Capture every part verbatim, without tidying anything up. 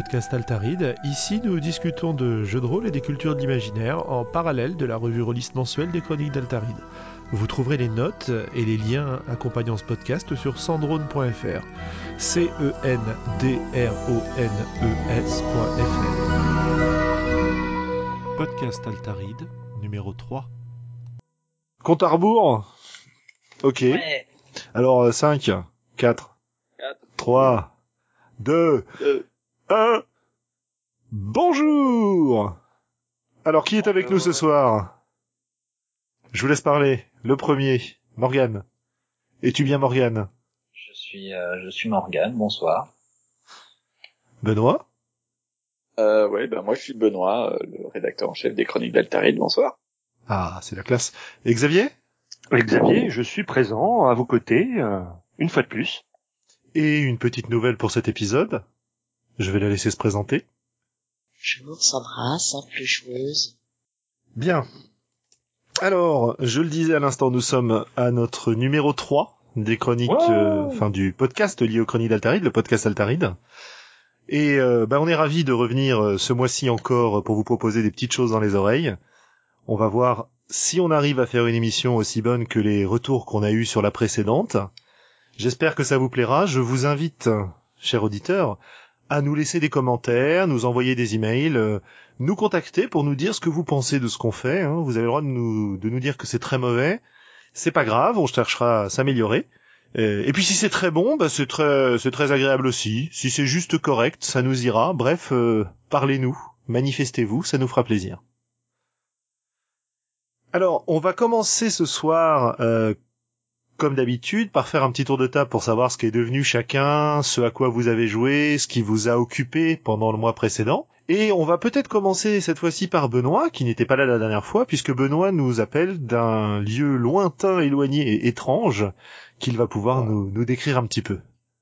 podcast Altaride. Ici, nous discutons de jeux de rôle et des cultures de l'imaginaire en parallèle de la revue rôliste mensuelle des Chroniques d'Altaride. Vous trouverez les notes et les liens accompagnant ce podcast sur sandrone point f r. C E N D R O N E S point F R. Podcast Altaride, numéro trois. Compte à rebours. Ok. Ouais. Alors, cinq, quatre, trois, deux, un. Bonjour. Alors, qui est avec nous ce soir? Je vous laisse parler. Le premier, Morgane. Es-tu bien Morgane? Je suis, euh, je suis Morgane, bonsoir. Benoît? Euh, ouais, ben moi je suis Benoît, euh, le rédacteur en chef des Chroniques d'Altaride, bonsoir. Ah, c'est la classe. Et Xavier? Et Xavier, je suis présent à vos côtés, euh, une fois de plus. Et une petite nouvelle pour cet épisode. Je vais la laisser se présenter. Bonjour Sandra, simple joueuse. Bien. Alors, je le disais à l'instant, nous sommes à notre numéro trois des chroniques, euh, enfin du podcast lié aux Chroniques d'Altaride, le podcast Altaride. Et euh, bah, on est ravis de revenir euh, ce mois-ci encore pour vous proposer des petites choses dans les oreilles. On va voir si on arrive à faire une émission aussi bonne que les retours qu'on a eus sur la précédente. J'espère que ça vous plaira. Je vous invite, chers auditeurs, à nous laisser des commentaires, nous envoyer des emails, euh, nous contacter pour nous dire ce que vous pensez de ce qu'on fait. Hein. Vous avez le droit de nous, de nous dire que c'est très mauvais. C'est pas grave, on cherchera à s'améliorer. Et puis si c'est très bon, bah c'est très, c'est très agréable aussi. Si c'est juste correct, ça nous ira. Bref, euh, parlez-nous, manifestez-vous, ça nous fera plaisir. Alors, on va commencer ce soir, euh, comme d'habitude, par faire un petit tour de table pour savoir ce qu'est devenu chacun, ce à quoi vous avez joué, ce qui vous a occupé pendant le mois précédent. Et on va peut-être commencer cette fois-ci par Benoît, qui n'était pas là la dernière fois, puisque Benoît nous appelle d'un lieu lointain, éloigné et étrange, qu'il va pouvoir nous, nous décrire un petit peu.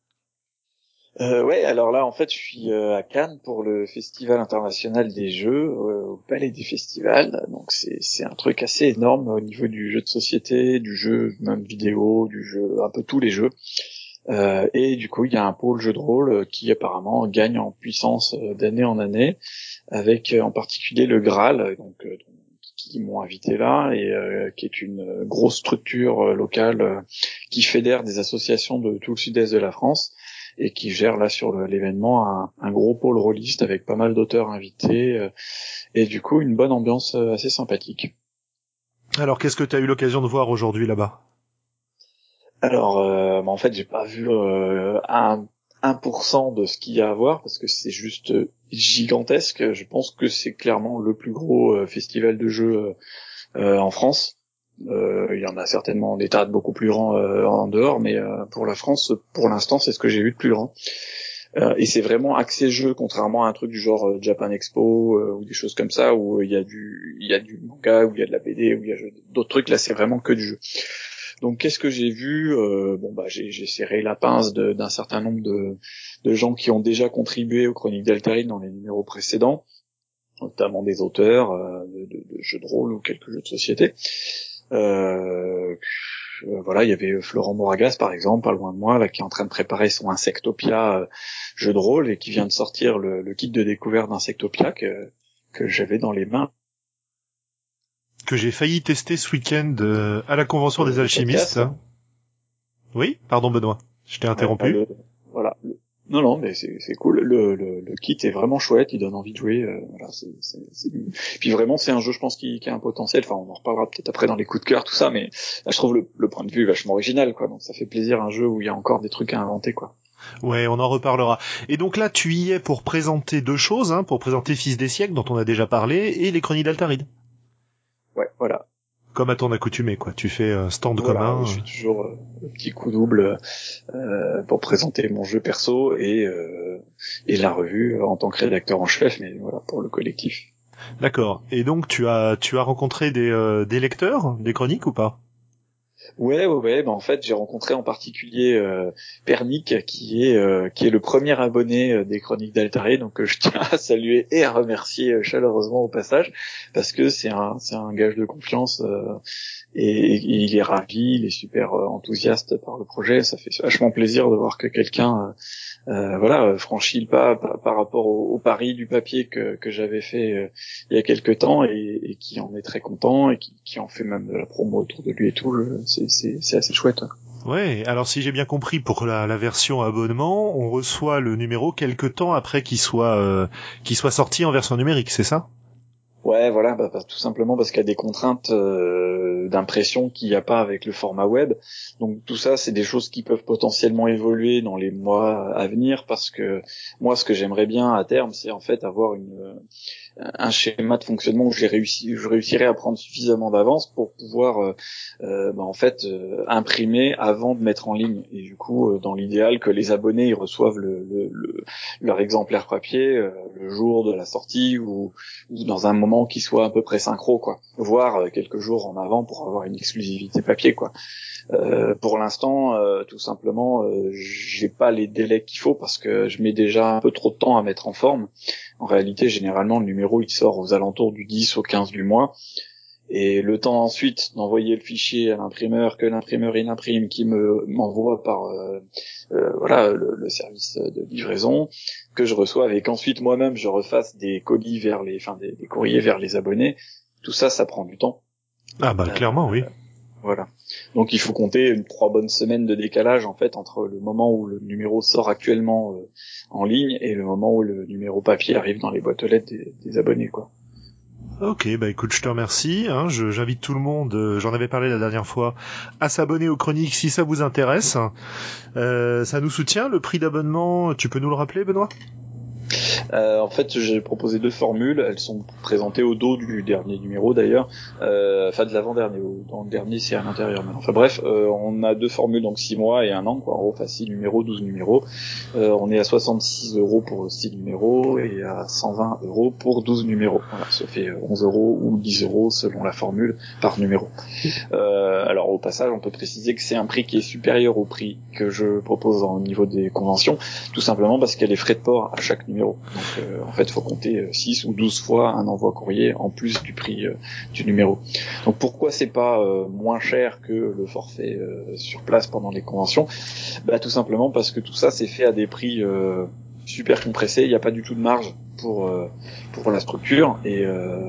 Euh, ouais, alors là, en fait, je suis euh, à Cannes pour le Festival international des jeux, euh, au Palais des Festivals. Donc c'est c'est un truc assez énorme au niveau du jeu de société, du jeu même vidéo, du jeu, un peu tous les jeux. Euh, et du coup, il y a un pôle jeu de rôle qui apparemment gagne en puissance d'année en année, avec en particulier le Graal, donc euh, qui m'ont invité là, et euh, qui est une grosse structure euh, locale euh, qui fédère des associations de tout le sud-est de la France, et qui gère là sur le, l'événement un, un gros pôle rôliste avec pas mal d'auteurs invités, euh, et du coup une bonne ambiance euh, assez sympathique. Alors, qu'est-ce que tu as eu l'occasion de voir aujourd'hui là-bas? Alors, euh, bah, en fait, j'ai pas vu euh, un un pour cent de ce qu'il y a à voir, parce que c'est juste gigantesque. Je pense que c'est clairement le plus gros euh, festival de jeux euh, en France. Euh, il y en a certainement des tas de beaucoup plus grands euh, en dehors, mais euh, pour la France, pour l'instant, c'est ce que j'ai vu de plus grand. Euh, et c'est vraiment axé jeu, contrairement à un truc du genre euh, Japan Expo euh, ou des choses comme ça, où il y a du il y a du manga, où il y a de la B D, où il y a d'autres trucs. Là, c'est vraiment que du jeu. Donc, qu'est-ce que j'ai vu? euh, Bon, bah, j'ai, j'ai serré la pince de, d'un certain nombre de, de gens qui ont déjà contribué aux Chroniques d'Altaride dans les numéros précédents, notamment des auteurs euh, de, de, de jeux de rôle ou quelques jeux de société. Euh, euh, voilà, il y avait Florent Moragas, par exemple, pas loin de moi, là, qui est en train de préparer son Insectopia euh, jeu de rôle, et qui vient de sortir le, le kit de découverte d'Insectopia que, que j'avais dans les mains. Que j'ai failli tester ce week-end euh, à la convention des alchimistes. Podcast. Oui, pardon Benoît, je t'ai interrompu. Ouais, bah, le, voilà. Le, non, non, mais c'est, c'est cool. Le, le, le kit est vraiment chouette, il donne envie de jouer. Euh, voilà, c'est, c'est, c'est... Puis vraiment, c'est un jeu, je pense, qui, qui a un potentiel. Enfin, on en reparlera peut-être après dans les coups de cœur, tout ça, mais là, je trouve le, le point de vue vachement original, quoi. Donc, ça fait plaisir, un jeu où il y a encore des trucs à inventer, quoi. Ouais, on en reparlera. Et donc là, tu y es pour présenter deux choses, hein, pour présenter Fils des siècles, dont on a déjà parlé, et les Chroniques d'Altaride. Ouais, voilà. Comme à ton accoutumé, quoi. Tu fais euh, stand voilà, commun. Je fais toujours euh, le petit coup double euh, pour présenter mon jeu perso et euh, et la revue euh, en tant que rédacteur en chef, mais voilà, pour le collectif. D'accord. Et donc tu as tu as rencontré des euh, des lecteurs des chroniques ou pas? Ouais, ouais, ouais. Bah en fait, j'ai rencontré en particulier euh, Pernic, qui est euh, qui est le premier abonné euh, des Chroniques d'Altarid, donc euh, je tiens à saluer et à remercier euh, chaleureusement au passage, parce que c'est un c'est un gage de confiance euh, et, et il est ravi, il est super euh, enthousiaste par le projet. Ça fait vachement plaisir de voir que quelqu'un euh, Euh, voilà, franchit le pas par, par rapport au, au pari du papier que, que j'avais fait euh, il y a quelques temps et, et qui en est très content et qui, qui en fait même de la promo autour de lui et tout. Je, c'est, c'est, c'est assez chouette. Ouais, alors si j'ai bien compris, pour la, la version abonnement, on reçoit le numéro quelques temps après qu'il soit euh, qu'il soit sorti en version numérique, c'est ça ? Ouais, voilà, bah, bah, tout simplement parce qu'il y a des contraintes euh, d'impression qu'il n'y a pas avec le format web. Donc tout ça, c'est des choses qui peuvent potentiellement évoluer dans les mois à venir, parce que moi, ce que j'aimerais bien à terme, c'est en fait avoir une un schéma de fonctionnement où j'ai réussi, je réussirais à prendre suffisamment d'avance pour pouvoir euh, euh, bah, en fait euh, imprimer avant de mettre en ligne. Et du coup, euh, dans l'idéal, que les abonnés ils reçoivent le, le, le, leur exemplaire papier euh, le jour de la sortie ou, ou dans un moment qui soit à peu près synchro, quoi. Voire euh, quelques jours en avant pour avoir une exclusivité papier, quoi. Euh, pour l'instant, euh, tout simplement, euh, j'ai pas les délais qu'il faut parce que je mets déjà un peu trop de temps à mettre en forme. En réalité, généralement, le numéro il sort aux alentours du dix au quinze du mois, et le temps ensuite d'envoyer le fichier à l'imprimeur, que l'imprimeur il imprime, qui me m'envoie par euh, euh, voilà le, le service de livraison, que je reçoive et qu'ensuite moi-même je refasse des colis vers les, enfin des, des courriers vers les abonnés. Tout ça, ça prend du temps. Ah bah Euh, clairement, oui. Voilà. Donc il faut compter une trois bonnes semaines de décalage en fait entre le moment où le numéro sort actuellement euh, en ligne et le moment où le numéro papier arrive dans les boîtes aux lettres des, des abonnés, quoi. Ok, bah écoute, je te remercie. Hein, je, j'invite tout le monde, euh, j'en avais parlé la dernière fois, à s'abonner aux chroniques si ça vous intéresse. Euh, ça nous soutient. Le prix d'abonnement, tu peux nous le rappeler, Benoît ? Euh, en fait, j'ai proposé deux formules. Elles sont présentées au dos du dernier numéro d'ailleurs, euh, enfin de l'avant-dernier. Dans le dernier, c'est à l'intérieur. Mais enfin bref, euh, on a deux formules, donc six mois et un an, quoi. En gros, enfin six numéros, douze numéros. Euh, on est à soixante-six euros pour six numéros et à cent vingt euros pour douze numéros. Voilà, ça fait onze euros ou dix euros selon la formule par numéro. Euh, alors au passage, on peut préciser que c'est un prix qui est supérieur au prix que je propose au niveau des conventions, tout simplement parce qu'il y a les frais de port à chaque numéro. Donc euh, en fait, il faut compter six ou douze fois un envoi courrier en plus du prix euh, du numéro. Donc pourquoi c'est pas euh, moins cher que le forfait euh, sur place pendant les conventions ? Bah tout simplement parce que tout ça c'est fait à des prix euh, super compressés, il n'y a pas du tout de marge pour euh, pour la structure et euh,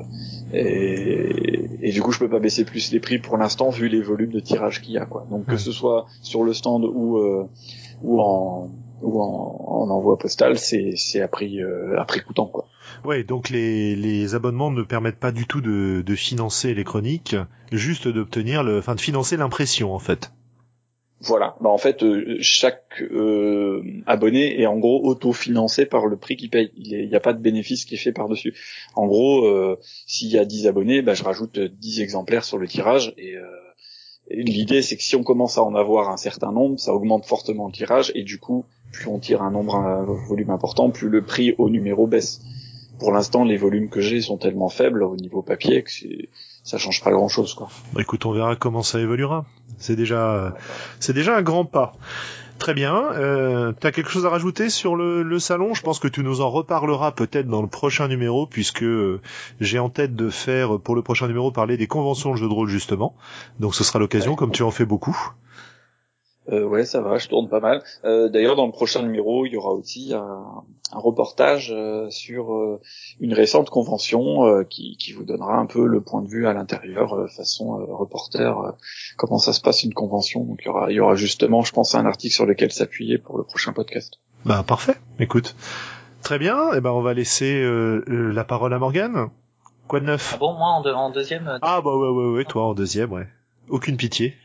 et, et du coup je peux pas baisser plus les prix pour l'instant vu les volumes de tirage qu'il y a, quoi. Donc que Ouais. ce soit sur le stand ou euh, ou en ou en, en envoi postal, c'est c'est à prix euh, à prix coûtant, quoi. Ouais, donc les, les abonnements ne permettent pas du tout de, de financer les chroniques, juste d'obtenir le, enfin de financer l'impression en fait. Voilà. Bah en fait, euh, chaque euh, abonné est en gros autofinancé par le prix qu'il paye. Il n'y a pas de bénéfice qui est fait par-dessus. En gros, euh, s'il y a dix abonnés, bah, je rajoute dix exemplaires sur le tirage. Et, euh, et l'idée, c'est que si on commence à en avoir un certain nombre, ça augmente fortement le tirage. Et du coup, plus on tire un nombre, un volume important, plus le prix au numéro baisse. Pour l'instant, les volumes que j'ai sont tellement faibles au niveau papier que c'est, ça change pas grand-chose, quoi. Bah écoute, on verra comment ça évoluera. C'est déjà, c'est déjà un grand pas. Très bien. Euh, t'as quelque chose à rajouter sur le, le salon ? Je pense que tu nous en reparleras peut-être dans le prochain numéro, puisque euh, j'ai en tête de faire pour le prochain numéro parler des conventions de jeux de rôle justement. Donc ce sera l'occasion, Ouais. comme tu en fais beaucoup. Euh, ouais, ça va, je tourne pas mal. Euh, d'ailleurs, dans le prochain numéro, il y aura aussi un, un reportage euh, sur euh, une récente convention euh, qui, qui vous donnera un peu le point de vue à l'intérieur, euh, façon euh, reporter, euh, comment ça se passe une convention. Donc il y aura, il y aura justement, je pense, un article sur lequel s'appuyer pour le prochain podcast. Bah parfait. Écoute, très bien. Et ben on va laisser euh, euh, la parole à Morgane. Quoi de neuf ? Ah bon, moi en, deux- en deuxième. euh, Ah bah ouais ouais ouais, toi en deuxième, ouais. Aucune pitié.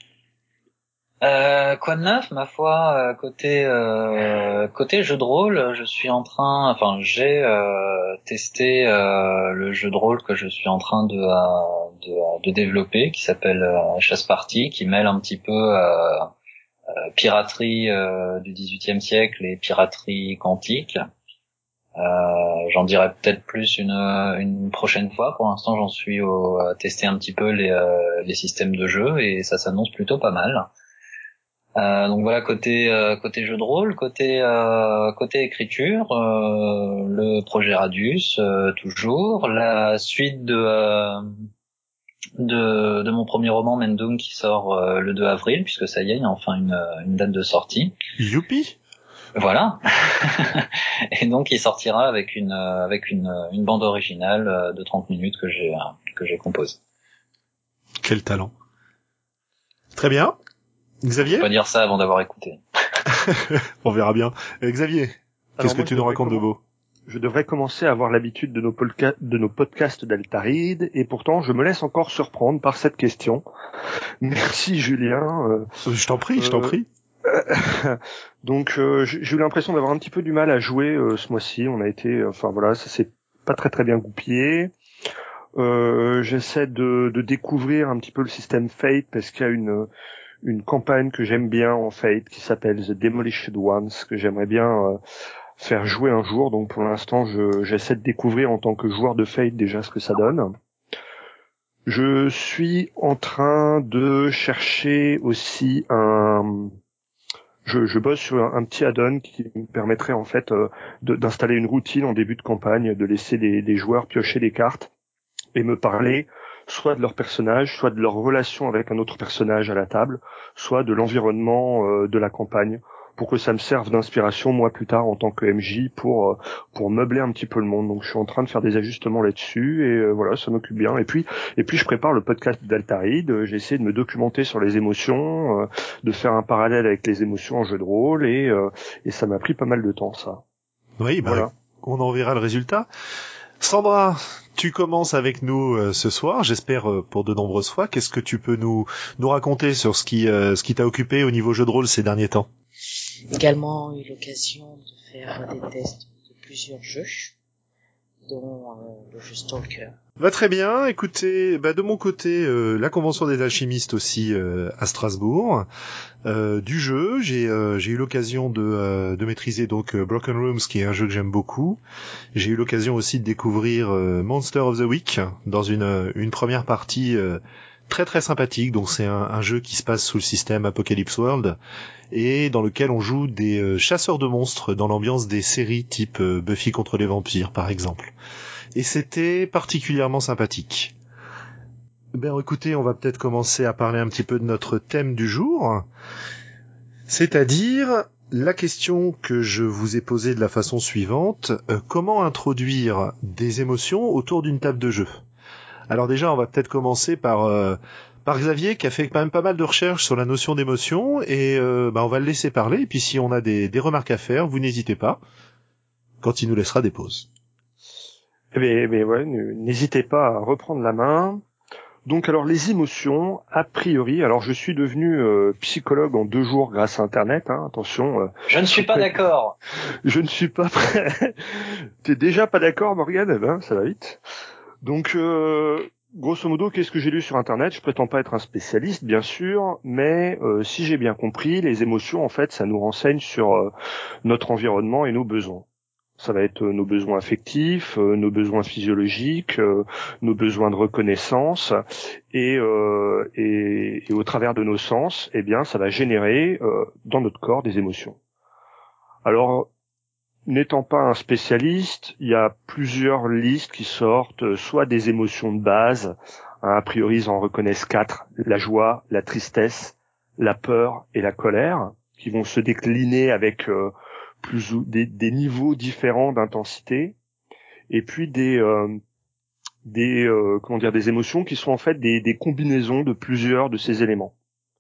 Euh, quoi de neuf, ma foi, euh, côté euh, côté jeu de rôle, je suis en train, enfin j'ai euh, testé euh, le jeu de rôle que je suis en train de euh, de, euh, de développer, qui s'appelle euh, Chasse Party, qui mêle un petit peu euh, euh, piraterie euh, du dix-huitième siècle et piraterie quantique. Euh, j'en dirai peut-être plus une une prochaine fois. Pour l'instant, j'en suis au à tester un petit peu les euh, les systèmes de jeu et ça s'annonce plutôt pas mal. Euh, donc voilà, côté euh, côté jeu de rôle, côté euh, côté écriture, euh, le projet Radius euh, toujours, la suite de euh, de de mon premier roman Mendung qui sort euh, le deux avril, puisque ça y est, il y a enfin une une date de sortie. Youpi. Voilà. Et donc il sortira avec une avec une une bande originale de trente minutes que j'ai que j'ai composée. Quel talent. Très bien. Xavier? Faut pas dire ça avant d'avoir écouté. On verra bien. Euh, Xavier, qu'est-ce que tu nous racontes de beau? Je devrais commencer à avoir l'habitude de nos, polca- de nos podcasts d'Altaride, et pourtant je me laisse encore surprendre par cette question. Merci Julien. Euh, je t'en prie, euh, je t'en prie. Donc euh, j'ai eu l'impression d'avoir un petit peu du mal à jouer euh, ce mois-ci. On a été, enfin voilà, ça s'est pas très très bien goupillé. Euh, j'essaie de, de découvrir un petit peu le système Fate parce qu'il y a une une campagne que j'aime bien en Fate qui s'appelle The Demolished Ones que j'aimerais bien euh, faire jouer un jour. Donc pour l'instant, je, j'essaie de découvrir en tant que joueur de Fate déjà ce que ça donne. Je suis en train de chercher aussi un... Je, je bosse sur un, un petit add-on qui me permettrait en fait euh, de, d'installer une routine en début de campagne, de laisser des, des joueurs piocher des cartes et me parler soit de leur personnage, soit de leur relation avec un autre personnage à la table, soit de l'environnement euh, de la campagne, pour que ça me serve d'inspiration moi plus tard en tant que M J pour euh, pour meubler un petit peu le monde. Donc je suis en train de faire des ajustements là-dessus et euh, voilà, ça m'occupe bien. Et puis et puis je prépare le podcast d'Altaride. J'ai essayé de me documenter sur les émotions, euh, de faire un parallèle avec les émotions en jeu de rôle et euh, et ça m'a pris pas mal de temps ça. Oui, bah voilà. On en verra le résultat. Sandra, tu commences avec nous euh, ce soir, j'espère euh, pour de nombreuses fois. Qu'est-ce que tu peux nous nous raconter sur ce qui euh, ce qui t'a occupé au niveau jeu de rôle ces derniers temps? Également eu l'occasion de faire des tests de plusieurs jeux, dont euh, le jeu Stalker. Bah, très bien, écoutez, bah, de mon côté, euh, la convention des alchimistes aussi euh, à Strasbourg. Euh, du jeu, j'ai euh, j'ai eu l'occasion de euh, de maîtriser donc euh, Broken Rooms, qui est un jeu que j'aime beaucoup. J'ai eu l'occasion aussi de découvrir euh, Monster of the Week dans une une première partie euh, très très sympathique. Donc c'est un, un jeu qui se passe sous le système Apocalypse World et dans lequel on joue des euh, chasseurs de monstres dans l'ambiance des séries type euh, Buffy contre les vampires par exemple. Et c'était particulièrement sympathique. Ben écoutez, on va peut-être commencer à parler un petit peu de notre thème du jour, c'est-à-dire la question que je vous ai posée de la façon suivante, euh, comment introduire des émotions autour d'une table de jeu? Alors déjà, on va peut-être commencer par euh, par Xavier qui a fait quand même pas mal de recherches sur la notion d'émotion et euh, ben on va le laisser parler et puis si on a des, des remarques à faire, vous n'hésitez pas quand il nous laissera des pauses. Eh bien, eh bien ouais, n'hésitez pas à reprendre la main. Donc alors les émotions, a priori, alors je suis devenu euh, psychologue en deux jours grâce à Internet, hein, attention. Euh, je ne suis pas prêt... d'accord. Je ne suis pas prêt. T'es déjà pas d'accord, Morgane? Eh ben, ça va vite. Donc, euh, grosso modo, qu'est-ce que j'ai lu sur Internet? Je prétends pas être un spécialiste, bien sûr, mais euh, si j'ai bien compris, les émotions, en fait, ça nous renseigne sur euh, notre environnement et nos besoins. Ça va être nos besoins affectifs, euh, nos besoins physiologiques, euh, nos besoins de reconnaissance, et, euh, et, et au travers de nos sens, eh bien, ça va générer euh, dans notre corps des émotions. Alors, n'étant pas un spécialiste, il y a plusieurs listes qui sortent, soit des émotions de base, hein, a priori ils en reconnaissent quatre, la joie, la tristesse, la peur et la colère, qui vont se décliner avec euh, plus ou des, des niveaux différents d'intensité, et puis des euh, des euh, comment dire des émotions qui sont en fait des, des combinaisons de plusieurs de ces éléments.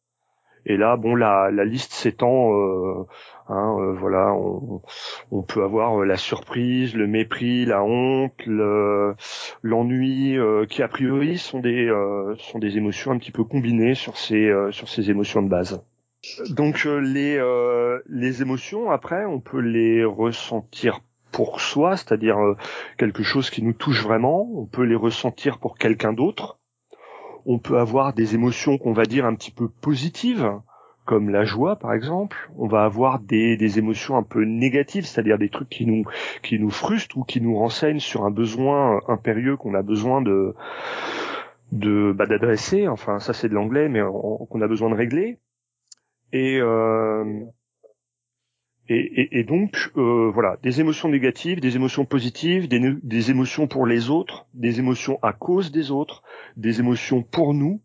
Et là, bon, la, la liste s'étend, euh, hein, euh, voilà, on, on peut avoir la surprise, le mépris, la honte, le, l'ennui, euh, qui a priori sont des euh, sont des émotions un petit peu combinées sur ces euh, sur ces émotions de base. Donc euh, les euh, les émotions, après, on peut les ressentir pour soi, c'est-à-dire euh, quelque chose qui nous touche vraiment. On peut les ressentir pour quelqu'un d'autre. On peut avoir des émotions qu'on va dire un petit peu positives, comme la joie par exemple. On va avoir des, des émotions un peu négatives, c'est-à-dire des trucs qui nous qui nous frustrent ou qui nous renseignent sur un besoin impérieux qu'on a besoin de de bah, d'adresser. Enfin, ça c'est de l'anglais, mais on, qu'on a besoin de régler. Et euh, Et, et, et donc, euh, voilà, des émotions négatives, des émotions positives, des, des émotions pour les autres, des émotions à cause des autres, des émotions pour nous.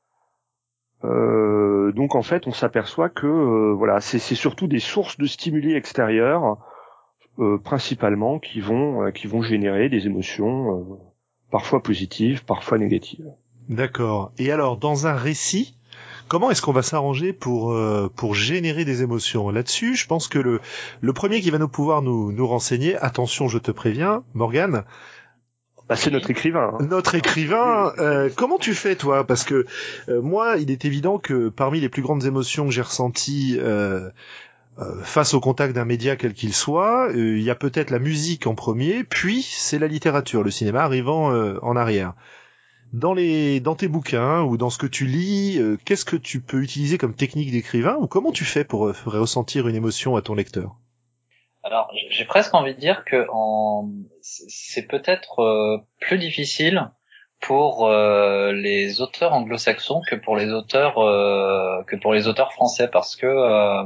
Euh, donc, en fait, on s'aperçoit que euh, voilà, c'est, c'est surtout des sources de stimuli extérieurs, euh, principalement, qui vont euh, qui vont générer des émotions euh, parfois positives, parfois négatives. D'accord. Et alors, dans un récit, comment est-ce qu'on va s'arranger pour euh, pour générer des émotions là-dessus? Je pense que le le premier qui va nous pouvoir nous nous renseigner, attention, je te préviens, Morgane, bah, c'est notre écrivain. Hein. Notre écrivain. Euh, comment tu fais toi? Parce que euh, moi, il est évident que parmi les plus grandes émotions que j'ai ressenties euh, euh, face au contact d'un média quel qu'il soit, euh, il y a peut-être la musique en premier, puis c'est la littérature, le cinéma arrivant euh, en arrière. Dans les, dans tes bouquins ou dans ce que tu lis, euh, qu'est-ce que tu peux utiliser comme technique d'écrivain ou comment tu fais pour euh, ressentir une émotion à ton lecteur? Alors, j'ai presque envie de dire que en... c'est peut-être euh, plus difficile pour euh, les auteurs anglo-saxons que pour les auteurs euh, que pour les auteurs français, parce que euh,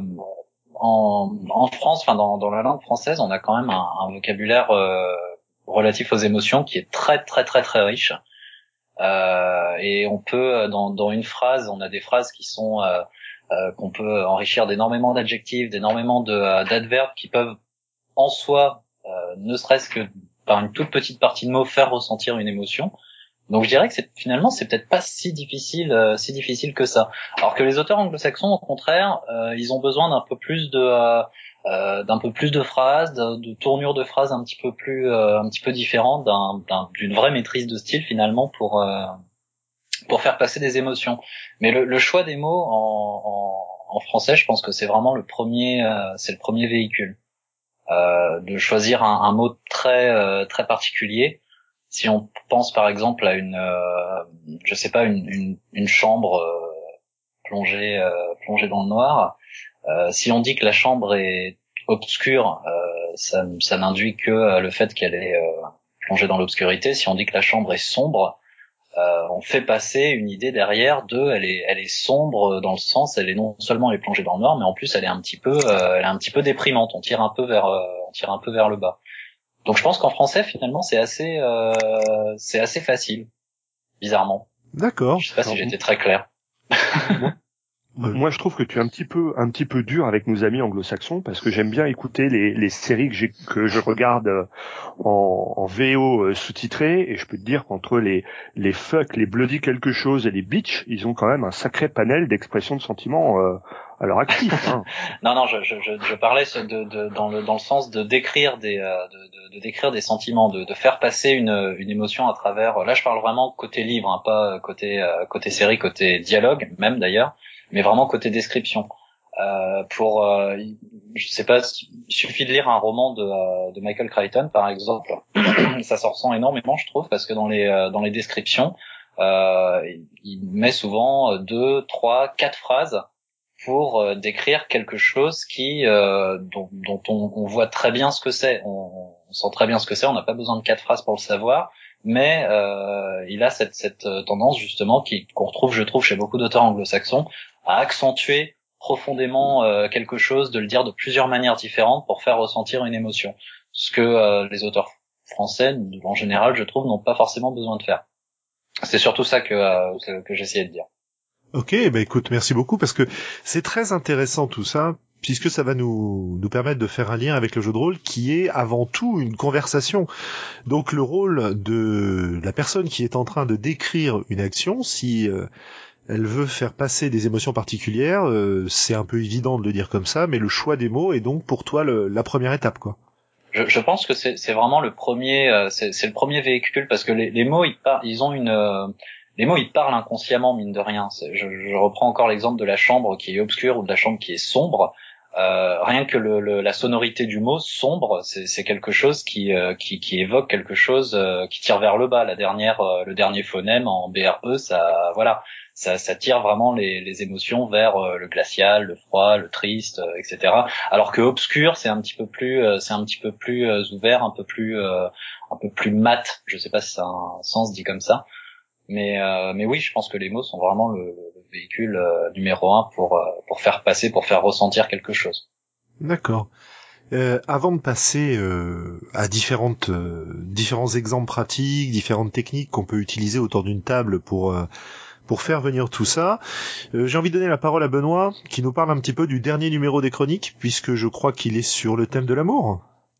en, en France, enfin dans, dans la langue française, on a quand même un, un vocabulaire euh, relatif aux émotions qui est très très très très riche. Euh, et on peut dans, dans une phrase, on a des phrases qui sont euh, euh, qu'on peut enrichir d'énormément d'adjectifs, d'énormément de euh, d'adverbes qui peuvent en soi, euh, ne serait-ce que par une toute petite partie de mots, faire ressentir une émotion. Donc je dirais que c'est, finalement c'est peut-être pas si difficile euh, si difficile que ça. Alors que les auteurs anglo-saxons, au contraire, euh, ils ont besoin d'un peu plus de euh, euh, d'un peu plus de phrases, de, de tournures de phrases un petit peu plus euh, un petit peu différentes, d'un, d'un, d'une vraie maîtrise de style finalement pour euh, pour faire passer des émotions. Mais le, le choix des mots en, en, en français, je pense que c'est vraiment le premier euh, c'est le premier véhicule. Euh, de choisir un, un mot très euh, très particulier. Si on pense par exemple à une, euh, je sais pas, une, une, une chambre euh, plongée euh, plongée dans le noir, euh, si on dit que la chambre est obscure, euh, ça, ça n'induit que euh, le fait qu'elle est euh, plongée dans l'obscurité. Si on dit que la chambre est sombre, euh, on fait passer une idée derrière de, elle est, elle est sombre dans le sens, elle est non seulement elle est plongée dans le noir, mais en plus elle est un petit peu, euh, elle est un petit peu déprimante. On tire un peu vers, euh, on tire un peu vers le bas. Donc je pense qu'en français finalement c'est assez, euh, c'est assez facile, bizarrement. D'accord. Je sais pas si Alors, j'étais très clair. moi, Moi, je trouve que tu es un petit peu, un petit peu dur avec nos amis anglo-saxons parce que j'aime bien écouter les, les séries que, j'ai, que je regarde en, en V O sous-titré et je peux te dire qu'entre les, les fuck, les bloody quelque chose et les bitch, ils ont quand même un sacré panel d'expressions de sentiments euh, à leur actif. Hein. non, non, je, je, je, je parlais de, de, dans le dans le sens de décrire des, euh, de, de, de décrire des sentiments, de, de faire passer une, une émotion à travers. Là, je parle vraiment côté livre, hein, pas côté euh, côté série, côté dialogue, même d'ailleurs, mais vraiment côté description. Euh, pour, euh, je sais pas, il suffit de lire un roman de, euh, de Michael Crichton, par exemple. Ça s'en ressent énormément, je trouve, parce que dans les euh, dans les descriptions, euh, il met souvent deux, trois, quatre phrases pour euh, décrire quelque chose qui euh, dont, dont on, on voit très bien ce que c'est, on, on sent très bien ce que c'est, on n'a pas besoin de quatre phrases pour le savoir, mais euh, il a cette, cette tendance justement qui, qu'on retrouve, je trouve, chez beaucoup d'auteurs anglo-saxons, à accentuer profondément euh, quelque chose, de le dire de plusieurs manières différentes pour faire ressentir une émotion, ce que euh, les auteurs français, en général, je trouve, n'ont pas forcément besoin de faire. C'est surtout ça que, euh, que, que j'essayais de dire. Ok, bah écoute, merci beaucoup parce que c'est très intéressant tout ça, puisque ça va nous nous permettre de faire un lien avec le jeu de rôle qui est avant tout une conversation. Donc le rôle de la personne qui est en train de décrire une action, si euh, elle veut faire passer des émotions particulières, euh, c'est un peu évident de le dire comme ça, mais le choix des mots est donc pour toi le, la première étape, quoi. Je, je pense que c'est, c'est vraiment le premier, euh, c'est, c'est le premier véhicule parce que les, les mots, ils, par, ils ont une, euh, les mots, ils parlent inconsciemment, mine de rien. C'est, je, je reprends encore l'exemple de la chambre qui est obscure ou de la chambre qui est sombre. Euh, rien que le, le, la sonorité du mot sombre, c'est, c'est quelque chose qui, euh, qui, qui évoque quelque chose euh, qui tire vers le bas. La dernière, euh, le dernier phonème en B R E, ça, voilà, ça, ça tire vraiment les, les émotions vers euh, le glacial, le froid, le triste, euh, et cetera. Alors que obscur, c'est un petit peu plus, euh, c'est un petit peu plus euh, ouvert, un peu plus, euh, un peu plus mat. Je sais pas si ça a un sens dit comme ça, mais, euh, mais oui, je pense que les mots sont vraiment le, le véhicule euh, numéro un pour, euh, pour faire passer, pour faire ressentir quelque chose. D'accord. Euh, avant de passer euh, à différentes euh, différents exemples pratiques, différentes techniques qu'on peut utiliser autour d'une table pour euh, pour faire venir tout ça, euh, j'ai envie de donner la parole à Benoît qui nous parle un petit peu du dernier numéro des Chroniques, puisque je crois qu'il est sur le thème de l'amour.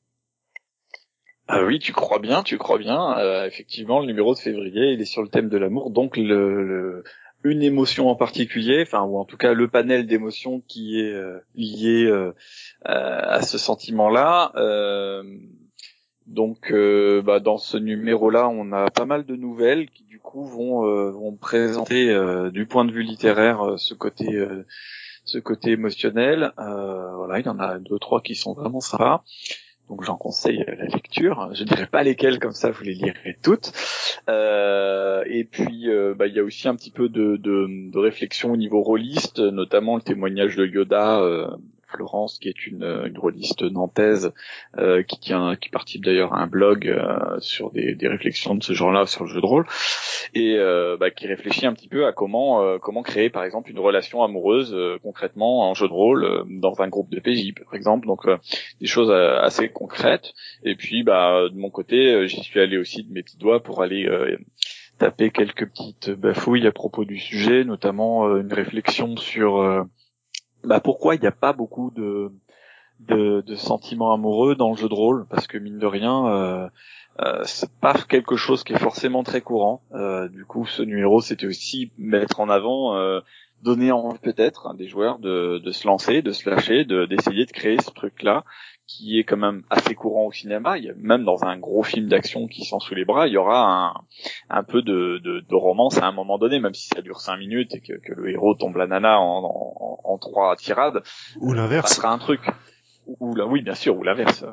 Ah oui, tu crois bien, tu crois bien. Euh, effectivement, le numéro de février, il est sur le thème de l'amour, donc le, le une émotion en particulier, enfin ou en tout cas le panel d'émotions qui est euh, lié euh, à ce sentiment-là. Euh, donc, euh, bah, dans ce numéro-là, on a pas mal de nouvelles qui du coup vont euh, vont présenter euh, du point de vue littéraire euh, ce côté euh, ce côté émotionnel. Euh, voilà, il y en a deux trois qui sont vraiment sympas. Donc j'en conseille la lecture. Je dirais pas lesquelles, comme ça vous les lirez toutes. Euh, et puis euh, bah il y a aussi un petit peu de, de, de réflexion au niveau rôliste, notamment le témoignage de Yoda, euh, Florence, qui est une, une rôliste nantaise, euh, qui tient, qui participe d'ailleurs à un blog euh, sur des, des réflexions de ce genre-là sur le jeu de rôle, et euh, bah, qui réfléchit un petit peu à comment euh, comment créer par exemple une relation amoureuse euh, concrètement en jeu de rôle euh, dans un groupe de P J par exemple. Donc euh, des choses euh, assez concrètes. Et puis bah de mon côté, euh, j'y suis allé aussi de mes petits doigts pour aller euh, taper quelques petites bafouilles à propos du sujet, notamment euh, une réflexion sur euh, bah pourquoi il n'y a pas beaucoup de, de de sentiments amoureux dans le jeu de rôle, parce que mine de rien euh, euh, c'est pas quelque chose qui est forcément très courant. Euh, du coup, ce numéro, c'était aussi mettre en avant, euh, donner envie peut-être à des joueurs de, de se lancer, de se lâcher, de d'essayer de créer ce truc-là qui est quand même assez courant au cinéma. Il y a, même dans un gros film d'action qui sent sous les bras, il y aura un, un peu de, de, de romance à un moment donné, même si ça dure cinq minutes et que, que le héros tombe la nana en, en, en trois tirades. Ou l'inverse. Ça sera un truc. Ou là, oui, bien sûr, ou l'inverse.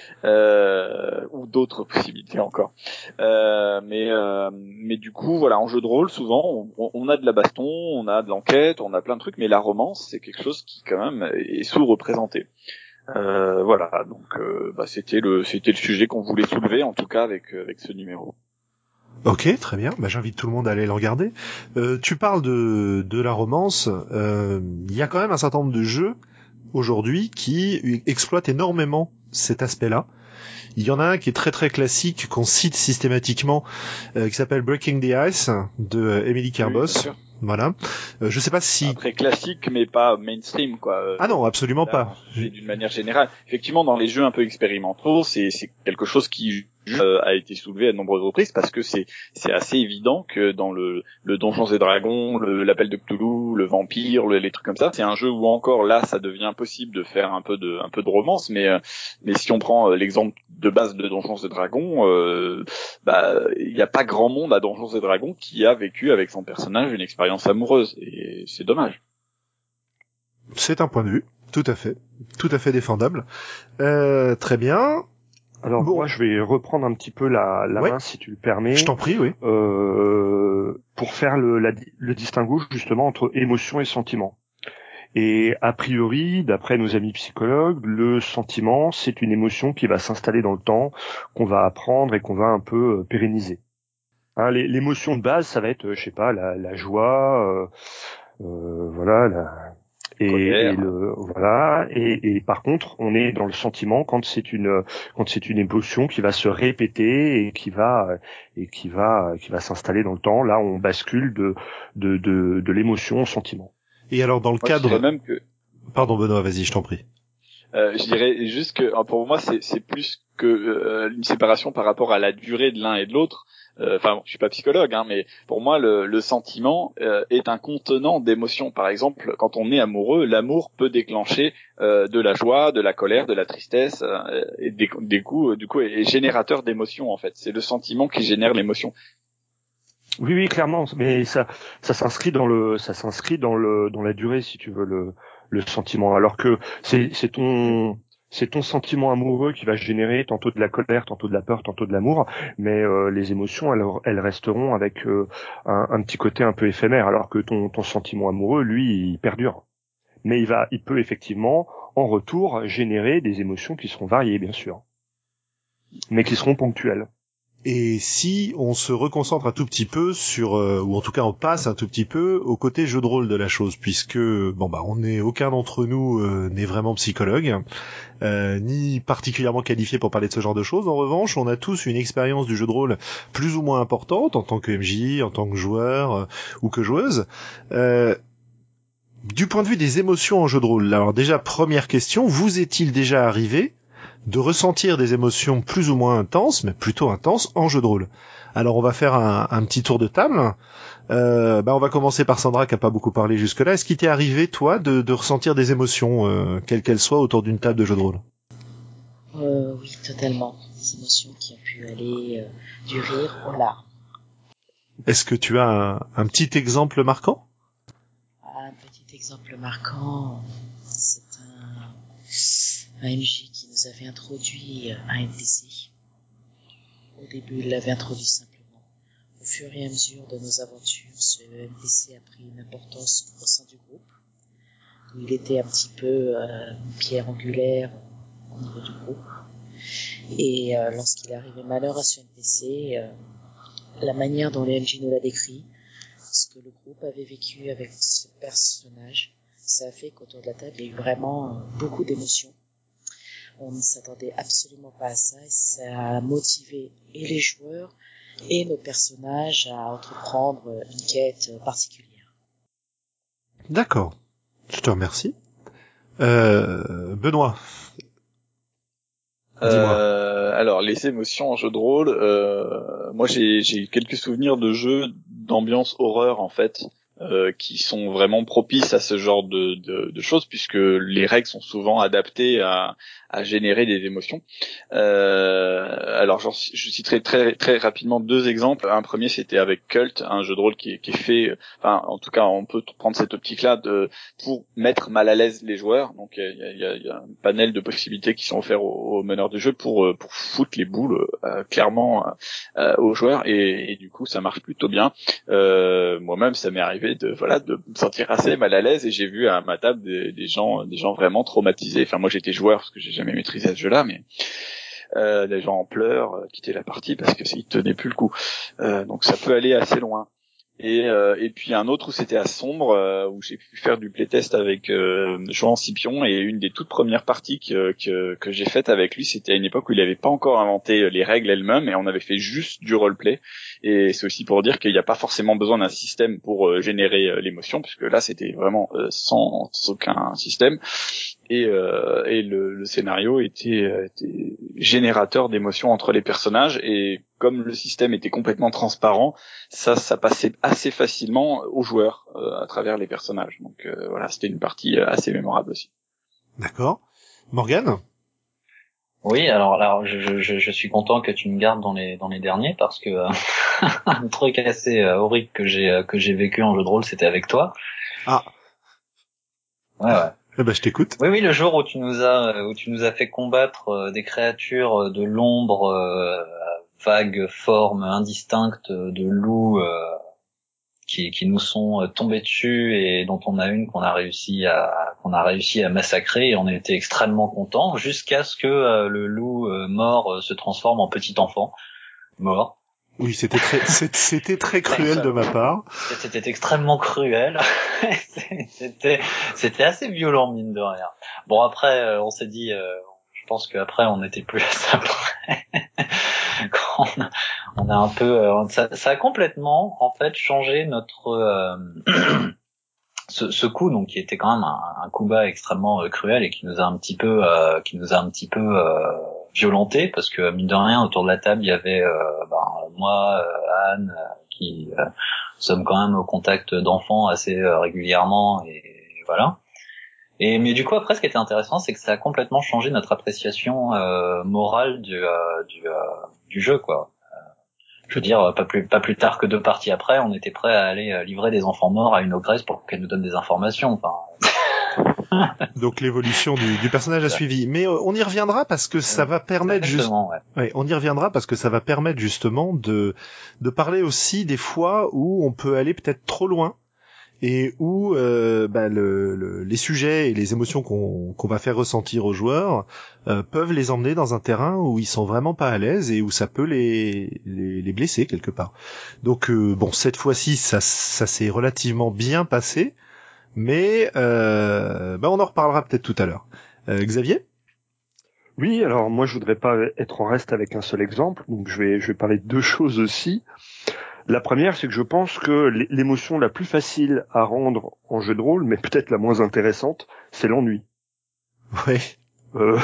Euh, ou d'autres possibilités encore. Euh, mais euh, mais du coup, voilà, en jeu de rôle, souvent, on, on a de la baston, on a de l'enquête, on a plein de trucs, mais la romance, c'est quelque chose qui quand même est sous-représenté. Euh, voilà, donc euh, bah, c'était le c'était le sujet qu'on voulait soulever, en tout cas avec avec ce numéro. Ok, très bien. Bah, j'invite tout le monde à aller le regarder. Euh, tu parles de de la romance. Euh, Il y a quand même un certain nombre de jeux aujourd'hui qui exploitent énormément cet aspect-là. Il y en a un qui est très très classique, qu'on cite systématiquement, euh, qui s'appelle Breaking the Ice, de euh, Emily Kerbos. Oui, voilà. Euh, je sais pas si... Ah, très classique, mais pas mainstream, quoi. Euh, ah non, absolument là, pas. c'est d'une manière générale. Effectivement, dans les jeux un peu expérimentaux, c'est c'est quelque chose qui euh, a été soulevé à de nombreuses reprises, parce que c'est c'est assez évident que dans le le Donjons et Dragons, le l'appel de Cthulhu, le Vampire, le, les trucs comme ça, c'est un jeu où encore là, ça devient impossible de faire un peu de un peu de romance, mais euh, mais si on prend euh, l'exemple de base de Donjons et Dragons, euh, bah il n'y a pas grand monde à Donjons et Dragons qui a vécu avec son personnage une expérience amoureuse, et c'est dommage. C'est un point de vue, tout à fait, tout à fait défendable. Euh, très bien. Alors Bon. moi je vais reprendre un petit peu la, la ouais. main si tu le permets. Je t'en prie, oui. Euh, pour faire le, la, le distinguo justement entre émotion et sentiment. Et a priori, d'après nos amis psychologues, le sentiment, c'est une émotion qui va s'installer dans le temps, qu'on va apprendre et qu'on va un peu euh, pérenniser. Hein, les, l'émotion de base, ça va être, euh, je sais pas, la, la joie, euh, euh, voilà, la, et, et le voilà. Et, et par contre, on est dans le sentiment quand c'est une quand c'est une émotion qui va se répéter et qui va et qui va qui va s'installer dans le temps. Là, on bascule de de de, de l'émotion au sentiment. Et alors dans le Moi, cadre... je dirais même que... Pardon Benoît, vas-y, je t'en prie. Euh, je dirais juste que pour moi, c'est, c'est plus que euh, une séparation par rapport à la durée de l'un et de l'autre. Enfin, euh, je suis pas psychologue, hein, mais pour moi, le, le sentiment euh, est un contenant d'émotions. Par exemple, quand on est amoureux, l'amour peut déclencher euh, de la joie, de la colère, de la tristesse, euh, et des, des coups, du coup, est générateur d'émotions en fait. C'est le sentiment qui génère l'émotion. Oui, oui, clairement, mais ça, ça s'inscrit dans le, ça s'inscrit dans le, dans la durée, si tu veux. Le, le sentiment. Alors que c'est, c'est ton, c'est ton sentiment amoureux qui va générer tantôt de la colère, tantôt de la peur, tantôt de l'amour, mais euh, les émotions, elles, elles resteront avec euh, un, un petit côté un peu éphémère, alors que ton, ton sentiment amoureux, lui, il perdure. Mais il va, il peut effectivement, en retour, générer des émotions qui seront variées, bien sûr, mais qui seront ponctuelles. Et si on se reconcentre un tout petit peu sur, euh, ou en tout cas on passe un tout petit peu au côté jeu de rôle de la chose, puisque bon bah on n'est aucun d'entre nous euh, n'est vraiment psychologue, euh, ni particulièrement qualifié pour parler de ce genre de choses. En revanche, on a tous une expérience du jeu de rôle plus ou moins importante en tant que M J, en tant que joueur euh, ou que joueuse. Euh, du point de vue des émotions en jeu de rôle, alors déjà première question, vous est-il déjà arrivé de ressentir des émotions plus ou moins intenses, mais plutôt intenses, en jeu de rôle? Alors on va faire un, un petit tour de table. Euh, bah on va commencer par Sandra qui a pas beaucoup parlé jusque-là. Est-ce qu'il t'est arrivé, toi, de, de ressentir des émotions, euh, quelles qu'elles soient, autour d'une table de jeu de rôle? Euh, oui, totalement. Des émotions qui ont pu aller euh, du rire aux larmes. Est-ce que tu as un, un petit exemple marquant? Un petit exemple marquant, c'est un, un M J qui nous avait introduit un N P C. Au début, il l'avait introduit simplement. Au fur et à mesure de nos aventures, ce N P C a pris une importance au sein du groupe. Il était un petit peu euh, une pierre angulaire au niveau du groupe. Et euh, lorsqu'il est arrivé malheur à ce N P C, euh, la manière dont le M J nous l'a décrit, ce que le groupe avait vécu avec ce personnage, ça a fait qu'autour de la table, il y a eu vraiment euh, beaucoup d'émotions. On ne s'attendait absolument pas à ça et ça a motivé et les joueurs et nos personnages à entreprendre une quête particulière. D'accord. Je te remercie. Euh, Benoît. Dis-moi. Euh, alors les émotions en jeu de rôle, euh, moi j'ai j'ai quelques souvenirs de jeux d'ambiance horreur en fait, euh, qui sont vraiment propices à ce genre de, de, de choses puisque les règles sont souvent adaptées à, à générer des émotions. Euh, alors genre, je citerai très très rapidement deux exemples. Un premier c'était avec Cult, un jeu de rôle qui est, qui est fait, enfin en tout cas on peut prendre cette optique-là de pour mettre mal à l'aise les joueurs. Donc il y a, y, a, y a un panel de possibilités qui sont offerts aux, aux meneurs de jeu pour pour foutre les boules euh, clairement euh, aux joueurs et, et du coup ça marche plutôt bien. Euh, moi-même ça m'est arrivé de voilà de me sentir assez mal à l'aise et j'ai vu à ma table des, des gens des gens vraiment traumatisés. Enfin moi j'étais joueur parce que j'ai jamais maîtrisé ce jeu-là, mais euh, des gens en pleurs euh, quitter la partie parce que ils tenaient plus le coup. Euh, donc ça peut aller assez loin. Et, euh, et puis un autre où c'était à Sombre, euh, où j'ai pu faire du playtest avec euh, Jean Scipion, et une des toutes premières parties que, que, que j'ai faites avec lui, c'était à une époque où il n'avait pas encore inventé les règles elles-mêmes, et on avait fait juste du roleplay. Et c'est aussi pour dire qu'il n'y a pas forcément besoin d'un système pour euh, générer euh, l'émotion, puisque là c'était vraiment euh, sans, sans aucun système. Et, euh, et le, le scénario était, était générateur d'émotions entre les personnages, et comme le système était complètement transparent, ça, ça passait assez facilement aux joueurs euh, à travers les personnages. Donc euh, voilà, c'était une partie assez mémorable aussi. D'accord. Morgane? Oui, alors, alors je, je, je suis content que tu me gardes dans les dans les derniers parce que euh, un truc assez euh, horrible que j'ai que j'ai vécu en jeu de rôle, c'était avec toi. Ah. Ouais, ouais. Eh ben, je t'écoute. Oui, oui, le jour où tu nous as où tu nous as fait combattre euh, des créatures de l'ombre, euh, vagues formes indistinctes de loups euh, qui qui nous sont tombés dessus et dont on a une qu'on a réussi à qu'on a réussi à massacrer, et on était extrêmement contents jusqu'à ce que euh, le loup euh, mort euh, se transforme en petit enfant mort. Oui, c'était très, c'était très cruel de ma part. C'était extrêmement cruel. c'était, c'était assez violent, mine de rien. Bon, après, on s'est dit, euh, je pense qu'après, on n'était plus à ça près. Quand on, a, on a un peu, euh, ça, ça a complètement, en fait, changé notre, euh, ce, ce coup, donc, qui était quand même un, un coup bas extrêmement euh, cruel et qui nous a un petit peu, euh, qui nous a un petit peu, euh, violenté, parce que mine de rien autour de la table il y avait euh, ben, moi, euh, Anne, euh, qui euh, sommes quand même au contact d'enfants assez euh, régulièrement, et, et voilà. Et mais du coup après ce qui était intéressant, c'est que ça a complètement changé notre appréciation euh, morale du euh, du, euh, du jeu, quoi. Euh, je veux dire, pas plus pas plus tard que deux parties après, on était prêt à aller euh, livrer des enfants morts à une ogresse pour qu'elle nous donne des informations. Enfin. Donc l'évolution du, du personnage a suivi. Mais euh, on y reviendra parce que ça va permettre juste. Ouais. Ouais, on y reviendra parce que ça va permettre justement de de parler aussi des fois où on peut aller peut-être trop loin et où euh, bah, le, le, les sujets et les émotions qu'on qu'on va faire ressentir aux joueurs euh, peuvent les emmener dans un terrain où ils sont vraiment pas à l'aise et où ça peut les les, les blesser quelque part. Donc euh, bon, cette fois-ci ça ça s'est relativement bien passé. Mais euh, bah on en reparlera peut-être tout à l'heure. Euh, Xavier ? Oui, alors moi je voudrais pas être en reste avec un seul exemple, donc je vais je vais parler de deux choses aussi. La première, c'est que je pense que l'émotion la plus facile à rendre en jeu de rôle, mais peut-être la moins intéressante, c'est l'ennui. Ouais. Euh,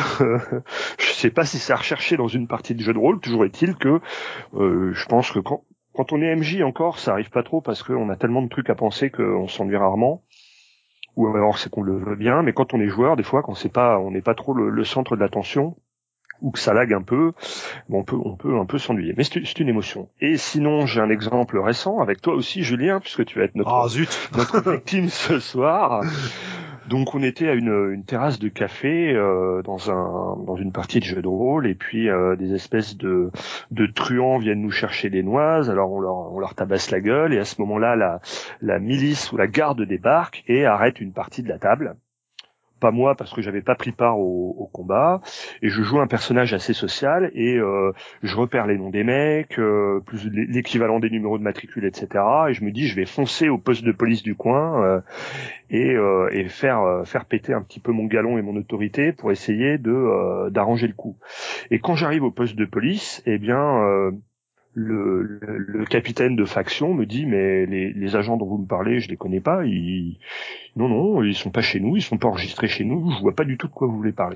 je sais pas si c'est à rechercher dans une partie de jeu de rôle. Toujours est-il que euh, je pense que quand quand on est M J encore, ça arrive pas trop parce qu'on a tellement de trucs à penser qu'on s'ennuie rarement. Ou alors c'est qu'on le veut bien, mais quand on est joueur, des fois, quand c'est pas, on n'est pas trop le, le centre de l'attention, ou que ça lag un peu, on peut, on peut un peu s'ennuyer. Mais c'est, c'est une émotion. Et sinon, j'ai un exemple récent avec toi aussi, Julien, puisque tu vas être notre, oh, zut. notre victime ce soir. Donc, on était à une, une terrasse de café euh, dans un, dans une partie de jeu de rôle, et puis euh, des espèces de, de truands viennent nous chercher des noises. Alors, on leur, on leur tabasse la gueule, et à ce moment-là, la, la milice ou la garde débarque et arrête une partie de la table. Pas moi parce que j'avais pas pris part au, au combat, et je joue un personnage assez social et euh, je repère les noms des mecs, euh, plus l'équivalent des numéros de matricule, et cetera. Et je me dis je vais foncer au poste de police du coin euh, et, euh, et faire euh, faire péter un petit peu mon galon et mon autorité pour essayer de euh, d'arranger le coup. Et quand j'arrive au poste de police, eh bien euh, Le, le, le capitaine de faction me dit mais les, les agents dont vous me parlez, je les connais pas, ils non non, ils sont pas chez nous, ils sont pas enregistrés chez nous, je vois pas du tout de quoi vous voulez parler.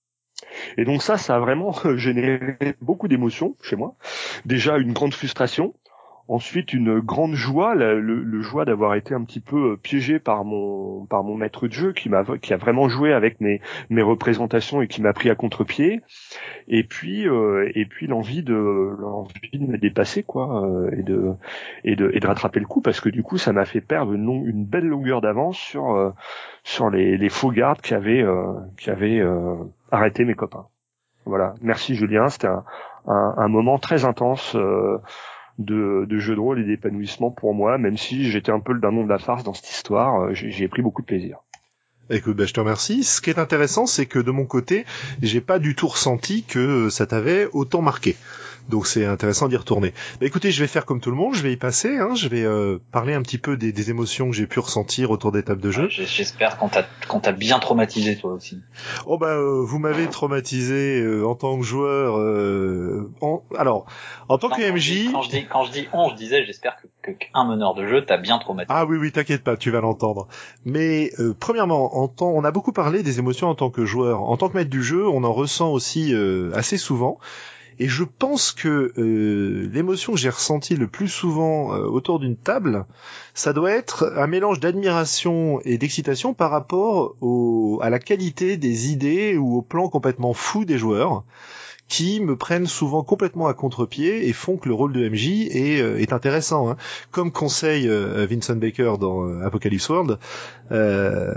Et donc ça, ça a vraiment généré beaucoup d'émotions chez moi. Déjà une grande frustration. Ensuite, une grande joie, le, le, le joie d'avoir été un petit peu piégé par mon par mon maître de jeu qui m'a qui a vraiment joué avec mes mes représentations et qui m'a pris à contre-pied. Et puis euh, et puis l'envie de l'envie de me dépasser quoi euh, et de et de et de rattraper le coup parce que du coup ça m'a fait perdre une, long, une belle longueur d'avance sur euh, sur les les faux gardes qui avaient euh, qui avaient euh, arrêté mes copains. Voilà, merci Julien, c'était un un, un moment très intense. Euh, de, de jeu de rôle et d'épanouissement pour moi, même si j'étais un peu le dindon de la farce dans cette histoire, j'ai, j'ai pris beaucoup de plaisir. Écoute, bah, je te remercie. Ce qui est intéressant, c'est que de mon côté, j'ai pas du tout ressenti que ça t'avait autant marqué. Donc c'est intéressant d'y retourner. Bah, écoutez, je vais faire comme tout le monde, je vais y passer. Hein, je vais euh, parler un petit peu des, des émotions que j'ai pu ressentir autour des tables de jeu. Ouais, j'espère qu'on t'a, qu'on t'a bien traumatisé toi aussi. Oh bah euh, vous m'avez traumatisé euh, en tant que joueur. Euh, en... Alors en tant non, que M J. Quand je dis quand je dis on, je disais j'espère que, que qu'un meneur de jeu t'a bien traumatisé. Ah oui oui, t'inquiète pas, tu vas l'entendre. Mais euh, premièrement, en tant, on a beaucoup parlé des émotions en tant que joueur. En tant que maître du jeu, on en ressent aussi euh, assez souvent. Et je pense que euh, l'émotion que j'ai ressentie le plus souvent euh, autour d'une table, ça doit être un mélange d'admiration et d'excitation par rapport au, à la qualité des idées ou au plan complètement fou des joueurs, qui me prennent souvent complètement à contre-pied et font que le rôle de M J est, euh, est intéressant. Hein. Comme conseille euh, Vincent Baker dans euh, Apocalypse World, euh,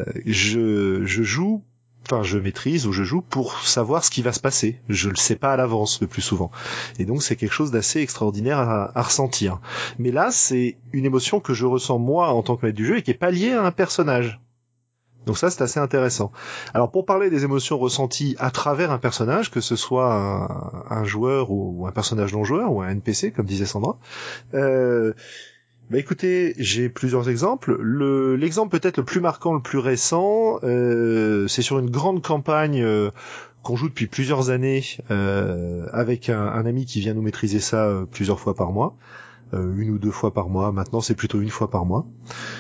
je, je joue Enfin, je maîtrise ou je joue pour savoir ce qui va se passer. Je le sais pas à l'avance le plus souvent. Et donc, c'est quelque chose d'assez extraordinaire à, à ressentir. Mais là, c'est une émotion que je ressens moi en tant que maître du jeu et qui est pas liée à un personnage. Donc ça, c'est assez intéressant. Alors, pour parler des émotions ressenties à travers un personnage, que ce soit un, un joueur ou un personnage non joueur ou un N P C, comme disait Sandra, euh, bah écoutez, j'ai plusieurs exemples. Le, l'exemple peut-être le plus marquant, le plus récent, euh, c'est sur une grande campagne euh, qu'on joue depuis plusieurs années euh, avec un, un ami qui vient nous maîtriser ça euh, plusieurs fois par mois, euh, une ou deux fois par mois. Maintenant, c'est plutôt une fois par mois.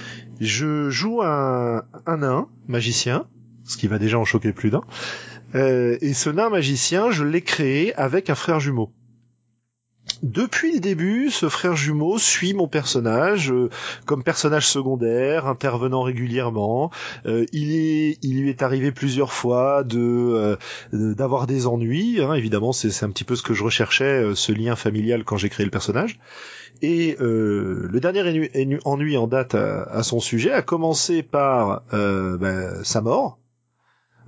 Je joue un, un nain magicien, ce qui va déjà en choquer plus d'un. Euh, et ce nain magicien, je l'ai créé avec un frère jumeau. Depuis le début, ce frère jumeau suit mon personnage euh, comme personnage secondaire, intervenant régulièrement. Euh, il est, il lui est arrivé plusieurs fois de euh, d'avoir des ennuis. Hein, évidemment, c'est, c'est un petit peu ce que je recherchais, euh, ce lien familial quand j'ai créé le personnage. Et euh, le dernier ennui, ennui en date à, à son sujet a commencé par euh, ben, sa mort.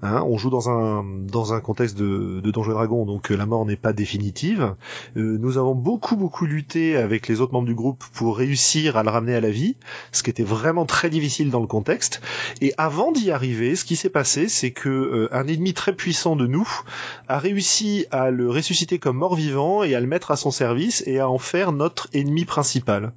Hein, on joue dans un dans un contexte de, de Donjons et Dragons, donc euh, la mort n'est pas définitive. Euh, nous avons beaucoup beaucoup lutté avec les autres membres du groupe pour réussir à le ramener à la vie, ce qui était vraiment très difficile dans le contexte. Et avant d'y arriver, ce qui s'est passé, c'est que euh, un ennemi très puissant de nous a réussi à le ressusciter comme mort-vivant et à le mettre à son service et à en faire notre ennemi principal.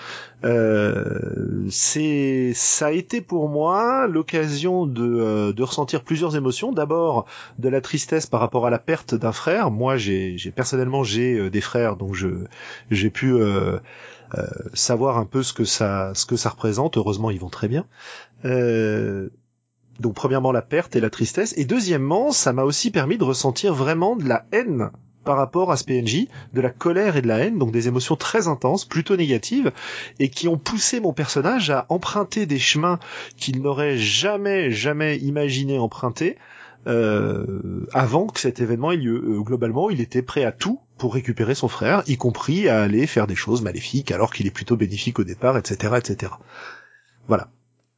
Euh, c'est, ça a été pour moi l'occasion de, euh, de ressentir plusieurs émotions. D'abord, de la tristesse par rapport à la perte d'un frère. Moi, j'ai, j'ai personnellement, j'ai euh, des frères, donc je, j'ai pu euh, euh, savoir un peu ce que ça, ce que ça représente. Heureusement, ils vont très bien. Euh, donc, premièrement, la perte et la tristesse, et deuxièmement, ça m'a aussi permis de ressentir vraiment de la haine par rapport à ce P N J, de la colère et de la haine, donc des émotions très intenses, plutôt négatives, et qui ont poussé mon personnage à emprunter des chemins qu'il n'aurait jamais, jamais imaginé emprunter euh, avant que cet événement ait lieu. Euh, globalement, il était prêt à tout pour récupérer son frère, y compris à aller faire des choses maléfiques, alors qu'il est plutôt bénéfique au départ, et cetera, et cetera. Voilà.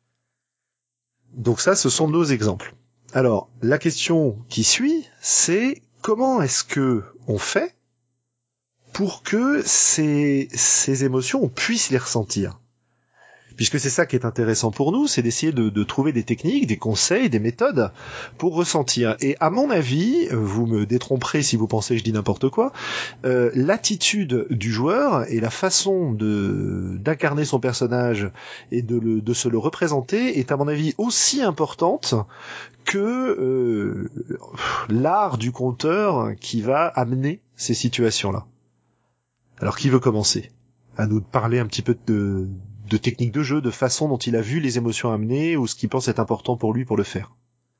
Donc ça, ce sont nos exemples. Alors, la question qui suit, c'est comment est-ce que on fait pour que ces, ces émotions, on puisse les ressentir? Puisque c'est ça qui est intéressant pour nous, c'est d'essayer de, de trouver des techniques, des conseils, des méthodes pour ressentir. Et à mon avis, vous me détromperez si vous pensez que je dis n'importe quoi, euh, l'attitude du joueur et la façon de d'incarner son personnage et de, le, de se le représenter est à mon avis aussi importante que euh, l'art du conteur qui va amener ces situations-là. Alors qui veut commencer à nous parler un petit peu de, de technique de jeu, de façon dont il a vu les émotions amener ou ce qu'il pense être important pour lui pour le faire?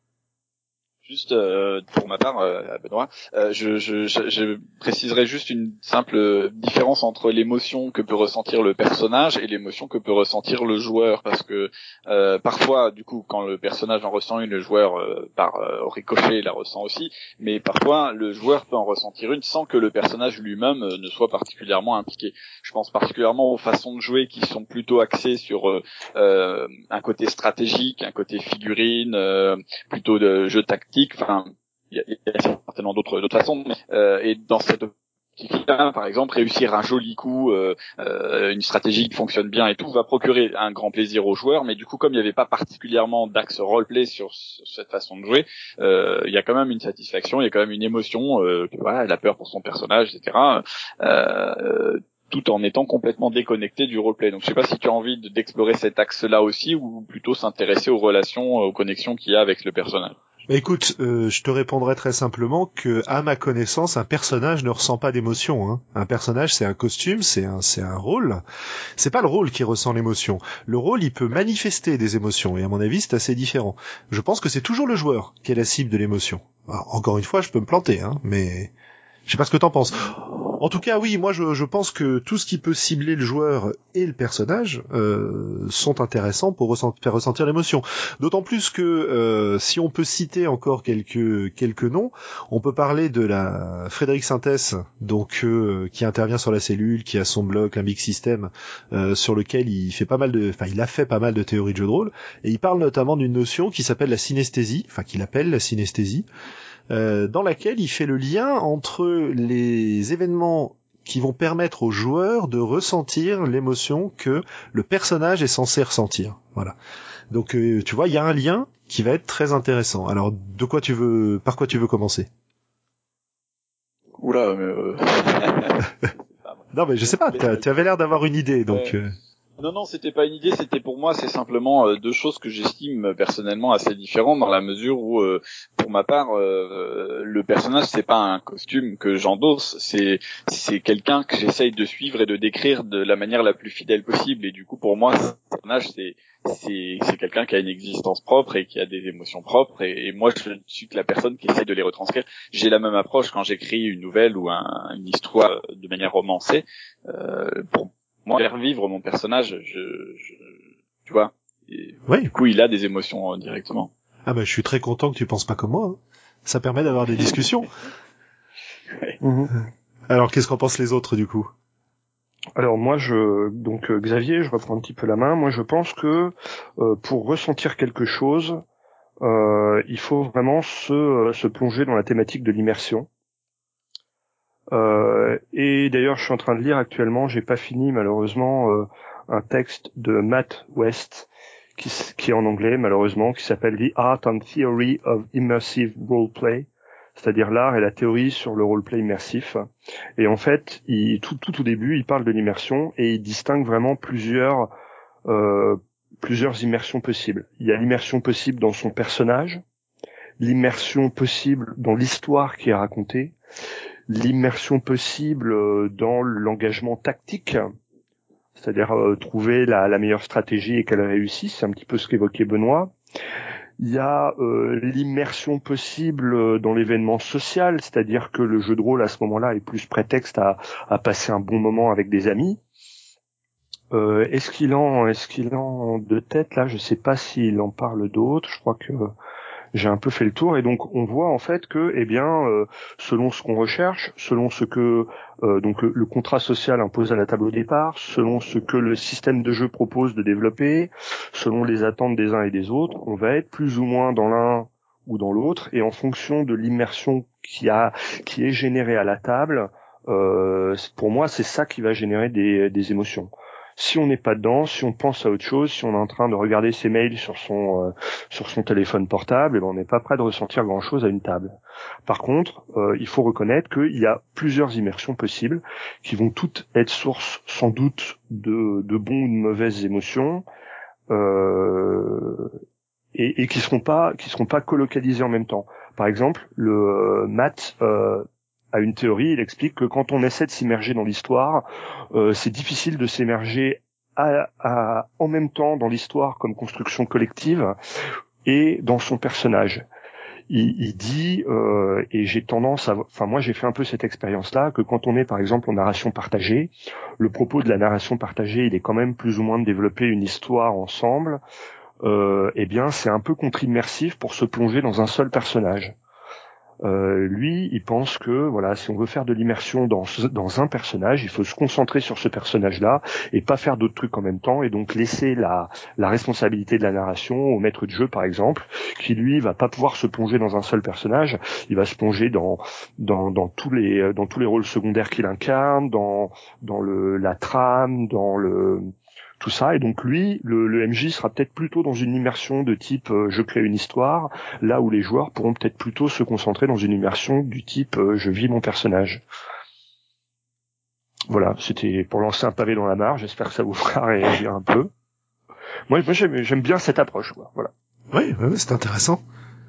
Juste euh, pour ma part, euh, Benoît, euh, je, je, je, je préciserai juste une simple différence entre l'émotion que peut ressentir le personnage et l'émotion que peut ressentir le joueur, parce que euh, parfois, du coup, quand le personnage en ressent une, le joueur euh, par euh, ricochet la ressent aussi, mais parfois le joueur peut en ressentir une sans que le personnage lui-même euh, ne soit particulièrement impliqué. Je pense particulièrement aux façons de jouer qui sont plutôt axées sur euh, euh, un côté stratégique, un côté figurine, euh, plutôt de jeu tactique. Enfin, il y, y a certainement d'autres d'autres façons, mais, euh, et dans cette optique-là, par exemple, réussir un joli coup, euh, euh, une stratégie qui fonctionne bien et tout, va procurer un grand plaisir aux joueurs. Mais du coup, comme il n'y avait pas particulièrement d'axe roleplay sur, sur cette façon de jouer, euh, il y a quand même une satisfaction, il y a quand même une émotion. Euh, que, voilà, elle a peur pour son personnage, et cetera. Euh, tout en étant complètement déconnecté du roleplay. Donc je sais pas si tu as envie de, d'explorer cet axe-là aussi, ou plutôt s'intéresser aux relations, aux connexions qu'il y a avec le personnage. Bah écoute, euh, je te répondrai très simplement que, à ma connaissance, un personnage ne ressent pas d'émotion. Hein. Un personnage, c'est un costume, c'est un, c'est un rôle. C'est pas le rôle qui ressent l'émotion. Le rôle, il peut manifester des émotions, et à mon avis, c'est assez différent. Je pense que c'est toujours le joueur qui est la cible de l'émotion. Alors, encore une fois, je peux me planter, hein, mais je sais pas ce que t'en penses. En tout cas, oui, moi je, je pense que tout ce qui peut cibler le joueur et le personnage euh, sont intéressants pour ressent- faire ressentir l'émotion. D'autant plus que euh, si on peut citer encore quelques quelques noms, on peut parler de la Frédéric Sintès, donc euh, qui intervient sur la cellule, qui a son blog Limbic System, euh, sur lequel il fait pas mal de, enfin il a fait pas mal de théories de jeux de rôle, et il parle notamment d'une notion qui s'appelle la synesthésie, enfin qu'il appelle la synesthésie. Euh, dans laquelle il fait le lien entre les événements qui vont permettre aux joueurs de ressentir l'émotion que le personnage est censé ressentir. Voilà. Donc euh, tu vois, il y a un lien qui va être très intéressant. Alors, de quoi tu veux, par quoi tu veux commencer? Oula, mais euh... Non, mais je sais pas. Tu avais l'air d'avoir une idée, donc. Euh... Non, non, c'était pas une idée, c'était pour moi, c'est simplement euh, deux choses que j'estime euh, personnellement assez différentes, dans la mesure où, euh, pour ma part, euh, le personnage, c'est pas un costume que j'endosse, c'est c'est quelqu'un que j'essaye de suivre et de décrire de la manière la plus fidèle possible. Et du coup, pour moi, ce personnage, c'est c'est c'est quelqu'un qui a une existence propre et qui a des émotions propres. Et, et moi, je ne suis que la personne qui essaye de les retranscrire. J'ai la même approche quand j'écris une nouvelle ou un, une histoire de manière romancée. Euh, pour moi, faire vivre mon personnage, je, je tu vois, et oui. Du coup, il a des émotions euh, directement. Ah bah, je suis très content que tu penses pas comme moi. Hein. Ça permet d'avoir des discussions. Ouais. Mmh. Alors, qu'est-ce qu'en pensent les autres, du coup? Alors moi, je donc euh, Xavier, je reprends un petit peu la main. Moi, je pense que euh, pour ressentir quelque chose, euh, il faut vraiment se, se plonger dans la thématique de l'immersion. Euh, et d'ailleurs, je suis en train de lire actuellement, j'ai pas fini malheureusement, euh, un texte de Matt West qui, qui est en anglais malheureusement, qui s'appelle The Art and Theory of Immersive Roleplay, c'est-à-dire l'art et la théorie sur le roleplay immersif. Et en fait, il, tout, tout au début, il parle de l'immersion et il distingue vraiment plusieurs euh, plusieurs immersions possibles. Il y a l'immersion possible dans son personnage, l'immersion possible dans l'histoire qui est racontée, l'immersion possible dans l'engagement tactique, c'est-à-dire euh, trouver la, la meilleure stratégie et qu'elle réussisse, c'est un petit peu ce qu'évoquait Benoît. Il y a euh, l'immersion possible dans l'événement social, c'est-à-dire que le jeu de rôle à ce moment-là est plus prétexte à, à passer un bon moment avec des amis. Euh, est-ce qu'il en, est-ce qu'il en de tête là, je sais pas s'il en parle d'autres. Je crois que j'ai un peu fait le tour et donc on voit en fait que, eh bien, euh, selon ce qu'on recherche, selon ce que euh, donc le, le contrat social impose à la table au départ, selon ce que le système de jeu propose de développer, selon les attentes des uns et des autres, on va être plus ou moins dans l'un ou dans l'autre et en fonction de l'immersion qui a qui est générée à la table, euh, pour moi c'est ça qui va générer des, des émotions. Si on n'est pas dedans, si on pense à autre chose, si on est en train de regarder ses mails sur son euh, sur son téléphone portable, eh ben on n'est pas prêt de ressentir grand-chose à une table. Par contre, euh, il faut reconnaître qu'il y a plusieurs immersions possibles qui vont toutes être source sans doute de, de bons ou de mauvaises émotions euh, et, et qui seront pas qui seront pas colocalisées en même temps. Par exemple, le euh, Matt euh, a une théorie, il explique que quand on essaie de s'immerger dans l'histoire, euh, c'est difficile de s'immerger à, à, en même temps dans l'histoire comme construction collective et dans son personnage. Il, il dit, euh, et j'ai tendance à... Enfin, moi, j'ai fait un peu cette expérience-là, que quand on est, par exemple, en narration partagée, le propos de la narration partagée, il est quand même plus ou moins de développer une histoire ensemble, euh, eh bien, c'est un peu contre-immersif pour se plonger dans un seul personnage. Euh, lui, il pense que voilà, si on veut faire de l'immersion dans dans un personnage, il faut se concentrer sur ce personnage-là et pas faire d'autres trucs en même temps, et donc laisser la la responsabilité de la narration au maître de jeu, par exemple, qui lui va pas pouvoir se plonger dans un seul personnage, il va se plonger dans dans dans tous les dans tous les rôles secondaires qu'il incarne, dans dans le la trame, dans le tout ça, et donc lui, le, le M J sera peut-être plutôt dans une immersion de type euh, je crée une histoire, là où les joueurs pourront peut-être plutôt se concentrer dans une immersion du type euh, je vis mon personnage. Voilà, c'était pour lancer un pavé dans la mare, j'espère que ça vous fera réagir un peu. Moi, moi j'aime, j'aime bien cette approche, quoi. Voilà. Oui, ouais, c'est intéressant.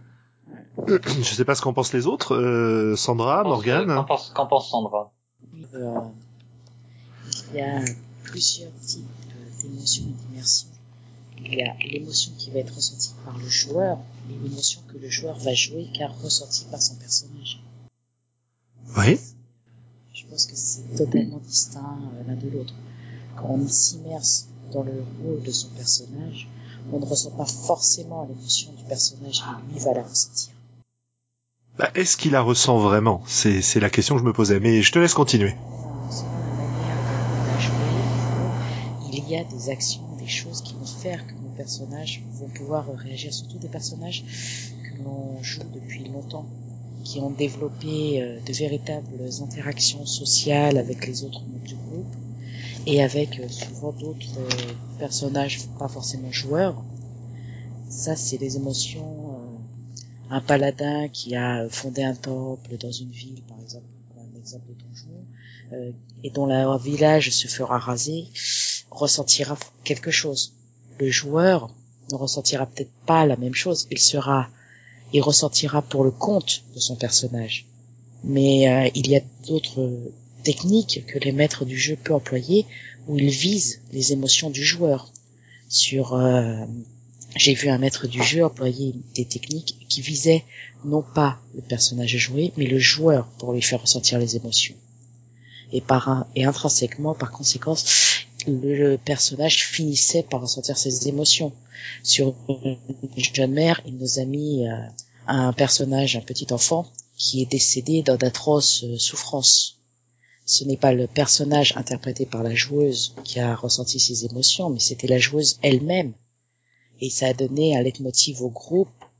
Je sais pas ce qu'en pensent les autres, euh, Sandra, Qu'en pense, Morgane. euh, Qu'en pense, qu'en pense Sandra? Euh, il y a plusieurs types d'émotions et d'immersion. Il y a l'émotion qui va être ressentie par le joueur et l'émotion que le joueur va jouer car ressentie par son personnage. Oui. Je pense que c'est totalement distinct euh, l'un de l'autre. Quand on s'immerse dans le rôle de son personnage, on ne ressent pas forcément l'émotion du personnage, mais lui va la ressentir. Bah, est-ce qu'il la ressent vraiment ? C'est, c'est la question que je me posais, mais je te laisse continuer. Selon la manière dont on a joué, il y a des actions, des choses qui vont faire que nos personnages vont pouvoir réagir, surtout des personnages que l'on joue depuis longtemps, qui ont développé euh, de véritables interactions sociales avec les autres membres du groupe et avec euh, souvent d'autres euh, personnages pas forcément joueurs. Ça, c'est des émotions. Euh, un paladin qui a fondé un temple dans une ville, par exemple, un exemple de donjon, euh, et dont le village se fera raser, ressentira quelque chose. Le joueur ne ressentira peut-être pas la même chose. Il sera, il ressentira pour le compte de son personnage. Mais euh, il y a d'autres techniques que les maîtres du jeu peuvent employer où ils visent les émotions du joueur. Sur, euh, j'ai vu un maître du jeu employer des techniques qui visaient non pas le personnage joué, mais le joueur pour lui faire ressentir les émotions. Et par un, et intrinsèquement, par conséquence, le, le personnage finissait par ressentir ses émotions. Sur une jeune mère, il nous a mis euh, un personnage, un petit enfant, qui est décédé dans d'atroces euh, souffrances. Ce n'est pas le personnage interprété par la joueuse qui a ressenti ses émotions, mais c'était la joueuse elle-même. Et ça a donné un leitmotiv au groupe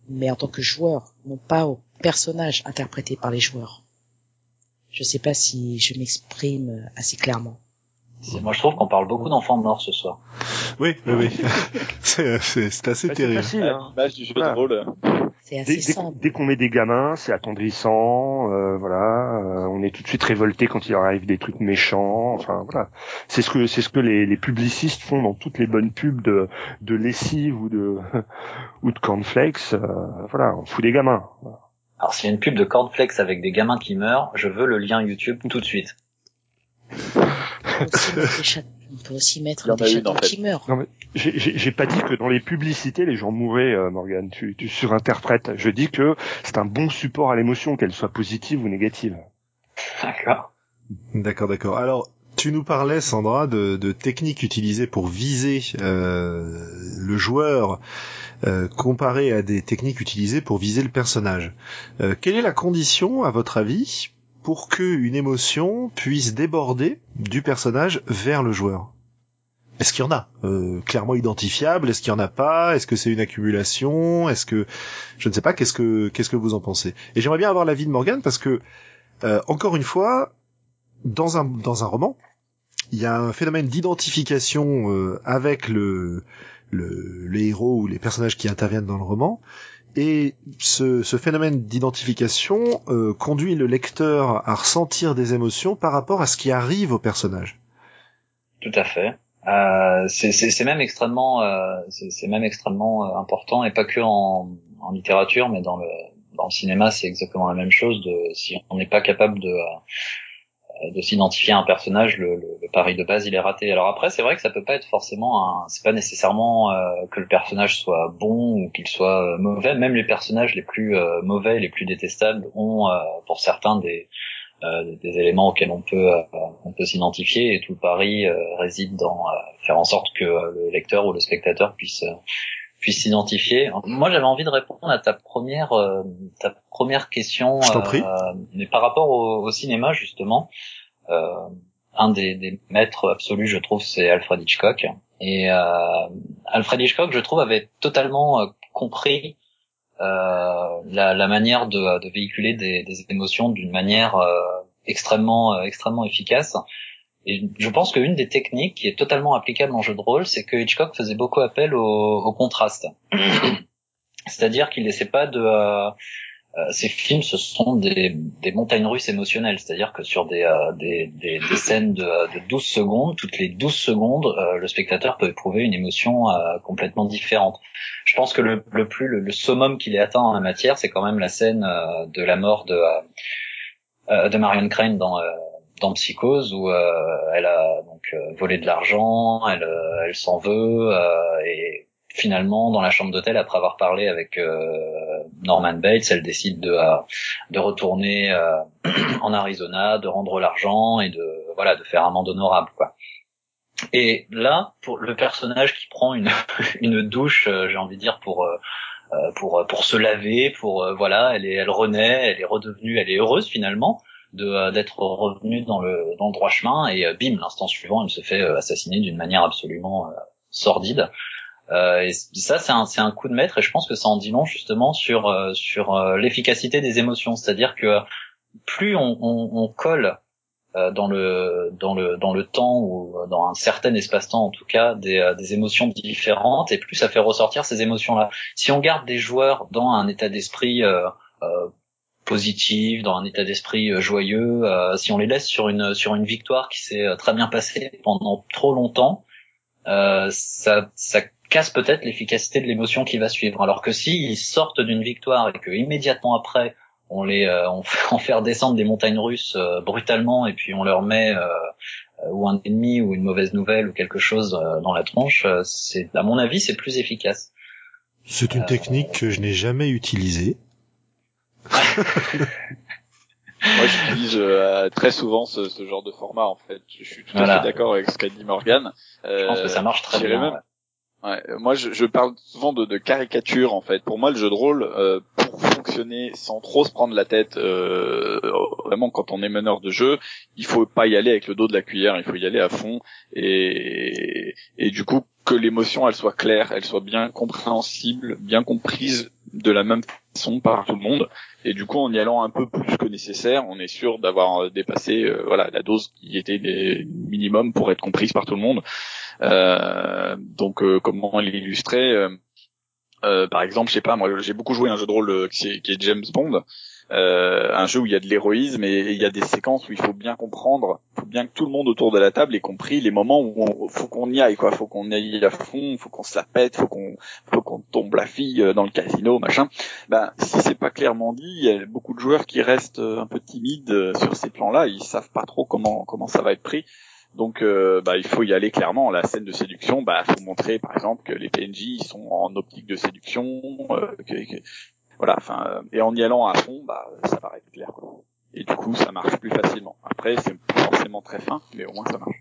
mais en tant que joueur, non pas au personnage interprété par les joueurs. Je sais pas si je m'exprime assez clairement. C'est, moi, je trouve qu'on parle beaucoup d'enfants morts ce soir. Oui, oui, oui. c'est, c'est, c'est assez Bah, terrible. C'est facile, hein. L'image du jeu Voilà. de rôle. C'est assez Dès, dès, simple. dès qu'on met des gamins, c'est attendrissant, euh, voilà, euh, on est tout de suite révolté quand il leur arrive des trucs méchants, enfin voilà. C'est ce que c'est ce que les, les publicistes font dans toutes les bonnes pubs de, de lessive ou de ou de cornflakes, euh, voilà, on fout des gamins. Alors, s'il y a une pub de cornflakes avec des gamins qui meurent, je veux le lien YouTube tout de suite. On peut aussi mettre des, chat... on peut aussi mettre Il y en des a une, chatons en fait. qui meurent. Non mais j'ai, j'ai, j'ai pas dit que dans les publicités les gens mouraient, euh, Morgane. Tu, tu surinterprètes. Je dis que c'est un bon support à l'émotion, qu'elle soit positive ou négative. D'accord. D'accord, d'accord. Alors, tu nous parlais, Sandra, de, de techniques utilisées pour viser euh, le joueur euh, comparé à des techniques utilisées pour viser le personnage. Euh, quelle est la condition, à votre avis, pour que une émotion puisse déborder du personnage vers le joueur? Est-ce qu'il y en a euh, clairement identifiable? Est-ce qu'il y en a pas? Est-ce que c'est une accumulation? Est-ce que je ne sais pas. Qu'est-ce que qu'est-ce que vous en pensez? Et j'aimerais bien avoir l'avis de Morgane parce que euh, encore une fois, dans un dans un roman, il y a un phénomène d'identification euh, avec le, le le héros ou les personnages qui interviennent dans le roman. Et ce, ce phénomène d'identification euh, conduit le lecteur à ressentir des émotions par rapport à ce qui arrive au personnage. Tout à fait. Euh, c'est, c'est, c'est même extrêmement, euh, c'est, c'est même extrêmement euh, important, et pas que en, en littérature, mais dans le, dans le cinéma, c'est exactement la même chose. De, si on n'est pas capable de, euh, de s'identifier à un personnage, le, le, le pari de base, il est raté. Alors après, c'est vrai que ça peut pas être forcément, un, c'est pas nécessairement euh, que le personnage soit bon ou qu'il soit euh, mauvais. Même les personnages les plus euh, mauvais, les plus détestables, ont euh, pour certains des Euh, des éléments auxquels on peut euh, on peut s'identifier, et tout le pari euh, réside dans euh, faire en sorte que euh, le lecteur ou le spectateur puisse euh, puisse s'identifier. Moi, j'avais envie de répondre à ta première euh, ta première question, Je t'en prie. euh, mais par rapport au, au cinéma justement. Euh, un des, des maîtres absolus, je trouve, c'est Alfred Hitchcock. Et euh, Alfred Hitchcock, je trouve, avait totalement euh, compris Euh, la, la manière de, de véhiculer des, des émotions d'une manière euh, extrêmement euh, extrêmement efficace. Et je pense qu'une des techniques qui est totalement applicable en jeu de rôle, c'est que Hitchcock faisait beaucoup appel au, au contraste. C'est-à-dire qu'il laissait pas de euh, euh, ces films, ce sont des, des montagnes russes émotionnelles. C'est-à-dire que sur des, euh, des, des, des scènes de, de douze secondes, toutes les douze secondes, euh, le spectateur peut éprouver une émotion euh, complètement différente. Je pense que le, le plus le, le summum qu'il ait atteint en la matière, c'est quand même la scène euh, de la mort de, euh, de Marion Crane dans, euh, dans Psychose, où euh, elle a donc euh, volé de l'argent, elle, euh, elle s'en veut, euh, et finalement, dans la chambre d'hôtel, après avoir parlé avec euh, Norman Bates, elle décide de euh, de retourner euh, en Arizona, de rendre l'argent et de voilà de faire amende honorable, quoi. Et là, pour le personnage qui prend une une douche, euh, j'ai envie de dire pour euh, pour pour se laver, pour euh, voilà, elle est elle renaît, elle est redevenue, elle est heureuse finalement de euh, d'être revenue dans le dans le droit chemin, et euh, bim, l'instant suivant, elle se fait euh, assassiner d'une manière absolument euh, sordide. Euh, et ça, c'est un, c'est un coup de maître, et je pense que ça en dit long justement sur euh, sur euh, l'efficacité des émotions. C'est-à-dire que plus on, on, on colle euh, dans le dans le dans le temps, ou dans un certain espace-temps en tout cas, des, euh, des émotions différentes, et plus ça fait ressortir ces émotions-là. Si on garde des joueurs dans un état d'esprit euh, euh, positif, dans un état d'esprit euh, joyeux, euh, si on les laisse sur une sur une victoire qui s'est euh, très bien passée pendant trop longtemps, euh, ça ça casse peut-être l'efficacité de l'émotion qui va suivre. Alors que s'ils sortent d'une victoire et que immédiatement après on les euh, on fait en faire descendre des montagnes russes euh, brutalement, et puis on leur met euh, euh, ou un ennemi ou une mauvaise nouvelle ou quelque chose euh, dans la tronche, euh, c'est, à mon avis, c'est plus efficace. C'est une euh... technique que je n'ai jamais utilisée. Moi, j'utilise euh, très souvent ce, ce genre de format, en fait. Je suis tout voilà. à fait d'accord avec ce qu'a dit Morgane. Euh, je pense que ça marche très bien. Même, ouais. Ouais, moi, je, je parle souvent de, de caricature, en fait. Pour moi, le jeu de rôle, euh, pour fonctionner sans trop se prendre la tête, euh, vraiment, quand on est meneur de jeu, il faut pas y aller avec le dos de la cuillère, il faut y aller à fond, et, et du coup, que l'émotion, elle soit claire, elle soit bien compréhensible, bien comprise de la même façon par tout le monde. Et du coup, en y allant un peu plus que nécessaire, on est sûr d'avoir dépassé euh, voilà la dose qui était des minimum pour être comprise par tout le monde. Euh, donc, euh, comment l'illustrer euh, euh, par exemple, je sais pas, moi j'ai beaucoup joué à un jeu de rôle euh, qui, est, qui est James Bond, euh, un jeu où il y a de l'héroïsme et il y a des séquences où il faut bien comprendre, il faut bien que tout le monde autour de la table ait compris les moments où on, faut qu'on y aille, quoi, faut qu'on aille à fond, faut qu'on se la pète, faut qu'on, faut qu'on tombe la fille dans le casino, machin. Ben si c'est pas clairement dit, il y a beaucoup de joueurs qui restent un peu timides sur ces plans-là, ils savent pas trop comment comment ça va être pris. Donc, euh, bah, il faut y aller clairement. La scène de séduction, bah, faut montrer, par exemple, que les P N J sont en optique de séduction, euh, que, que, voilà. Enfin, euh, et en y allant à fond, bah, ça paraît plus clair, quoi. Et du coup, ça marche plus facilement. Après, c'est pas forcément très fin, mais au moins ça marche.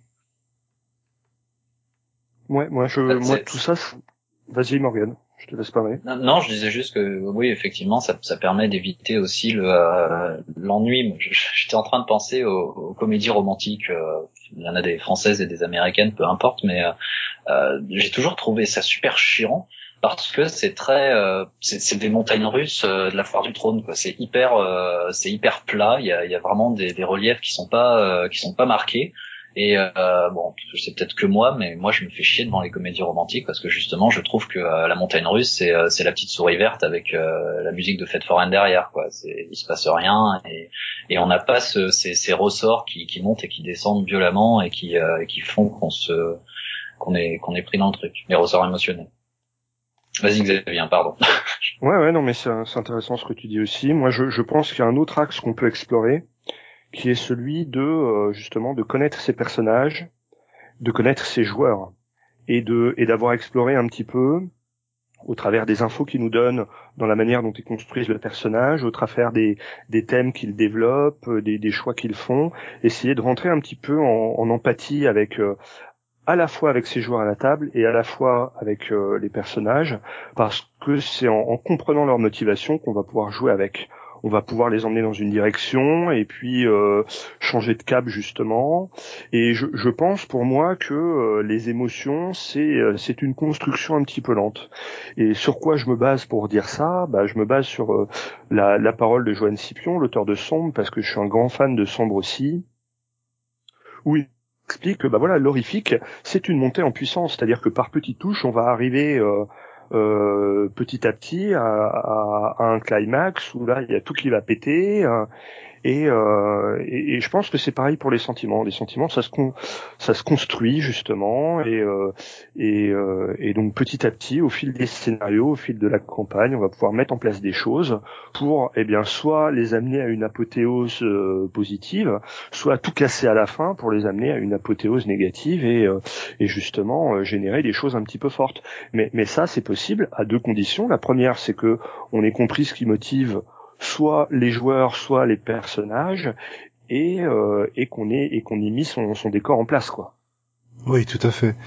Ouais, moi, je, Euh, moi, c'est- tout ça. c'est- Vas-y, Morgane, je te laisse parler. Non, non, je disais juste que oui, effectivement, ça, ça permet d'éviter aussi le euh, l'ennui. Je- J'étais en train de penser aux, aux comédies romantiques. Euh, il y en a des françaises et des américaines, peu importe, mais euh, euh, j'ai toujours trouvé ça super chiant parce que c'est très, euh, c'est c'est des montagnes russes euh, de la foire du trône, quoi. C'est hyper, euh, c'est hyper plat. Il y a, il y a vraiment des, des reliefs qui sont pas, euh, qui sont pas marqués. Et euh, bon, c'est peut-être que moi, mais moi je me fais chier devant les comédies romantiques parce que justement je trouve que euh, la montagne russe c'est euh, c'est la petite souris verte avec euh, la musique de Fête Foraine derrière, quoi. C'est, il se passe rien et et on n'a pas ce, ces, ces ressorts qui qui montent et qui descendent violemment et qui euh, qui font qu'on se qu'on est qu'on est pris dans le truc, les ressorts émotionnels. Vas-y Xavier, pardon. Ouais, ouais, non, mais c'est, c'est intéressant ce que tu dis aussi. Moi, je, je pense qu'il y a un autre axe qu'on peut explorer, qui est celui de euh, justement de connaître ses personnages, de connaître ses joueurs et de et d'avoir exploré un petit peu au travers des infos qu'ils nous donnent dans la manière dont ils construisent le personnage, au travers des des thèmes qu'ils développent, des des choix qu'ils font, essayer de rentrer un petit peu en, en empathie avec euh, à la fois avec ses joueurs à la table et à la fois avec euh, les personnages, parce que c'est en, en comprenant leur motivation qu'on va pouvoir jouer avec. On va pouvoir les emmener dans une direction et puis euh, changer de cap justement. Et je, je pense pour moi que euh, les émotions c'est euh, c'est une construction un petit peu lente. Et sur quoi je me base pour dire ça ? Bah je me base sur euh, la, la parole de Joanne Scipion, l'auteur de Sombre, parce que je suis un grand fan de Sombre aussi. Oui, explique que bah voilà, l'horrifique, c'est une montée en puissance, c'est-à-dire que par petites touches, on va arriver euh, euh, petit à petit à, à, à un climax où là il y a tout qui va péter. Euh, et, euh, et, et je pense que c'est pareil pour les sentiments. Les sentiments, ça se con, ça se construit justement, et, euh, et, euh, et donc petit à petit, au fil des scénarios, au fil de la campagne, on va pouvoir mettre en place des choses pour, eh bien, soit les amener à une apothéose euh, positive, soit tout casser à la fin pour les amener à une apothéose négative et, euh, et justement euh, générer des choses un petit peu fortes. Mais, mais ça, c'est possible à deux conditions. La première, c'est que on ait compris ce qui motive soit les joueurs, soit les personnages, et, euh, et qu'on ait et qu'on ait mis son, son décor en place, quoi. Oui, tout à fait.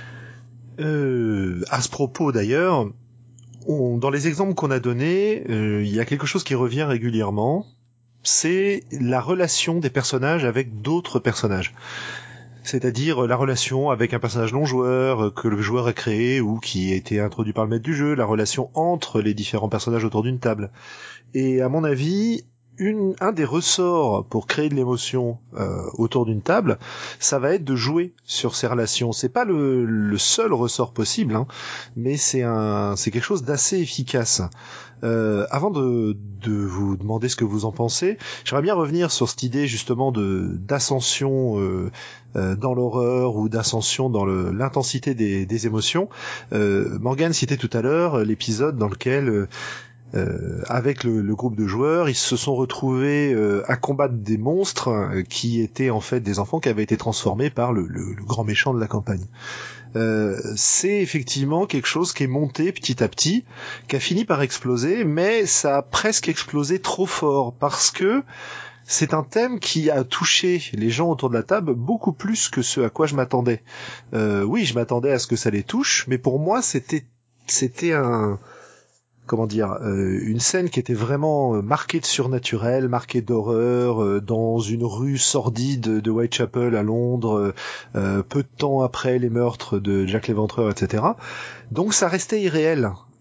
Euh, à ce propos d'ailleurs, on, dans les exemples qu'on a donnés, euh, il y a quelque chose qui revient régulièrement, c'est la relation des personnages avec d'autres personnages. C'est-à-dire la relation avec un personnage non joueur que le joueur a créé ou qui a été introduit par le maître du jeu, la relation entre les différents personnages autour d'une table. Et à mon avis, une, un des ressorts pour créer de l'émotion euh, autour d'une table, ça va être de jouer sur ces relations. C'est pas le, le seul ressort possible, hein, mais c'est un, c'est quelque chose d'assez efficace. Euh, avant de, de vous demander ce que vous en pensez, j'aimerais bien revenir sur cette idée justement de d'ascension euh, euh, dans l'horreur ou d'ascension dans le, l'intensité des, des émotions. Euh, Morgane citait tout à l'heure l'épisode dans lequel euh, Euh, avec le, le groupe de joueurs, ils se sont retrouvés euh, à combattre des monstres euh, qui étaient en fait des enfants qui avaient été transformés par le, le, le grand méchant de la campagne. Euh, c'est effectivement quelque chose qui est monté petit à petit, qui a fini par exploser, mais ça a presque explosé trop fort parce que c'est un thème qui a touché les gens autour de la table beaucoup plus que ce à quoi je m'attendais. Euh, oui, je m'attendais à ce que ça les touche, mais pour moi c'était c'était un comment dire, euh, une scène qui était vraiment euh, marquée de surnaturel, marquée d'horreur, euh, dans une rue sordide de Whitechapel à Londres, euh, peu de temps après les meurtres de Jack l'Éventreur, et cetera. Donc ça restait irréel.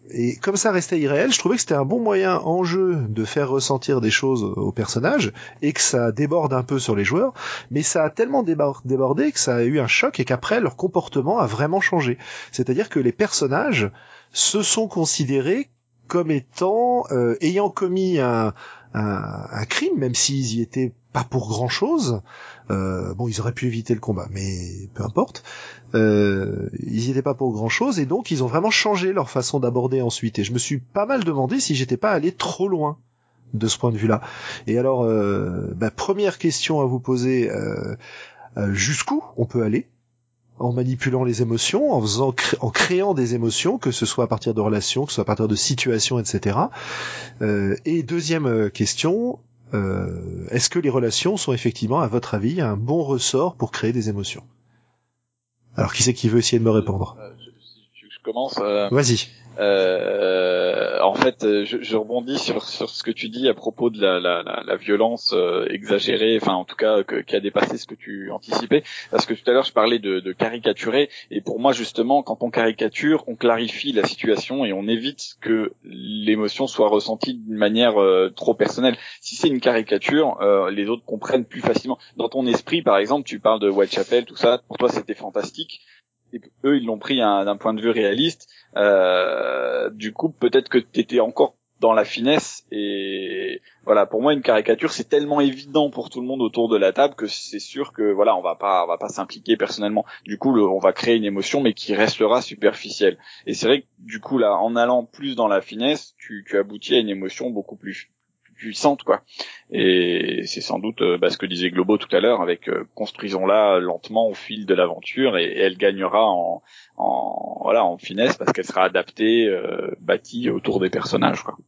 et comme ça restait irréel, je trouvais que c'était un bon moyen en jeu de faire ressentir des choses aux personnages et que ça déborde un peu sur les joueurs, mais ça a tellement débordé que ça a eu un choc et qu'après leur comportement a vraiment changé. C'est-à-dire que les personnages se sont considérés comme étant euh, ayant commis un, un, un crime, même s'ils y étaient pas pour grand-chose. Euh, bon, ils auraient pu éviter le combat, mais peu importe. Euh, ils y étaient pas pour grand-chose, et donc ils ont vraiment changé leur façon d'aborder ensuite. Et je me suis pas mal demandé si j'étais pas allé trop loin de ce point de vue-là. Et alors, euh, bah, première question à vous poser, euh, euh, jusqu'où on peut aller en manipulant les émotions, en faisant, cré- en créant des émotions, que ce soit à partir de relations, que ce soit à partir de situations, et cetera. Euh, et deuxième question, euh, est-ce que les relations sont effectivement, à votre avis, un bon ressort pour créer des émotions? Alors, qui c'est qui veut essayer de me répondre? Euh, je, je, je commence. Euh, Vas-y. Euh, en fait, je, je rebondis sur, sur ce que tu dis à propos de la, la, la, la violence euh, exagérée, enfin en tout cas que, qui a dépassé ce que tu anticipais. Parce que tout à l'heure je parlais de, de caricaturer, et pour moi justement, quand on caricature, on clarifie la situation et on évite que l'émotion soit ressentie d'une manière euh, trop personnelle. Si c'est une caricature, euh, les autres comprennent plus facilement. Dans ton esprit, par exemple, tu parles de Whitechapel, tout ça, pour toi c'était fantastique. Et eux, ils l'ont pris d'un point de vue réaliste. Euh, du coup, peut-être que t'étais encore dans la finesse. Et voilà, pour moi, une caricature, c'est tellement évident pour tout le monde autour de la table que c'est sûr que voilà, on va pas, on va pas s'impliquer personnellement. Du coup, le, on va créer une émotion, mais qui restera superficielle. Et c'est vrai que du coup, là, en allant plus dans la finesse, tu, tu aboutis à une émotion beaucoup plus puissante, quoi. Et c'est sans doute euh, bah, ce que disait Globo tout à l'heure, avec euh, construisons-la lentement au fil de l'aventure, et, et elle gagnera en, en voilà en finesse parce qu'elle sera adaptée, euh, bâtie autour des personnages, quoi.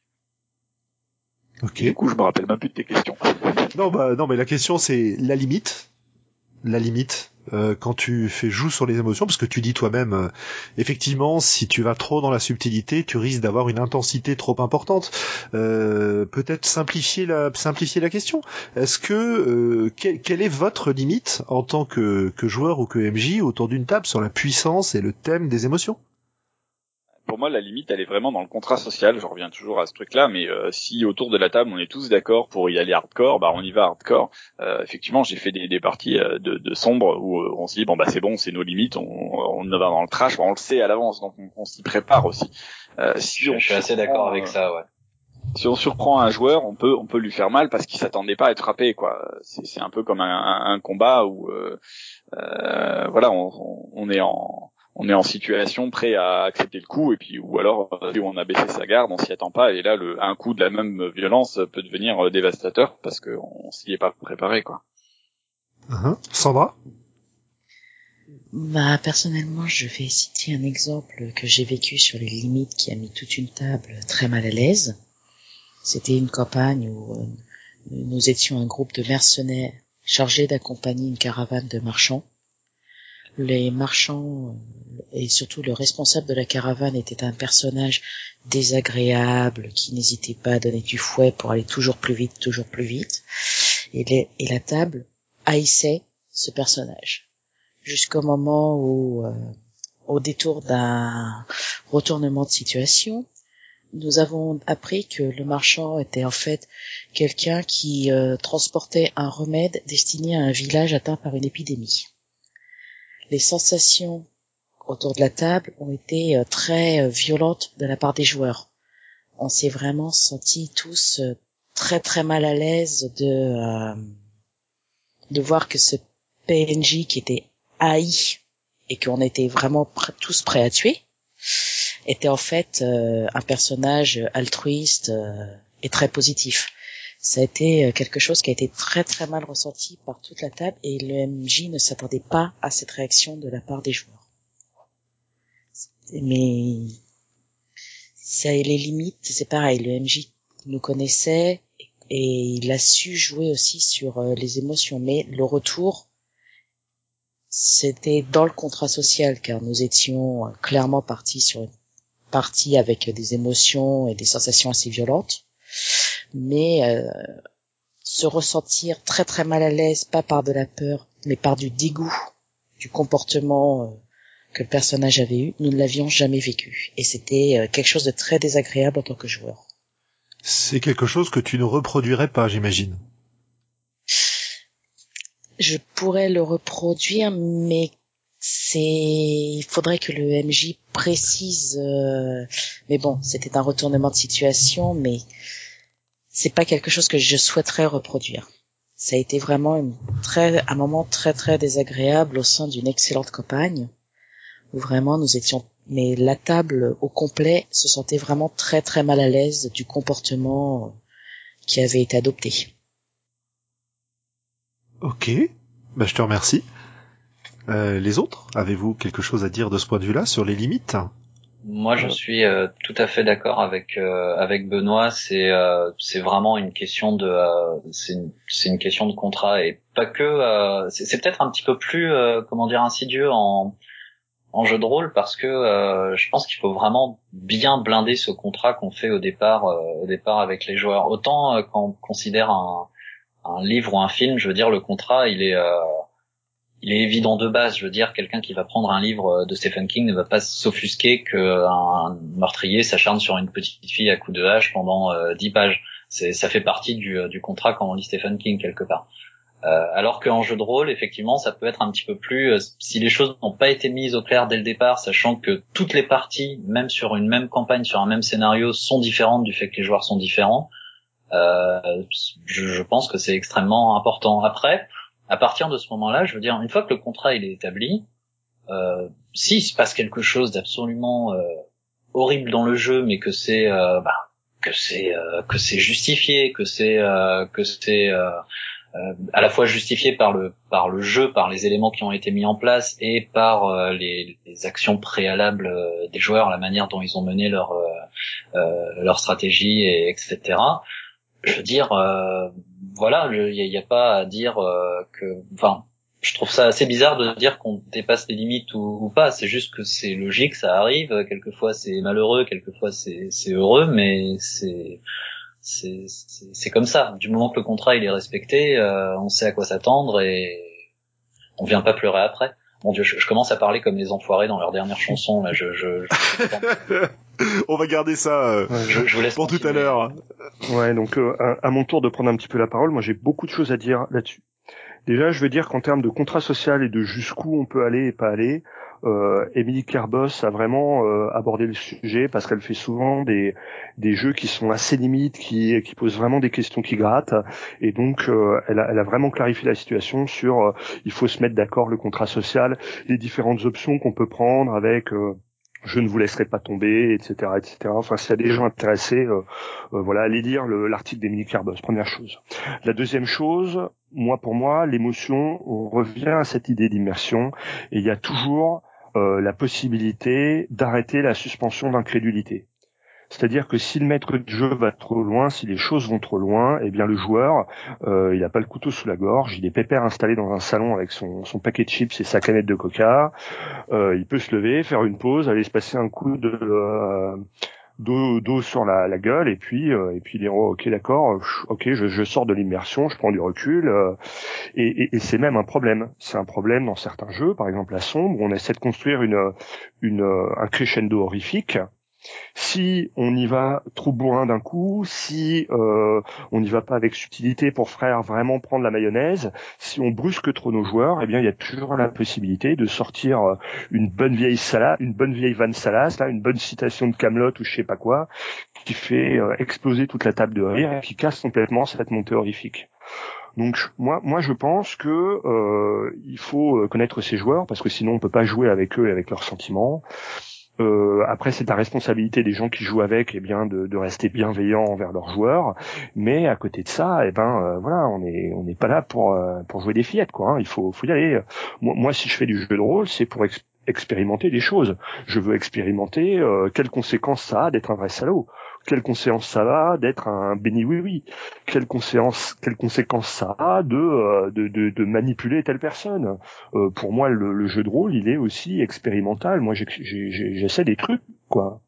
Ok. Et du coup, je me rappelle même plus de tes questions. Non, bah non, mais la question c'est la limite. La limite euh, quand tu fais joue sur les émotions, parce que tu dis toi-même, euh, effectivement, si tu vas trop dans la subtilité, tu risques d'avoir une intensité trop importante. Euh, peut-être simplifier la simplifier la question. Est-ce que euh, quel, quelle est votre limite en tant que, que joueur ou que M J autour d'une table sur la puissance et le thème des émotions? Pour moi, la limite, elle est vraiment dans le contrat social. Je reviens toujours à ce truc-là, mais euh, si autour de la table, on est tous d'accord pour y aller hardcore, bah on y va hardcore. Euh, effectivement, j'ai fait des, des parties euh, de, de sombre où euh, on se dit bon bah c'est bon, c'est nos limites, on, on va dans le trash, on le sait à l'avance, donc on, on s'y prépare aussi. Euh, si je, on je suis assez d'accord avec euh, ça, ouais. Si on surprend un joueur, on peut on peut lui faire mal parce qu'il s'attendait pas à être frappé, quoi. C'est c'est un peu comme un, un, un combat où euh, euh, voilà, on, on est en on est en situation prêt à accepter le coup, et puis ou alors où on a baissé sa garde, on s'y attend pas, et là le un coup de la même violence peut devenir dévastateur parce qu'on s'y est pas préparé, quoi. Uh-huh. Sandra? Bah, personnellement, je vais citer un exemple que j'ai vécu sur les limites qui a mis toute une table très mal à l'aise. C'était une campagne où euh, nous étions un groupe de mercenaires chargés d'accompagner une caravane de marchands. Les marchands euh, et surtout le responsable de la caravane était un personnage désagréable qui n'hésitait pas à donner du fouet pour aller toujours plus vite, toujours plus vite. Et, les, et la table haïssait ce personnage. Jusqu'au moment où, euh, au détour d'un retournement de situation, nous avons appris que le marchand était en fait quelqu'un qui euh, transportait un remède destiné à un village atteint par une épidémie. Les sensations autour de la table ont été euh, très euh, violentes de la part des joueurs. On s'est vraiment sentis tous euh, très très mal à l'aise de euh, de voir que ce P N J qui était haï et qu'on était vraiment pr- tous prêts à tuer était en fait euh, un personnage altruiste euh, et très positif. Ça a été quelque chose qui a été très très mal ressenti par toute la table, et le M J ne s'attendait pas à cette réaction de la part des joueurs. Mais ça, les limites, c'est pareil, le M J nous connaissait et il a su jouer aussi sur les émotions, mais le retour, c'était dans le contrat social, car nous étions clairement partis sur une partie avec des émotions et des sensations assez violentes, mais euh, se ressentir très très mal à l'aise, pas par de la peur, mais par du dégoût du comportement euh, que le personnage avait eu, nous ne l'avions jamais vécu. Et c'était euh, quelque chose de très désagréable en tant que joueur. C'est quelque chose que tu ne reproduirais pas, j'imagine. Je pourrais le reproduire, mais c'est, il faudrait que le M J précise, euh... mais bon, c'était un retournement de situation, mais c'est pas quelque chose que je souhaiterais reproduire. Ça a été vraiment une très, un moment très très désagréable au sein d'une excellente campagne, où vraiment nous étions, mais la table au complet se sentait vraiment très très mal à l'aise du comportement qui avait été adopté. Ok, bah je te remercie. Euh, les autres, avez-vous quelque chose à dire de ce point de vue-là sur les limites ? Moi, je suis euh, tout à fait d'accord avec euh, avec Benoît. C'est euh, c'est vraiment une question de euh, c'est une, c'est une question de contrat et pas que. Euh, c'est, c'est peut-être un petit peu plus euh, comment dire insidieux en en jeu de rôle parce que euh, je pense qu'il faut vraiment bien blinder ce contrat qu'on fait au départ euh, au départ avec les joueurs. Autant euh, quand on considère un un livre ou un film, je veux dire le contrat, il est euh, il est évident de base. Je veux dire, quelqu'un qui va prendre un livre de Stephen King ne va pas s'offusquer qu'un meurtrier s'acharne sur une petite fille à coups de hache pendant euh, dix pages. C'est, ça fait partie du, du contrat quand on lit Stephen King quelque part. Euh, alors qu'en jeu de rôle, effectivement, ça peut être un petit peu plus... Euh, si les choses n'ont pas été mises au clair dès le départ, sachant que toutes les parties, même sur une même campagne, sur un même scénario, sont différentes du fait que les joueurs sont différents, euh, je, je pense que c'est extrêmement important. Après, à partir de ce moment-là, je veux dire, une fois que le contrat il est établi, euh, s'il se passe quelque chose d'absolument euh, horrible dans le jeu, mais que c'est euh, bah, que c'est euh, que c'est justifié, que c'est euh, que c'est euh, euh, à la fois justifié par le par le jeu, par les éléments qui ont été mis en place et par euh, les, les actions préalables euh, des joueurs, la manière dont ils ont mené leur euh, euh, leur stratégie, et etc. Je veux dire, euh, voilà, il y a, y a pas à dire euh, que, enfin, je trouve ça assez bizarre de dire qu'on dépasse les limites ou, ou pas. C'est juste que c'est logique, ça arrive. Quelquefois c'est malheureux, quelquefois c'est, c'est heureux, mais c'est, c'est, c'est, c'est comme ça. Du moment que le contrat il est respecté, euh, on sait à quoi s'attendre et on vient pas pleurer après. Mon Dieu, je, je commence à parler comme les enfoirés dans leur dernière chanson. Là, je, je, je... On va garder ça euh, Ouais, je, je vous laisse pour continuer. tout à l'heure. Ouais, donc euh, à, à mon tour de prendre un petit peu la parole, moi j'ai beaucoup de choses à dire là-dessus. Déjà, je veux dire qu'en termes de contrat social et de jusqu'où on peut aller et pas aller, euh, Émilie Kerbos a vraiment euh, abordé le sujet parce qu'elle fait souvent des des jeux qui sont assez limites, qui qui posent vraiment des questions qui grattent, et donc euh, elle a elle a vraiment clarifié la situation sur euh, il faut se mettre d'accord, le contrat social, les différentes options qu'on peut prendre avec euh, je ne vous laisserai pas tomber, et cetera, et cetera. Enfin, s'il y a des gens intéressés, euh, euh, voilà, allez lire le, l'article d'Émilie Kerbos. Première chose. La deuxième chose, moi pour moi, l'émotion, on revient à cette idée d'immersion, et il y a toujours euh, la possibilité d'arrêter la suspension d'incrédulité. C'est-à-dire que si le maître de jeu va trop loin, si les choses vont trop loin, eh bien le joueur, euh, il n'a pas le couteau sous la gorge, il est pépère installé dans un salon avec son, son paquet de chips et sa canette de coca, euh, il peut se lever, faire une pause, aller se passer un coup de... Euh, d'eau, d'eau sur la, la gueule, et puis euh, et puis dire oh, ok d'accord, ok je, je sors de l'immersion, je prends du recul, euh, et, et, et c'est même un problème. C'est un problème dans certains jeux, par exemple la Sombre, où on essaie de construire une une un crescendo horrifique. Si on y va trop bourrin d'un coup, si euh, on n'y va pas avec subtilité pour faire vraiment prendre la mayonnaise, si on brusque trop nos joueurs, eh bien il y a toujours la possibilité de sortir une bonne vieille salade, une bonne vieille vanne salace, là, une bonne citation de Camelot ou je sais pas quoi, qui fait euh, exploser toute la table de rire et qui casse complètement cette montée horrifique. Donc moi, moi je pense que euh, il faut connaître ses joueurs parce que sinon on peut pas jouer avec eux et avec leurs sentiments. Euh, après, c'est la responsabilité des gens qui jouent avec, eh bien, de, de rester bienveillants envers leurs joueurs. Mais à côté de ça, eh ben, euh, voilà, on est, on n'est pas là pour euh, pour jouer des fillettes, quoi. Hein. Il faut, faut y aller. Moi, moi, si je fais du jeu de rôle, c'est pour ex- expérimenter des choses. Je veux expérimenter euh, quelles conséquences ça a d'être un vrai salaud. Quelles conséquences ça a d'être un béni oui oui. Quelles conséquences, quelles conséquences ça a de, euh, de, de, de manipuler telle personne. Euh, pour moi, le, le jeu de rôle, il est aussi expérimental. Moi, j'ai, j'ai, j'essaie des trucs, quoi.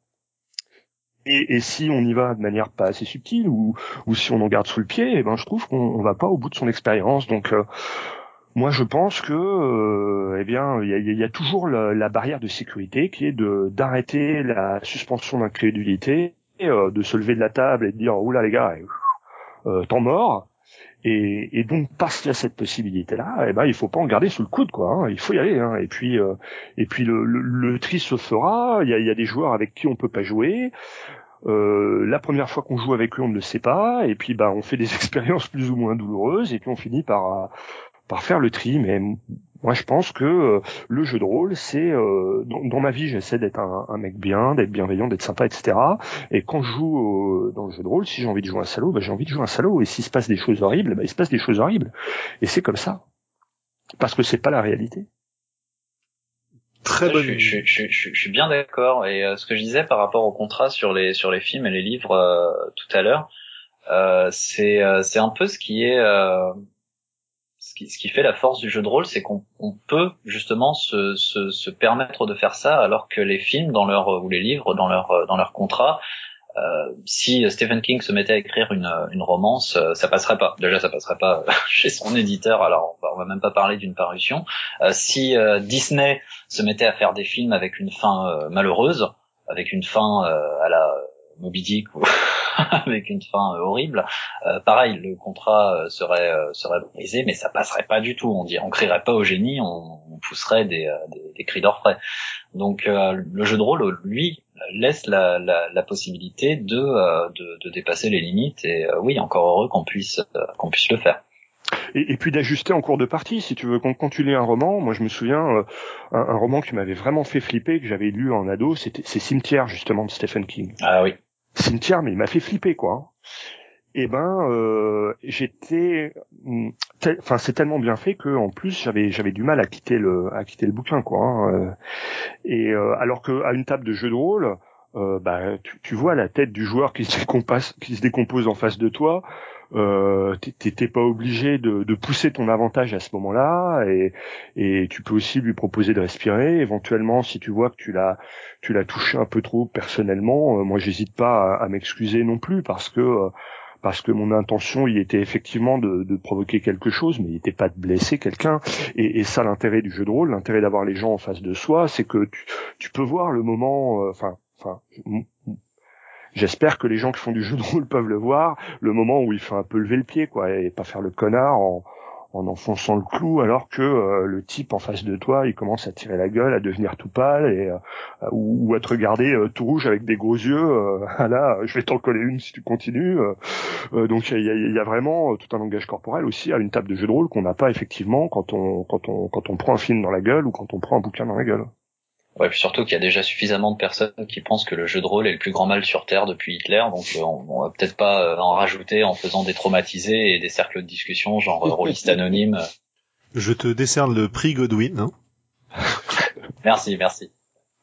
Et, et si on y va de manière pas assez subtile, ou, ou si on en garde sous le pied, eh ben, je trouve qu'on on va pas au bout de son expérience. Donc, euh, moi, je pense que, euh, eh bien, il y a, y a toujours la, la barrière de sécurité qui est de d'arrêter la suspension d'incrédulité, euh, de se lever de la table et de dire oula les gars, euh, temps mort. Et, et donc parce qu'il y a cette possibilité-là, eh ben il faut pas en garder sous le coude, quoi. Hein, il faut y aller. Hein, et puis euh, et puis le, le, le tri se fera. Il y a, il y a des joueurs avec qui on peut pas jouer. Euh, la première fois qu'on joue avec eux, on ne le sait pas. Et puis bah on fait des expériences plus ou moins douloureuses. Et puis on finit par par faire le tri. Mais moi je pense que euh, le jeu de rôle, c'est euh, dans, dans ma vie, j'essaie d'être un, un mec bien, d'être bienveillant, d'être sympa, et cetera. Et quand je joue euh, dans le jeu de rôle, si j'ai envie de jouer un salaud, bah, j'ai envie de jouer un salaud. Et s'il se passe des choses horribles, bah, il se passe des choses horribles. Et c'est comme ça, parce que c'est pas la réalité. Très Ça, bonne. je, suis, je, je, je, je suis bien d'accord. Et euh, ce que je disais par rapport au contrat sur les sur les films et les livres euh, tout à l'heure, euh, c'est euh, c'est un peu ce qui est euh, ce qui, ce qui fait la force du jeu de rôle, c'est qu'on on peut justement se, se, se permettre de faire ça, alors que les films dans leur ou les livres dans leur dans leur contrat, euh, si Stephen King se mettait à écrire une une romance, ça passerait pas. Déjà, ça passerait pas chez son éditeur. Alors, on va, on va même pas parler d'une parution. Euh, si euh, Disney se mettait à faire des films avec une fin euh, malheureuse, avec une fin euh, à la Moby Dick ou avec une fin euh, horrible, euh, pareil, le contrat euh, serait euh, serait brisé, mais ça passerait pas du tout. On dit, on crierait pas au génie, on, on pousserait des, euh, des, des cris d'orfraie. Donc euh, le jeu de rôle, lui, laisse la, la, la possibilité de, euh, de de dépasser les limites. Et euh, oui, encore heureux qu'on puisse euh, qu'on puisse le faire. Et, et puis d'ajuster en cours de partie, si tu veux. Quand, quand tu lis un roman, moi je me souviens, euh, un, un roman qui m'avait vraiment fait flipper, que j'avais lu en ado, c'était c'est Cimetière, justement, de Stephen King. Ah oui. Cimetière, mais il m'a fait flipper, quoi. Et ben, euh, j'étais, enfin, c'est tellement bien fait que en plus j'avais j'avais du mal à quitter le à quitter le bouquin, quoi. Hein. Et euh, alors que à une table de jeu de rôle, euh, bah tu, tu vois la tête du joueur qui se décompose qui se décompose en face de toi. Euh, t'es pas obligé de, de pousser ton avantage à ce moment-là, et, et tu peux aussi lui proposer de respirer. Éventuellement, si tu vois que tu l'as tu l'as touché un peu trop personnellement, euh, moi j'hésite pas à, à m'excuser non plus, parce que euh, parce que mon intention il était effectivement de, de provoquer quelque chose, mais il n'était pas de blesser quelqu'un. Et, et ça, l'intérêt du jeu de rôle, l'intérêt d'avoir les gens en face de soi, c'est que tu, tu peux voir le moment, enfin, euh, enfin, j'espère que les gens qui font du jeu de rôle peuvent le voir, le moment où il fait un peu lever le pied, quoi, et pas faire le connard en, en enfonçant le clou, alors que euh, le type en face de toi, il commence à tirer la gueule, à devenir tout pâle, et euh, ou, ou à te regarder euh, tout rouge avec des gros yeux. Euh, ah là, je vais t'en coller une si tu continues. Euh, euh, donc il y a, y a vraiment tout un langage corporel aussi à une table de jeu de rôle qu'on n'a pas effectivement quand on quand on quand on prend un film dans la gueule ou quand on prend un bouquin dans la gueule. Ouais, puis surtout qu'il y a déjà suffisamment de personnes qui pensent que le jeu de rôle est le plus grand mal sur Terre depuis Hitler, donc euh, on, on va peut-être pas euh, en rajouter en faisant des traumatisés et des cercles de discussion genre euh, rôliste anonyme. Je te décerne le prix Godwin. Hein. Merci, merci.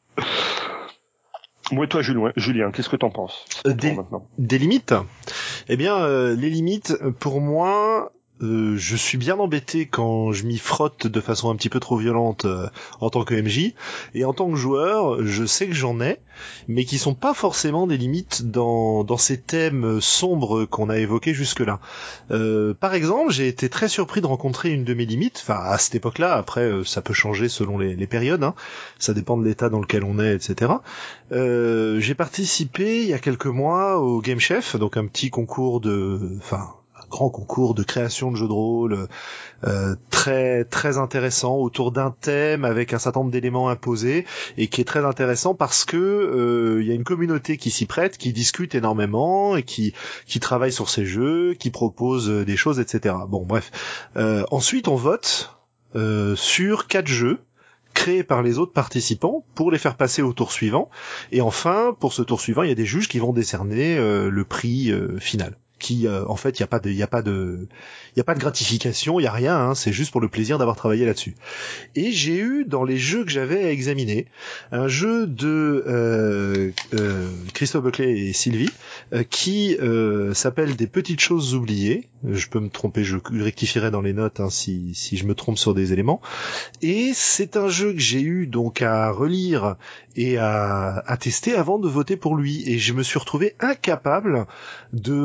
Moi et toi, Julien, Julien qu'est-ce que t'en penses euh, des, des limites. Eh bien, euh, les limites, pour moi, euh, je suis bien embêté quand je m'y frotte de façon un petit peu trop violente euh, en tant que M J, et en tant que joueur, je sais que j'en ai, mais qui sont pas forcément des limites dans dans ces thèmes sombres qu'on a évoqués jusque-là. Euh, par exemple, j'ai été très surpris de rencontrer une de mes limites, enfin à cette époque-là, après euh, ça peut changer selon les, les périodes, hein, ça dépend de l'état dans lequel on est, et cetera. Euh, j'ai participé il y a quelques mois au Game Chef, donc un petit concours de, enfin un grand concours de création de jeux de rôle, euh, très très intéressant autour d'un thème avec un certain nombre d'éléments imposés, et qui est très intéressant parce que euh, il y a une communauté qui s'y prête, qui discute énormément et qui qui travaille sur ces jeux, qui propose des choses, et cetera. Bon, bref. Euh, ensuite, on vote euh, sur quatre jeux créés par les autres participants pour les faire passer au tour suivant. Et enfin, pour ce tour suivant, il y a des juges qui vont décerner euh, le prix euh, final. Qui, euh, en fait, il y a pas de, il y a pas de, il y a pas de gratification, il y a rien. Hein, c'est juste pour le plaisir d'avoir travaillé là-dessus. Et j'ai eu dans les jeux que j'avais à examiner un jeu de euh, euh, Christophe Buckley et Sylvie euh, qui euh, s'appelle Des petites choses oubliées. Je peux me tromper, je rectifierai dans les notes hein, si si je me trompe sur des éléments. Et c'est un jeu que j'ai eu donc à relire et à, à tester avant de voter pour lui. Et je me suis retrouvé incapable de me mettre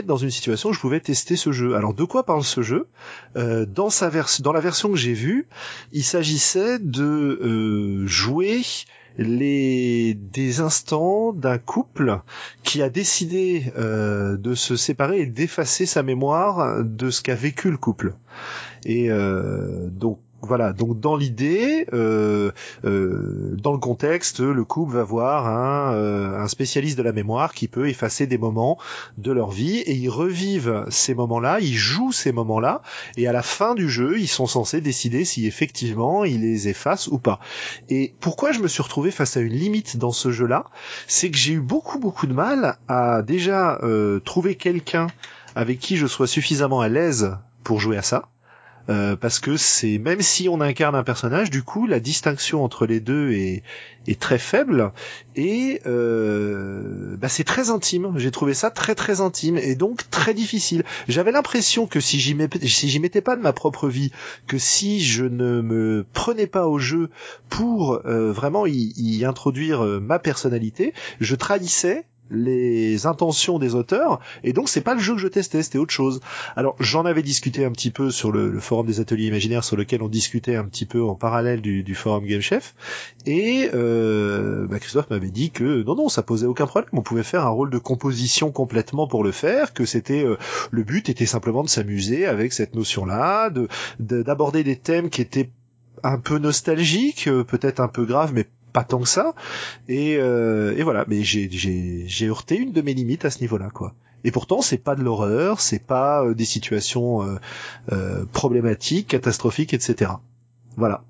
mettre dans une situation où je pouvais tester ce jeu. Alors de quoi parle ce jeu ? euh, Dans sa version, dans la version que j'ai vue, il s'agissait de euh, jouer les des instants d'un couple qui a décidé euh, de se séparer et d'effacer sa mémoire de ce qu'a vécu le couple. Et euh, donc voilà, donc dans l'idée, euh, euh, dans le contexte, le couple va voir un, euh, un spécialiste de la mémoire qui peut effacer des moments de leur vie et ils revivent ces moments-là, ils jouent ces moments-là et à la fin du jeu, ils sont censés décider si effectivement ils les effacent ou pas. Et pourquoi je me suis retrouvé face à une limite dans ce jeu-là, c'est que j'ai eu beaucoup beaucoup de mal à déjà euh, trouver quelqu'un avec qui je sois suffisamment à l'aise pour jouer à ça. Euh, parce que c'est, même si on incarne un personnage, du coup la distinction entre les deux est, est très faible et euh, bah c'est très intime. J'ai trouvé ça très très intime et donc très difficile. J'avais l'impression que si j'y mettais, si j'y mettais pas de ma propre vie, que si je ne me prenais pas au jeu pour euh, vraiment y, y introduire euh, ma personnalité, je trahissais les intentions des auteurs et donc c'est pas le jeu que je testais, c'était autre chose. Alors j'en avais discuté un petit peu sur le, le forum des ateliers imaginaires sur lequel on discutait un petit peu en parallèle du, du forum Game Chef et euh, bah Christophe m'avait dit que non non ça posait aucun problème, on pouvait faire un rôle de composition complètement pour le faire, que c'était euh, le but était simplement de s'amuser avec cette notion là, de, de d'aborder des thèmes qui étaient un peu nostalgiques, peut-être un peu graves mais pas tant que ça, et, euh, et voilà. Mais j'ai, j'ai, j'ai heurté une de mes limites à ce niveau-là, quoi. Et pourtant, c'est pas de l'horreur, c'est pas euh, des situations euh, euh, problématiques, catastrophiques, et cetera. Voilà.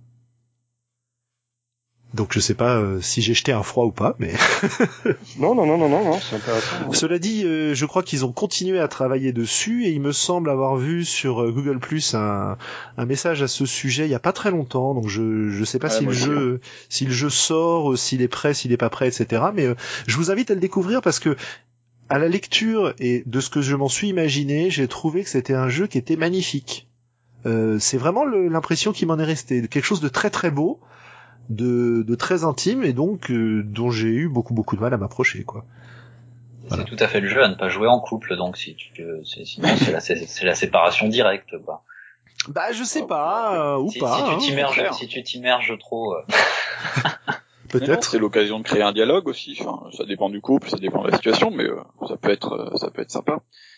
Donc je sais pas euh, si j'ai jeté un froid ou pas, mais non, non, non, non, non, non, c'est intéressant. Hein. Cela dit, euh, je crois qu'ils ont continué à travailler dessus et il me semble avoir vu sur euh, Google Plus un, un message à ce sujet il y a pas très longtemps. Donc je je sais pas Ouais, si le moi aussi, jeu si le jeu sort, euh, s'il est prêt, s'il est pas prêt, et cetera. Mais euh, je vous invite à le découvrir parce que à la lecture et de ce que je m'en suis imaginé, j'ai trouvé que c'était un jeu qui était magnifique. Euh, c'est vraiment le, l'impression qui m'en est restée, quelque chose de très très beau. De, de très intime et donc euh, dont j'ai eu beaucoup beaucoup de mal à m'approcher, quoi. Voilà. C'est tout à fait le jeu à ne pas jouer en couple, donc si tu veux, c'est, sinon c'est la, c'est, c'est la séparation directe, quoi. Bah je sais pas, euh, ou si, pas. Si tu hein. t'immerges, si tu t'immerges trop. Euh... Peut-être. Non, c'est l'occasion de créer un dialogue aussi. Enfin, ça dépend du couple, ça dépend de la situation, mais euh, ça peut être, euh, ça peut être sympa.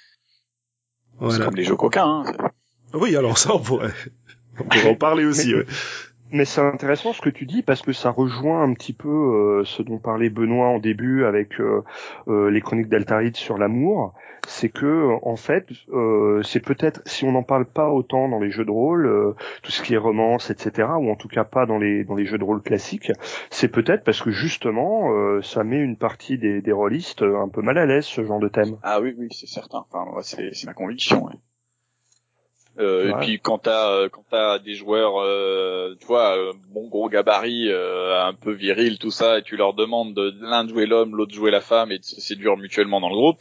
Voilà. C'est comme les jeux coquins. Hein. Oui, alors ça on pourrait, on pourrait en parler aussi. mais, ouais. mais c'est intéressant ce que tu dis parce que ça rejoint un petit peu euh, ce dont parlait Benoît en début avec euh, euh, les chroniques d'Altaride sur l'amour. C'est que en fait, euh, c'est peut-être si on n'en parle pas autant dans les jeux de rôle, euh, tout ce qui est romance, et cetera, ou en tout cas pas dans les dans les jeux de rôle classiques, c'est peut-être parce que justement, euh, ça met une partie des, des rôlistes un peu mal à l'aise ce genre de thème. Ah oui, oui, c'est certain. Enfin, moi, c'est, c'est ma conviction. Ouais. Euh, Ouais. Et puis quand t'as quand t'as des joueurs, euh, tu vois, euh, bon gros gabarit, euh, un peu viril, tout ça, et tu leur demandes de l'un de jouer l'homme, l'autre jouer la femme, et de se séduire mutuellement dans le groupe.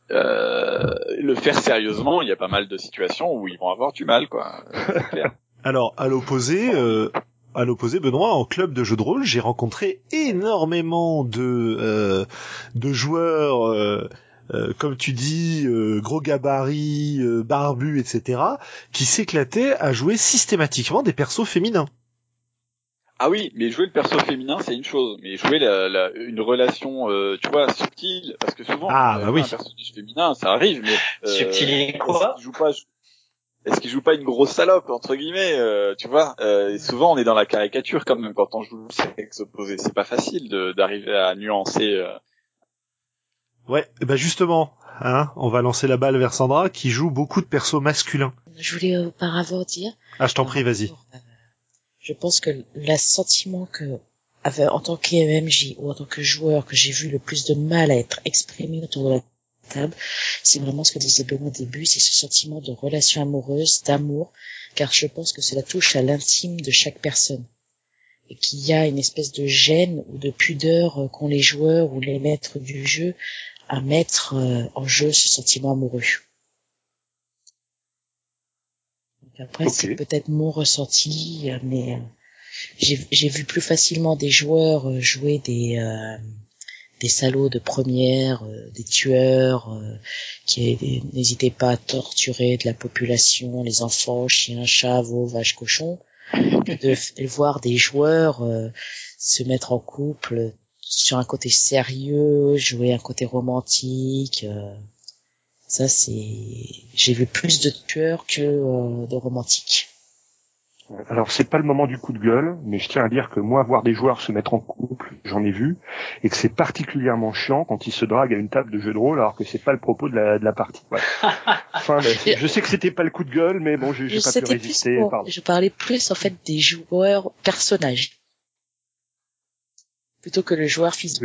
Euh, le faire sérieusement, il y a pas mal de situations où ils vont avoir du mal, quoi. C'est clair. Alors à l'opposé, euh, à l'opposé, Benoît, en club de jeux de rôle, j'ai rencontré énormément de euh, de joueurs. Euh, Euh, comme tu dis, euh, gros gabarit, euh, barbu, et cetera, qui s'éclataient à jouer systématiquement des persos féminins. Ah oui, mais jouer le perso féminin, c'est une chose, mais jouer la, la, une relation, euh, tu vois, subtile, parce que souvent, Ah euh, bah oui. un personnage féminin, ça arrive, mais euh, Subtil et quoi est-ce qu'il joue pas, est-ce qu'il joue pas une grosse salope entre guillemets, euh, tu vois euh, et souvent, on est dans la caricature quand même quand on joue le sexe opposé. C'est pas facile de, d'arriver à nuancer. Euh... Ouais, bah justement, hein, on va lancer la balle vers Sandra, qui joue beaucoup de persos masculins. Je voulais auparavant dire. Ah, je t'en par prie, vas-y. rapport à- Je pense que le sentiment que, avec- en tant qu'M M J ou en tant que joueur, que j'ai vu le plus de mal à être exprimé autour de la table, c'est vraiment ce que disait Benoît au début, c'est ce sentiment de relation amoureuse, d'amour, car je pense que cela touche à l'intime de chaque personne. Et qu'il y a une espèce de gêne ou de pudeur euh, qu'ont les joueurs ou les maîtres du jeu à mettre euh, en jeu ce sentiment amoureux. Donc après, Ok. c'est peut-être mon ressenti, euh, mais euh, j'ai, j'ai vu plus facilement des joueurs euh, jouer des, euh, des salauds de première, euh, des tueurs euh, qui n'hésitaient pas à torturer de la population, les enfants, chiens, chats, veaux, vaches, cochons, de f- voir des joueurs euh, se mettre en couple sur un côté sérieux, jouer un côté romantique. Euh, ça, c'est... J'ai vu plus de tueurs que euh, de romantiques. Alors c'est pas le moment du coup de gueule, mais je tiens à dire que moi voir des joueurs se mettre en couple, j'en ai vu, et que c'est particulièrement chiant quand ils se draguent à une table de jeu de rôle alors que c'est pas le propos de la, de la partie. Ouais. Enfin, ben, je sais que c'était pas le coup de gueule, mais bon, j'ai, j'ai pas pu C'était résister. plus pour... Pardon. Je parlais plus en fait des joueurs personnages plutôt que le joueur physique.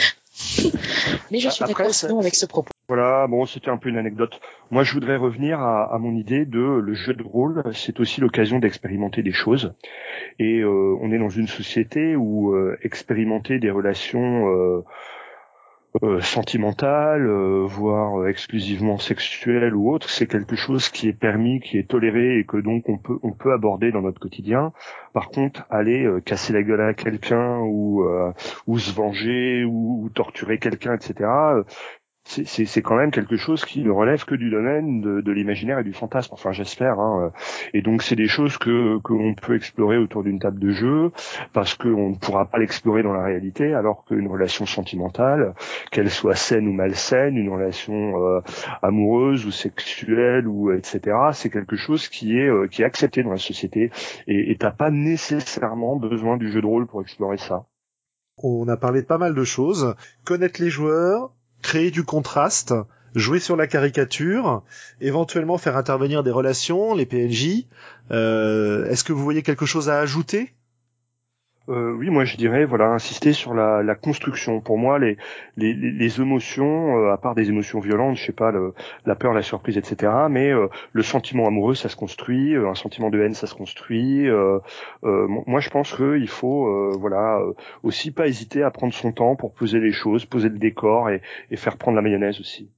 Mais je suis Après, d'accord ça, sinon avec ce propos. Voilà, bon, c'était un peu une anecdote. Moi, je voudrais revenir à, à mon idée de le jeu de rôle, c'est aussi l'occasion d'expérimenter des choses. Et euh, on est dans une société où euh, expérimenter des relations euh, euh, sentimentales, euh, voire euh, exclusivement sexuelles ou autres, c'est quelque chose qui est permis, qui est toléré et que donc on peut on peut aborder dans notre quotidien. Par contre, aller euh, casser la gueule à quelqu'un ou euh, ou se venger ou, ou torturer quelqu'un, et cetera. euh, C'est, c'est, c'est quand même quelque chose qui ne relève que du domaine de, de l'imaginaire et du fantasme. Enfin, j'espère. Hein. Et donc, c'est des choses que que l'on peut explorer autour d'une table de jeu, parce qu'on ne pourra pas l'explorer dans la réalité, alors qu'une relation sentimentale, qu'elle soit saine ou malsaine, une relation euh, amoureuse ou sexuelle ou et cetera, c'est quelque chose qui est euh, qui est accepté dans la société. Et, et t'as pas nécessairement besoin du jeu de rôle pour explorer ça. On a parlé de pas mal de choses. Connaître les joueurs, créer du contraste, jouer sur la caricature, éventuellement faire intervenir des relations, les P N J. Euh, est-ce que vous voyez quelque chose à ajouter ? Euh, oui, moi je dirais, voilà, insister sur la, la construction. Pour moi, les, les, les émotions, euh, à part des émotions violentes, je sais pas, le, la peur, la surprise, et cetera. Mais euh, le sentiment amoureux, ça se construit. Euh, un sentiment de haine, ça se construit. Euh, euh, moi, je pense qu'il faut, euh, voilà, euh, aussi pas hésiter à prendre son temps pour poser les choses, poser le décor et, et faire prendre la mayonnaise aussi.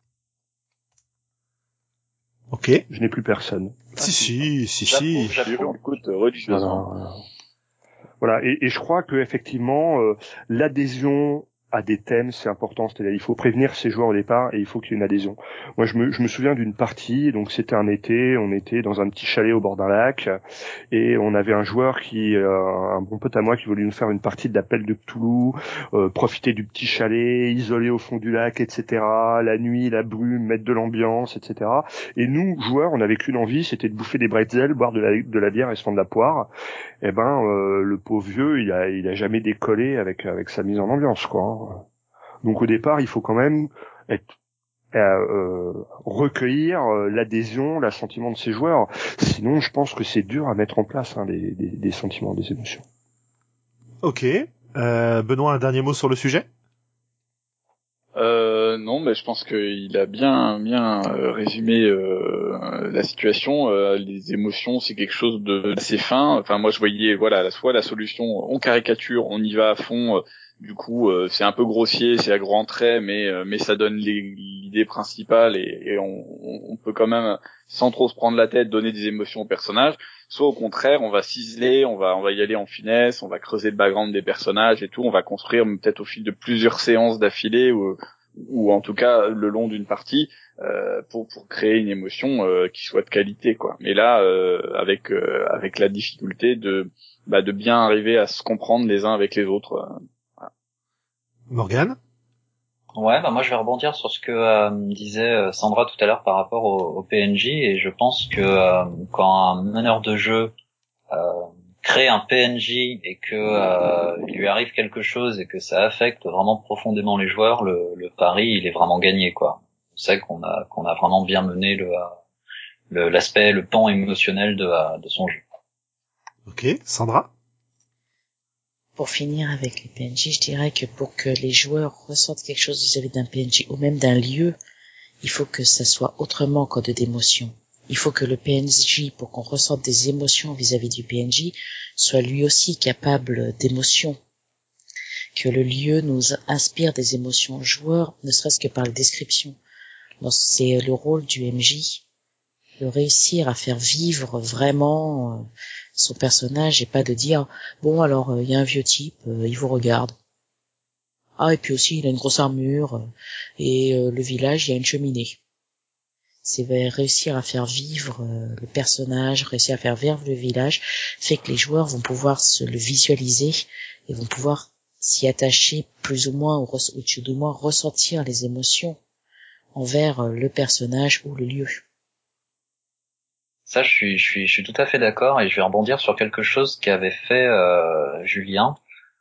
Ok. Je n'ai plus personne. Si, si, si, J'approuve, si. j'approuve. Écoute, religieusement. Voilà. Voilà, et, et je crois que effectivement, euh, l'adhésion à des thèmes, c'est important. C'est-à-dire, il faut prévenir ses joueurs au départ et il faut qu'il y ait une adhésion. Moi, je me, je me souviens d'une partie. Donc, c'était un été. On était dans un petit chalet au bord d'un lac et on avait un joueur qui, euh, un bon pote à moi, qui voulait nous faire une partie de l'appel de Cthulhu, euh, profiter du petit chalet, isolé au fond du lac, et cetera. La nuit, la brume, mettre de l'ambiance, et cetera. Et nous, joueurs, on n'avait qu'une envie, c'était de bouffer des bretzels, boire de la, de la bière et se fendre de la poire. Eh ben, euh, le pauvre vieux, il a, il a jamais décollé avec avec sa mise en ambiance, quoi. Hein. Donc au départ, il faut quand même être euh, euh, recueillir euh, l'adhésion, l'assentiment de ses joueurs. Sinon, je pense que c'est dur à mettre en place hein, des, des, des sentiments, des émotions. Ok. Euh, Benoît, un dernier mot sur le sujet ? Euh, non, mais je pense qu'il a bien bien euh, résumé euh, la situation. Euh, les émotions, c'est quelque chose de assez fin. Enfin, moi, je voyais, voilà, soit la solution, on caricature, on y va à fond. Euh, du coup, euh, c'est un peu grossier, c'est à grands traits, mais euh, mais ça donne les, l'idée principale et, et on, on peut quand même, sans trop se prendre la tête, donner des émotions au personnage. Soit au contraire, on va ciseler, on va on va y aller en finesse, on va creuser le background des personnages et tout, on va construire peut-être au fil de plusieurs séances d'affilée ou ou en tout cas le long d'une partie euh, pour pour créer une émotion euh, qui soit de qualité quoi. Mais là euh, avec euh, avec la difficulté de bah de bien arriver à se comprendre les uns avec les autres. Euh, voilà. Morgane ? Ouais, bah moi je vais rebondir sur ce que euh, disait euh, Sandra tout à l'heure par rapport au, au P N J, et je pense que euh, quand un meneur de jeu euh, crée un P N J et que euh, il lui arrive quelque chose et que ça affecte vraiment profondément les joueurs, le, le pari il est vraiment gagné quoi. On sait qu'on a qu'on a vraiment bien mené le, le l'aspect, le pan émotionnel de de son jeu. Ok. Sandra ? Pour finir avec les P N J, je dirais que pour que les joueurs ressentent quelque chose vis-à-vis d'un P N J ou même d'un lieu, il faut que ça soit autrement que d'émotions. Il faut que le P N J, pour qu'on ressente des émotions vis-à-vis du P N J, soit lui aussi capable d'émotions. Que le lieu nous inspire des émotions joueurs, ne serait-ce que par la description. C'est le rôle du M J, de réussir à faire vivre vraiment son personnage et pas de dire « Bon, alors, il y a un vieux type, il vous regarde. » Ah, et puis aussi, il a une grosse armure, euh, et euh, le village, il y a une cheminée. C'est réussir à faire vivre euh, le personnage, réussir à faire vivre le village, fait que les joueurs vont pouvoir se le visualiser et vont pouvoir s'y attacher plus ou moins, ou, ou tout du moins ressentir les émotions envers euh, le personnage ou le lieu. Ça, je suis, je suis, je suis tout à fait d'accord, et je vais rebondir sur quelque chose qu'avait fait euh, Julien.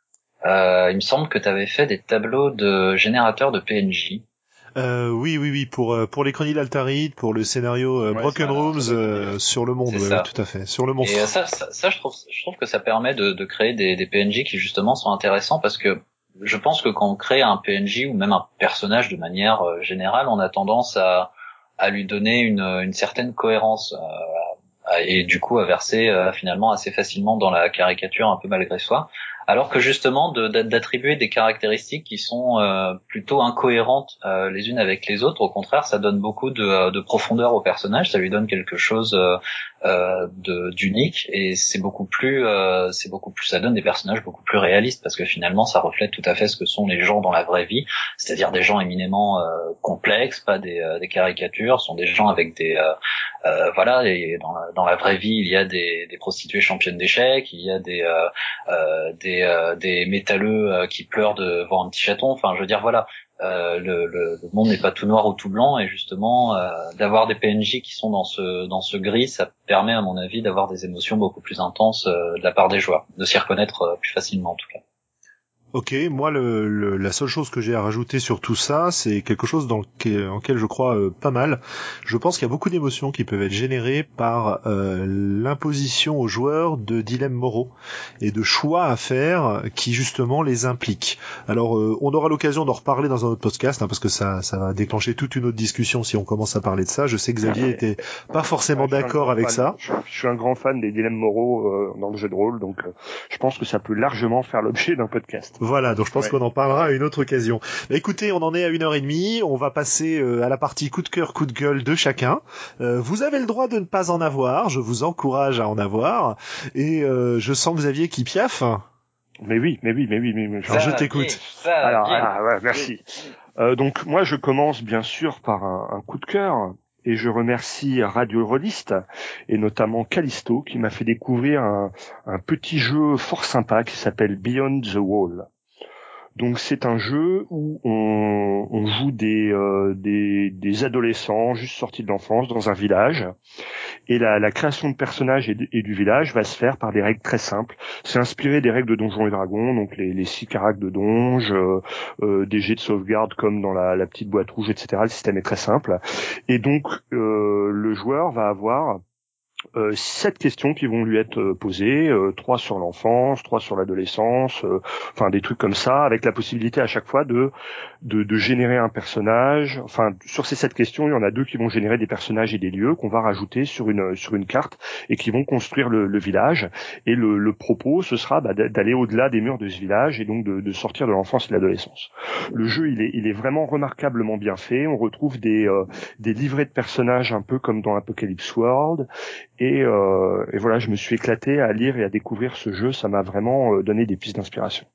Euh, il me semble que tu avais fait des tableaux de générateurs de P N J. Euh, oui, oui, oui, pour euh, pour les Chroniques d'Altaride, pour le scénario euh, Ouais, Broken voilà, Rooms euh, sur le monde, c'est ouais, ça. ouais, tout à fait, sur le Et euh, monstre. ça, ça, ça, je trouve, je trouve que ça permet de, de créer des, des P N J qui justement sont intéressants, parce que je pense que quand on crée un P N J ou même un personnage de manière euh, générale, on a tendance à, à lui donner une, une certaine cohérence euh, et du coup à verser euh, finalement assez facilement dans la caricature un peu malgré soi. Alors que justement de, d'attribuer des caractéristiques qui sont euh, plutôt incohérentes euh, les unes avec les autres, au contraire, ça donne beaucoup de, de profondeur au personnage, ça lui donne quelque chose euh, euh, de, d'unique, et c'est beaucoup plus, euh, c'est beaucoup plus, ça donne des personnages beaucoup plus réalistes, parce que finalement, ça reflète tout à fait ce que sont les gens dans la vraie vie, c'est-à-dire des gens éminemment euh, complexes, pas des, euh, des caricatures, sont des gens avec des euh, euh, voilà, et dans la, dans la vraie vie, il y a des, des prostituées championnes d'échecs, il y a des euh, euh, des, euh, des métalleux euh, qui pleurent devant un petit chaton. Enfin, je veux dire, voilà, euh, le, le, le monde n'est pas tout noir ou tout blanc, et justement, euh, d'avoir des P N J qui sont dans ce dans ce gris, ça permet, à mon avis, d'avoir des émotions beaucoup plus intenses euh, de la part des joueurs, de s'y reconnaître euh, plus facilement en tout cas. Ok, moi le, le, la seule chose que j'ai à rajouter sur tout ça, c'est quelque chose dans lequel, en lequel je crois euh, pas mal. Je pense qu'il y a beaucoup d'émotions qui peuvent être générées par euh, l'imposition aux joueurs de dilemmes moraux et de choix à faire qui justement les impliquent. Alors euh, on aura l'occasion d'en reparler dans un autre podcast, hein, parce que ça, ça va déclencher toute une autre discussion si on commence à parler de ça. Je sais que Xavier était pas forcément Ouais, je suis un d'accord grand avec fan. ça. Je, je suis un grand fan des dilemmes moraux euh, dans le jeu de rôle, donc euh, je pense que ça peut largement faire l'objet d'un podcast. Voilà, donc je pense Ouais. qu'on en parlera à une autre occasion. Bah, écoutez, on en est à une heure et demie, on va passer euh, à la partie coup de cœur, coup de gueule de chacun. Euh, vous avez le droit de ne pas en avoir, je vous encourage à en avoir, et euh, je sens Xavier qui piaffe. Mais oui, mais oui, mais oui, mais, mais Alors je Ça, t'écoute. ça, alors, bien. ah, ouais, merci. Euh, donc moi, je commence bien sûr par un, un coup de cœur. Et je remercie Radio Rolliste et notamment Callisto qui m'a fait découvrir un, un petit jeu fort sympa qui s'appelle Beyond the Wall. Donc c'est un jeu où on, on joue des, euh, des, des adolescents juste sortis de l'enfance dans un village. Et la, la création de personnages et, de, et du village va se faire par des règles très simples. C'est inspiré des règles de Donjons et Dragons, donc les, les six caractères de donge, euh, euh, des jets de sauvegarde comme dans la, la petite boîte rouge, et cetera. Le système est très simple. Et donc euh, le joueur va avoir Euh, sept questions qui vont lui être euh, posées, euh, trois sur l'enfance, trois sur l'adolescence, euh, enfin des trucs comme ça, avec la possibilité à chaque fois de, de de générer un personnage. Enfin, sur ces sept questions, il y en a deux qui vont générer des personnages et des lieux qu'on va rajouter sur une sur une carte et qui vont construire le, le village. Et le, le propos, ce sera bah, d'aller au-delà des murs de ce village et donc de, de sortir de l'enfance et de l'adolescence. Le jeu, il est il est vraiment remarquablement bien fait. On retrouve des euh, des livrets de personnages un peu comme dans Apocalypse World. Et, euh, et voilà, je me suis éclaté à lire et à découvrir ce jeu. Ça m'a vraiment euh, donné des pistes d'inspiration.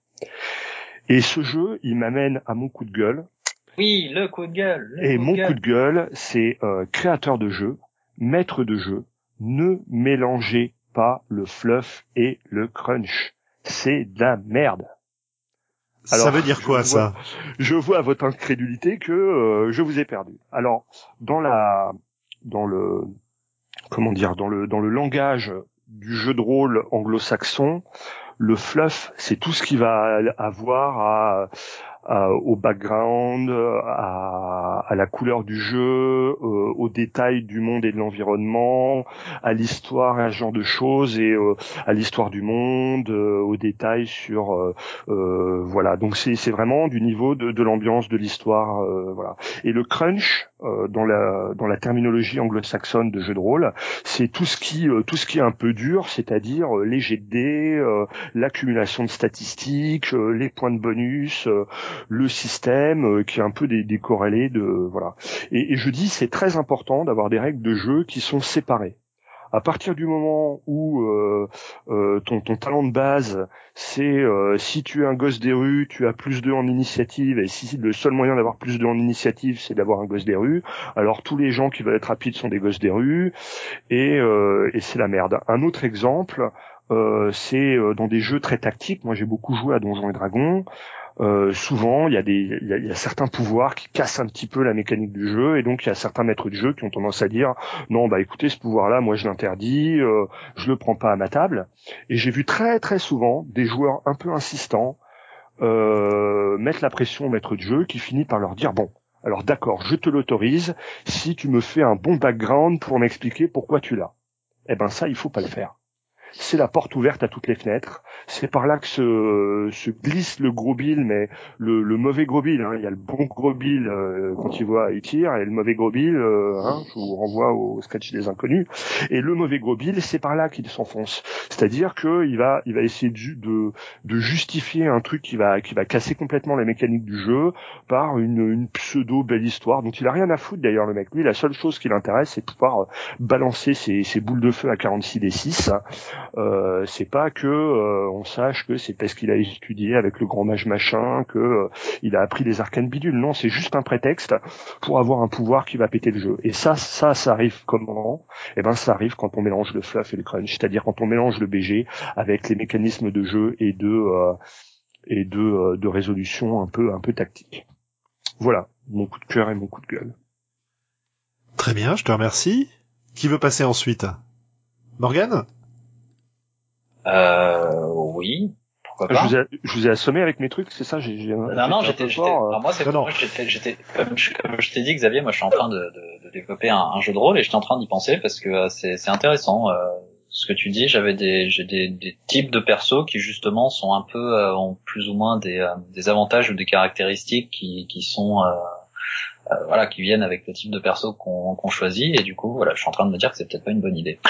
Et ce jeu, il m'amène à mon coup de gueule. Oui, le coup de gueule. Le Et coup mon de gueule. coup de gueule, c'est euh, créateur de jeu, maître de jeu. Ne mélangez pas le fluff et le crunch. C'est de la merde. Ça Alors, veut dire je quoi vois, ça? je vois à votre incrédulité que euh, je vous ai perdu. Alors, dans la, dans le, comment dire, dans le dans le langage du jeu de rôle anglo-saxon, le fluff, c'est tout ce qui va avoir à, à, au background, à, à la couleur du jeu, euh, aux détails du monde et de l'environnement, à l'histoire et à ce genre de choses, et euh, à l'histoire du monde, euh, aux détails sur euh, euh, voilà. Donc c'est c'est vraiment du niveau de, de l'ambiance, de l'histoire, euh, voilà. Et le crunch euh, dans la dans la terminologie anglo-saxonne de jeu de rôle, c'est tout ce qui euh, tout ce qui est un peu dur, c'est-à-dire euh, les jets de dés, euh, l'accumulation de statistiques, euh, les points de bonus, euh, le système euh, qui est un peu des, des corrélés de voilà. Et, et je dis c'est très important d'avoir des règles de jeu qui sont séparées. À partir du moment où euh, euh, ton, ton talent de base, c'est euh, si tu es un gosse des rues, tu as plus deux en initiative, et si le seul moyen d'avoir plus deux en initiative, c'est d'avoir un gosse des rues, alors tous les gens qui veulent être rapides sont des gosses des rues, et, euh, et c'est la merde. Un autre exemple, euh, c'est euh, dans des jeux très tactiques. Moi, j'ai beaucoup joué à Donjons et Dragons. Euh, souvent, il y a des, il y a, il y a certains pouvoirs qui cassent un petit peu la mécanique du jeu, et donc il y a certains maîtres de jeu qui ont tendance à dire non, bah écoutez, ce pouvoir-là, moi je l'interdis, euh, je le prends pas à ma table. Et j'ai vu très très souvent des joueurs un peu insistants euh, mettre la pression au maître de jeu, qui finit par leur dire bon, alors d'accord, je te l'autorise si tu me fais un bon background pour m'expliquer pourquoi tu l'as. Eh ben ça, il faut pas le faire. C'est la porte ouverte à toutes les fenêtres. C'est par là que se, se glisse le gros Bill, mais le, le mauvais gros Bill. Hein. Il y a le bon gros Bill euh, quand il voit, il tire, et le mauvais gros Bill, euh, hein, je vous renvoie au sketch des inconnus. Et le mauvais gros Bill, c'est par là qu'il s'enfonce. C'est-à-dire que il va, il va essayer de, de, de justifier un truc qui va, qui va casser complètement la mécanique du jeu par une, une pseudo belle histoire dont il a rien à foutre d'ailleurs le mec. Lui, la seule chose qui l'intéresse, c'est de pouvoir balancer ses, ses boules de feu à quarante-six D six. Euh, c'est pas que euh, on sache que c'est parce qu'il a étudié avec le grand mage machin que euh, il a appris des arcanes bidules. Non, c'est juste un prétexte pour avoir un pouvoir qui va péter le jeu. Et ça, ça, ça arrive comment ? Eh ben, ça arrive quand on mélange le fluff et le crunch, c'est-à-dire quand on mélange le B G avec les mécanismes de jeu et de euh, et de euh, de résolution un peu un peu tactique. Voilà, mon coup de cœur et mon coup de gueule. Très bien, je te remercie. Qui veut passer ensuite ? Morgane ? Euh, oui, pourquoi pas. Je vous ai, je vous ai assommé avec mes trucs, c'est ça, j'ai, j'ai Non, non, j'étais, j'étais, fort, euh... alors moi, c'est, non, non. moi, j'étais, j'étais, comme je, comme je t'ai dit, Xavier, moi, je suis en train de, de, de développer un, un jeu de rôle et j'étais en train d'y penser parce que euh, c'est, c'est intéressant, euh, ce que tu dis. J'avais des, j'ai des, des types de persos qui, justement, sont un peu, euh, ont plus ou moins des, euh, des avantages ou des caractéristiques qui, qui sont, euh, euh, voilà, qui viennent avec le type de perso qu'on, qu'on choisit et du coup, voilà, je suis en train de me dire que c'est peut-être pas une bonne idée.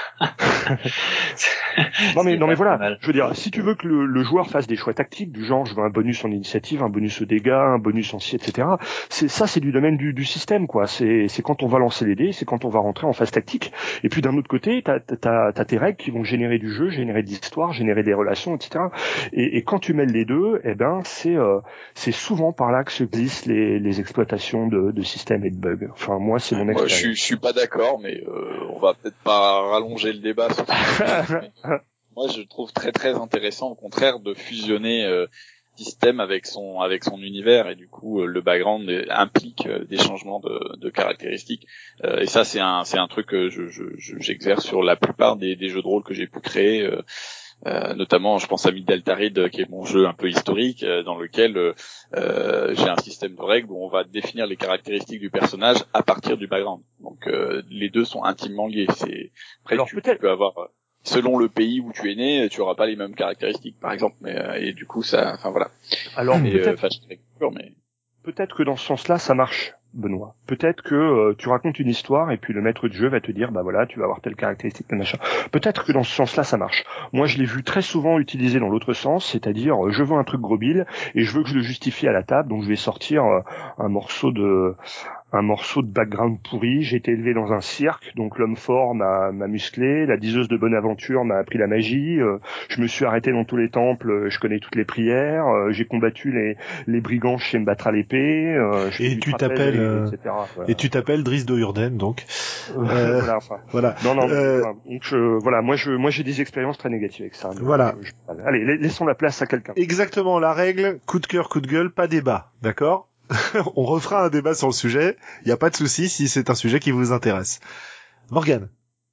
non mais non mais voilà, je veux dire, si tu veux que le, le joueur fasse des choix tactiques du genre je veux un bonus en initiative, un bonus au dégâts, un bonus en ci, et cetera. C'est ça, c'est du domaine du, du système quoi. C'est c'est quand on va lancer les dés, c'est quand on va rentrer en phase tactique. Et puis d'un autre côté, t'as t'as t'as tes règles qui vont générer du jeu, générer de l'histoire, générer des relations, et cetera. Et, et quand tu mêles les deux, eh ben c'est euh, c'est souvent par là que se glissent les les exploitations de, de systèmes et de bugs. Enfin moi c'est mon expérience. Moi je suis je suis pas d'accord, mais euh, on va peut-être pas rallonger le débat sur ce moi, je trouve très très intéressant, au contraire, de fusionner euh, système avec son avec son univers et du coup euh, le background implique euh, des changements de, de caractéristiques. Euh, et ça, c'est un c'est un truc que je, je, je j'exerce sur la plupart des, des jeux de rôle que j'ai pu créer. Euh, euh, notamment, je pense à Middeltarid, qui est mon jeu un peu historique, euh, dans lequel euh, j'ai un système de règles où on va définir les caractéristiques du personnage à partir du background. Donc, euh, les deux sont intimement liés. C'est après Alors, tu, peut-être... tu peux avoir selon le pays où tu es né, tu auras pas les mêmes caractéristiques, par exemple. Mais euh, et du coup, ça, enfin voilà. Alors et, peut-être, euh, mais peut-être que dans ce sens-là, ça marche. Benoît. Peut-être que euh, tu racontes une histoire et puis le maître de jeu va te dire bah voilà, tu vas avoir telle caractéristique, tel machin. Peut-être que dans ce sens-là ça marche. Moi je l'ai vu très souvent utilisé dans l'autre sens, c'est-à-dire euh, je veux un truc gros bill et je veux que je le justifie à la table, donc je vais sortir euh, un morceau de un morceau de background pourri. J'ai été élevé dans un cirque, donc l'homme fort m'a, m'a musclé, la diseuse de Bonaventure m'a appris la magie, euh, je me suis arrêté dans tous les temples, je connais toutes les prières, euh, j'ai combattu les, les brigands, je sais me battre à l'épée, euh, je et tu t'appelles et, et cetera. Voilà. Et tu t'appelles Driss de Urden, donc. Euh, voilà, enfin. Voilà. Non, non, euh... enfin, donc je, voilà, moi je, moi j'ai des expériences très négatives avec ça. Voilà. Je, je, allez, laissons la place à quelqu'un. Exactement, la règle, coup de cœur, coup de gueule, pas débat, d'accord? On refera un débat sur le sujet, il n'y a pas de souci si c'est un sujet qui vous intéresse. Morgane.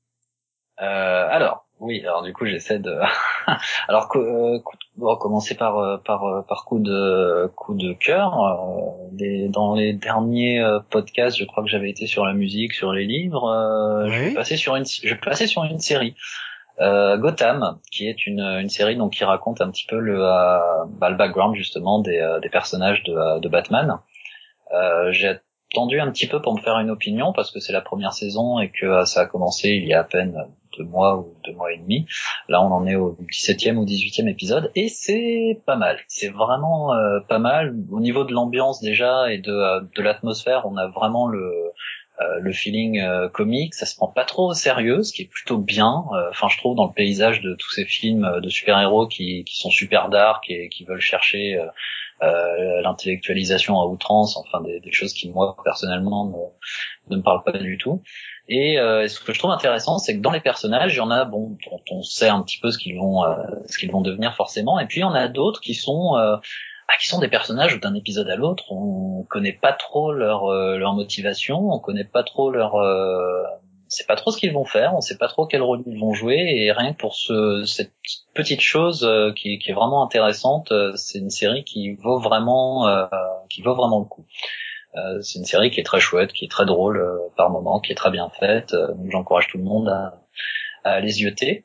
Euh, alors, oui, alors du coup j'essaie de... alors, euh, on va commencer par par par coup de coup de cœur. Euh, des, dans les derniers euh, podcasts, je crois que j'avais été sur la musique, sur les livres. Euh, oui. Je vais passer sur une, je vais passer sur une série. Euh, Gotham, qui est une, une série donc qui raconte un petit peu le, euh, bah, le background justement des, euh, des personnages de, de Batman. Euh, j'ai attendu un petit peu pour me faire une opinion parce que c'est la première saison et que euh, ça a commencé il y a à peine deux mois ou deux mois et demi. Là, on en est au dix-septième ou dix-huitième épisode et c'est pas mal. C'est vraiment euh, pas mal au niveau de l'ambiance déjà et de, euh, de l'atmosphère. On a vraiment le euh, le feeling euh, comique, ça se prend pas trop au sérieux, ce qui est plutôt bien. Enfin, euh, je trouve dans le paysage de tous ces films de super-héros qui, qui sont super dark et qui veulent chercher euh, euh, l'intellectualisation à outrance, enfin des, des choses qui moi personnellement ne, ne me parlent pas du tout. Et euh, ce que je trouve intéressant, c'est que dans les personnages, il y en a bon dont on sait un petit peu ce qu'ils vont euh, ce qu'ils vont devenir forcément, et puis il y en a d'autres qui sont euh, ah, qui sont des personnages où d'un épisode à l'autre, on connaît pas trop leur euh, leur motivation, on connaît pas trop leur euh, on sait pas trop ce qu'ils vont faire, on sait pas trop quel rôle ils vont jouer, et rien que pour ce cette petite chose euh, qui, qui est vraiment intéressante, euh, c'est une série qui vaut vraiment euh, qui vaut vraiment le coup. Euh, c'est une série qui est très chouette, qui est très drôle euh, par moments, qui est très bien faite. Euh, donc j'encourage tout le monde à, à les yeuter.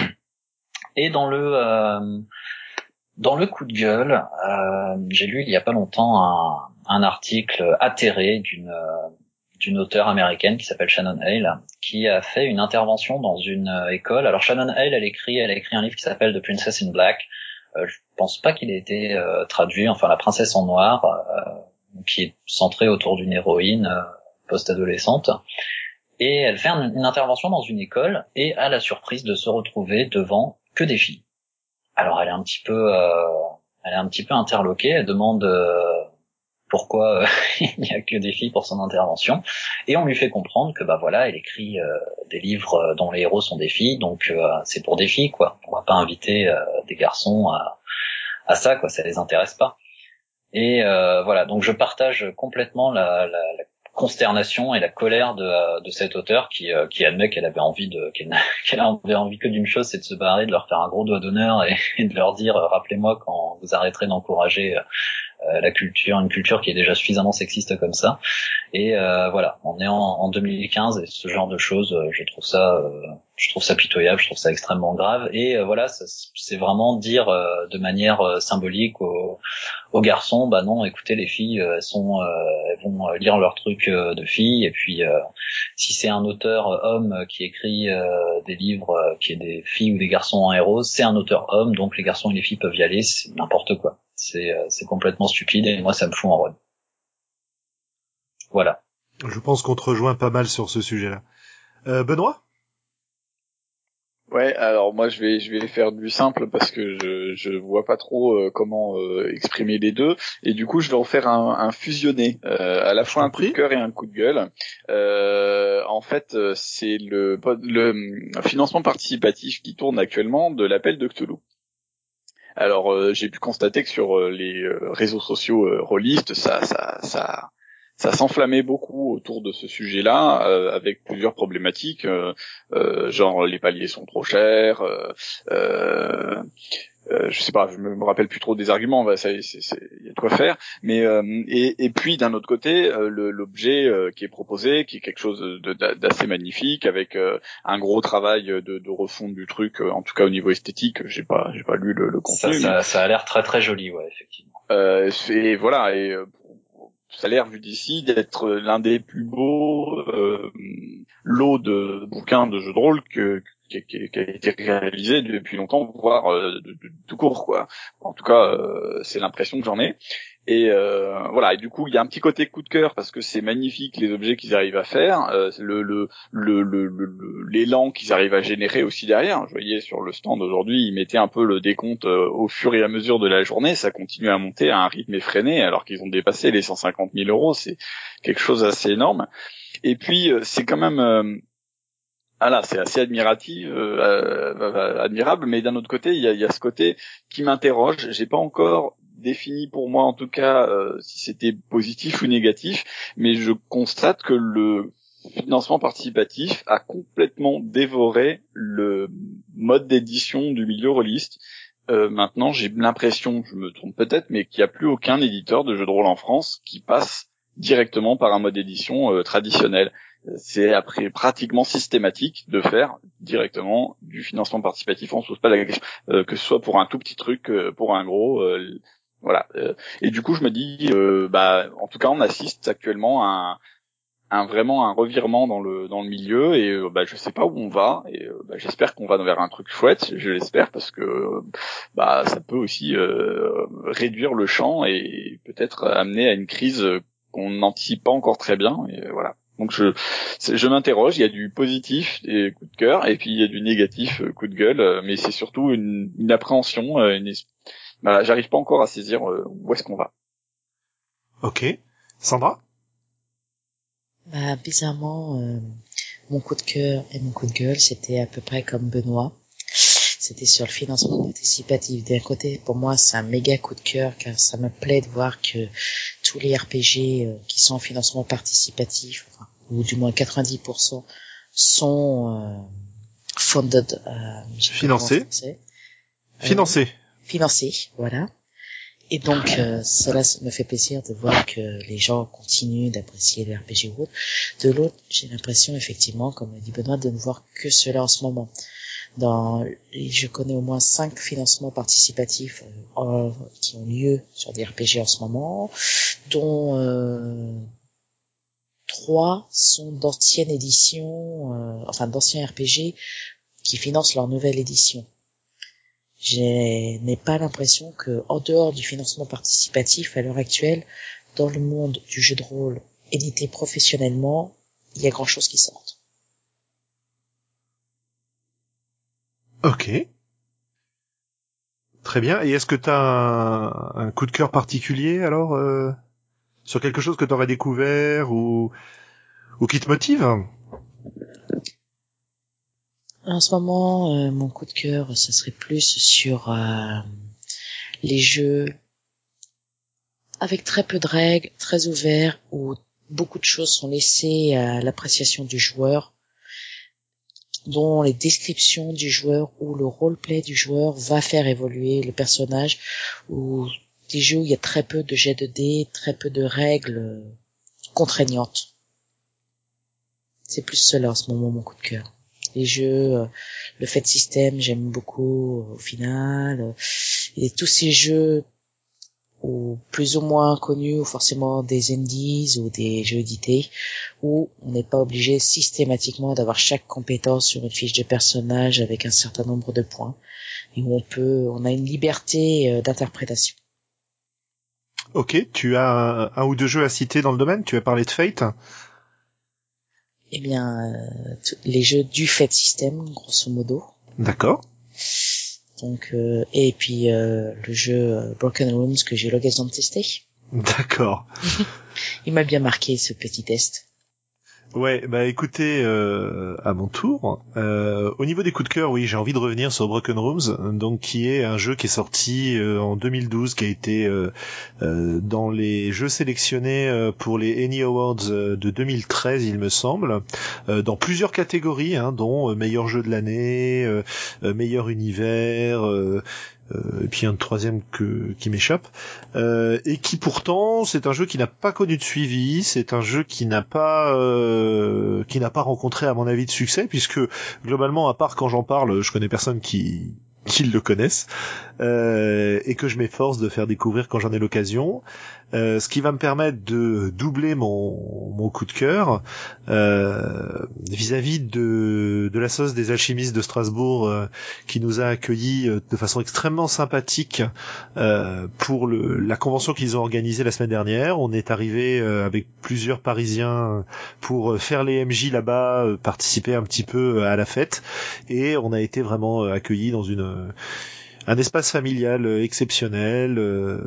Et dans le euh, dans le coup de gueule, euh, j'ai lu il y a pas longtemps un, un article atterré d'une euh, d'une auteure américaine qui s'appelle Shannon Hale, qui a fait une intervention dans une euh, école. Alors Shannon Hale, elle écrit elle a écrit un livre qui s'appelle The Princess in Black. Euh, je pense pas qu'il ait été euh, traduit. Enfin, La Princesse en Noir. Euh, qui est centrée autour d'une héroïne euh, post-adolescente, et elle fait un, une intervention dans une école et a la surprise de se retrouver devant que des filles. Alors elle est un petit peu euh, elle est un petit peu interloquée, elle demande euh, pourquoi euh, il n'y a que des filles pour son intervention, et on lui fait comprendre que bah voilà, elle écrit euh, des livres dont les héros sont des filles, donc euh, c'est pour des filles quoi. On va pas inviter euh, des garçons à à ça quoi, ça les intéresse pas. Et euh, voilà, donc je partage complètement la, la, la consternation et la colère de, de cet auteur qui, euh, qui admet qu'elle avait envie de qu'elle, qu'elle avait envie que d'une chose, c'est de se barrer, de leur faire un gros doigt d'honneur et, et de leur dire euh, rappelez-moi quand vous arrêterez d'encourager euh, la culture, une culture qui est déjà suffisamment sexiste comme ça. Et euh, voilà, on est en, en deux mille quinze et ce genre de choses, euh, je trouve ça, euh, je trouve ça pitoyable, je trouve ça extrêmement grave. Et euh, voilà, ça, c'est vraiment dire euh, de manière euh, symbolique aux, aux garçons, bah non, écoutez, les filles, euh, elles sont, euh, elles vont lire leurs trucs euh, de filles. Et puis, euh, si c'est un auteur euh, homme qui écrit euh, des livres euh, qui est des filles ou des garçons en héros, c'est un auteur homme, donc les garçons et les filles peuvent y aller. C'est n'importe quoi. C'est, euh, c'est complètement stupide et moi, ça me fout en rôle. Voilà. Je pense qu'on te rejoint pas mal sur ce sujet-là. Euh, Benoît ? Ouais, alors moi je vais je vais faire du simple parce que je je vois pas trop euh, comment euh, exprimer les deux, et du coup je vais en faire un, un fusionné, euh, à la fois un coup de cœur et un coup de gueule. Euh, en fait, c'est le le financement participatif qui tourne actuellement de l'appel de Cthulhu. Alors euh, j'ai pu constater que sur euh, les euh, réseaux sociaux euh, rôlistes, ça ça ça ça s'enflammait beaucoup autour de ce sujet-là, euh, avec plusieurs problématiques, euh, euh, genre les paliers sont trop chers, euh, euh, euh, je sais pas, je me rappelle plus trop des arguments, bah, ça, c'est, c'est, il y a de quoi faire. Mais euh, et, et puis d'un autre côté, euh, le, l'objet euh, qui est proposé, qui est quelque chose de, d'assez magnifique, avec euh, un gros travail de, de refonte du truc, euh, en tout cas au niveau esthétique. J'ai pas, j'ai pas lu le, le contenu. Ça, ça, mais, ça a l'air très très joli, ouais, effectivement. Euh, c'est voilà, et euh, ça a l'air vu d'ici d'être l'un des plus beaux euh, lots de bouquins de jeux de rôle que qui, qui, qui a été réalisé depuis longtemps, voire euh, de, de, tout court quoi. En tout cas, euh, c'est l'impression que j'en ai. Et euh, voilà. Et du coup, il y a un petit côté coup de cœur parce que c'est magnifique les objets qu'ils arrivent à faire, euh, le, le, le, le, le, l'élan qu'ils arrivent à générer aussi derrière. Je voyais sur le stand aujourd'hui, ils mettaient un peu le décompte euh, au fur et à mesure de la journée. Ça continue à monter à un rythme effréné, alors qu'ils ont dépassé les cent cinquante mille euros. C'est quelque chose d'assez énorme. Et puis, euh, c'est quand même euh, ah là, c'est assez admiratif, euh, euh, admirable, mais d'un autre côté, il y a, il y a ce côté qui m'interroge. J'ai pas encore défini pour moi, en tout cas, euh, si c'était positif ou négatif, mais je constate que le financement participatif a complètement dévoré le mode d'édition du milieu rôliste. Euh, maintenant, j'ai l'impression, je me trompe peut-être, mais qu'il n'y a plus aucun éditeur de jeux de rôle en France qui passe directement par un mode d'édition euh, traditionnel. C'est après pratiquement systématique de faire directement du financement participatif. On se pose pas la question, euh, que ce soit pour un tout petit truc, euh, pour un gros, euh, voilà. Euh, et du coup, je me dis, euh, bah, en tout cas, on assiste actuellement à un, un vraiment un revirement dans le dans le milieu, et euh, bah, je sais pas où on va. Et euh, bah, j'espère qu'on va vers un truc chouette. Je l'espère parce que euh, bah, ça peut aussi euh, réduire le champ et peut-être amener à une crise qu'on n'anticipe pas encore très bien. Et voilà. Donc je je m'interroge, il y a du positif et coup de cœur et puis il y a du négatif coup de gueule, mais c'est surtout une, une appréhension, une voilà, j'arrive pas encore à saisir où est-ce qu'on va. Ok. Sandra? Bah, bizarrement, euh, mon coup de cœur et mon coup de gueule, c'était à peu près comme Benoît. C'était sur le financement participatif. D'un côté, pour moi, c'est un méga coup de cœur, car ça me plaît de voir que tous les R P G euh, qui sont en financement participatif, enfin, ou du moins quatre-vingt-dix pour cent, sont euh, funded, euh, financés. Financés. Euh, financés, voilà. Et donc, euh, cela me fait plaisir de voir que les gens continuent d'apprécier les R P G ou autres. De l'autre, j'ai l'impression, effectivement, comme le dit Benoît, de ne voir que cela en ce moment. Dans, je connais au moins cinq financements participatifs euh, qui ont lieu sur des R P G en ce moment, dont euh, trois sont d'anciennes éditions, euh, enfin d'anciens R P G qui financent leur nouvelle édition. Je n'ai pas l'impression que, en dehors du financement participatif à l'heure actuelle, dans le monde du jeu de rôle édité professionnellement, il y a grand chose qui sorte. Ok. Très bien. Et est-ce que t'as un, un coup de cœur particulier alors euh, sur quelque chose que t'aurais découvert ou ou qui te motive? En ce moment, euh, mon coup de cœur, ce serait plus sur euh, les jeux avec très peu de règles, très ouverts, où beaucoup de choses sont laissées à l'appréciation du joueur, dont les descriptions du joueur ou le roleplay du joueur va faire évoluer le personnage, ou des jeux où il y a très peu de jets de dés, très peu de règles contraignantes. C'est plus cela en ce moment mon coup de cœur. Les jeux, le fait système, j'aime beaucoup au final, et tous ces jeux ou plus ou moins connus, ou forcément des indies ou des jeux édités, où on n'est pas obligé systématiquement d'avoir chaque compétence sur une fiche de personnage avec un certain nombre de points, et où on peut, on a une liberté d'interprétation. Ok, tu as un, un ou deux jeux à citer dans le domaine. Tu as parlé de Fate. Eh bien, euh, les jeux du Fate System, grosso modo. D'accord. Donc, euh, et puis euh, le jeu euh, Broken Rooms que j'ai eu l'occasion de tester. D'accord. Il m'a bien marqué ce petit test. Ouais, bah écoutez, euh, à mon tour. Euh, au niveau des coups de cœur, oui, j'ai envie de revenir sur Broken Rooms, donc qui est un jeu qui est sorti euh, en deux mille douze, qui a été euh, euh, dans les jeux sélectionnés euh, pour les Annie Awards euh, de deux mille treize, il me semble, euh, dans plusieurs catégories, hein, dont euh, meilleur jeu de l'année, euh, euh, meilleur univers. Euh, Euh, et puis un troisième que, qui m'échappe, euh, et qui pourtant c'est un jeu qui n'a pas connu de suivi, c'est un jeu qui n'a pas euh, qui n'a pas rencontré à mon avis de succès, puisque globalement, à part quand j'en parle, je connais personne qui qui le connaissent, euh, et que je m'efforce de faire découvrir quand j'en ai l'occasion, euh, ce qui va me permettre de doubler mon, mon coup de cœur euh, vis-à-vis de, de la sauce des alchimistes de Strasbourg, euh, qui nous a accueillis euh, de façon extrêmement sympathique euh, pour le, la convention qu'ils ont organisée la semaine dernière. On est arrivé euh, avec plusieurs Parisiens pour faire les M J là-bas, euh, participer un petit peu à la fête, et on a été vraiment euh, accueillis dans une un espace familial exceptionnel, euh,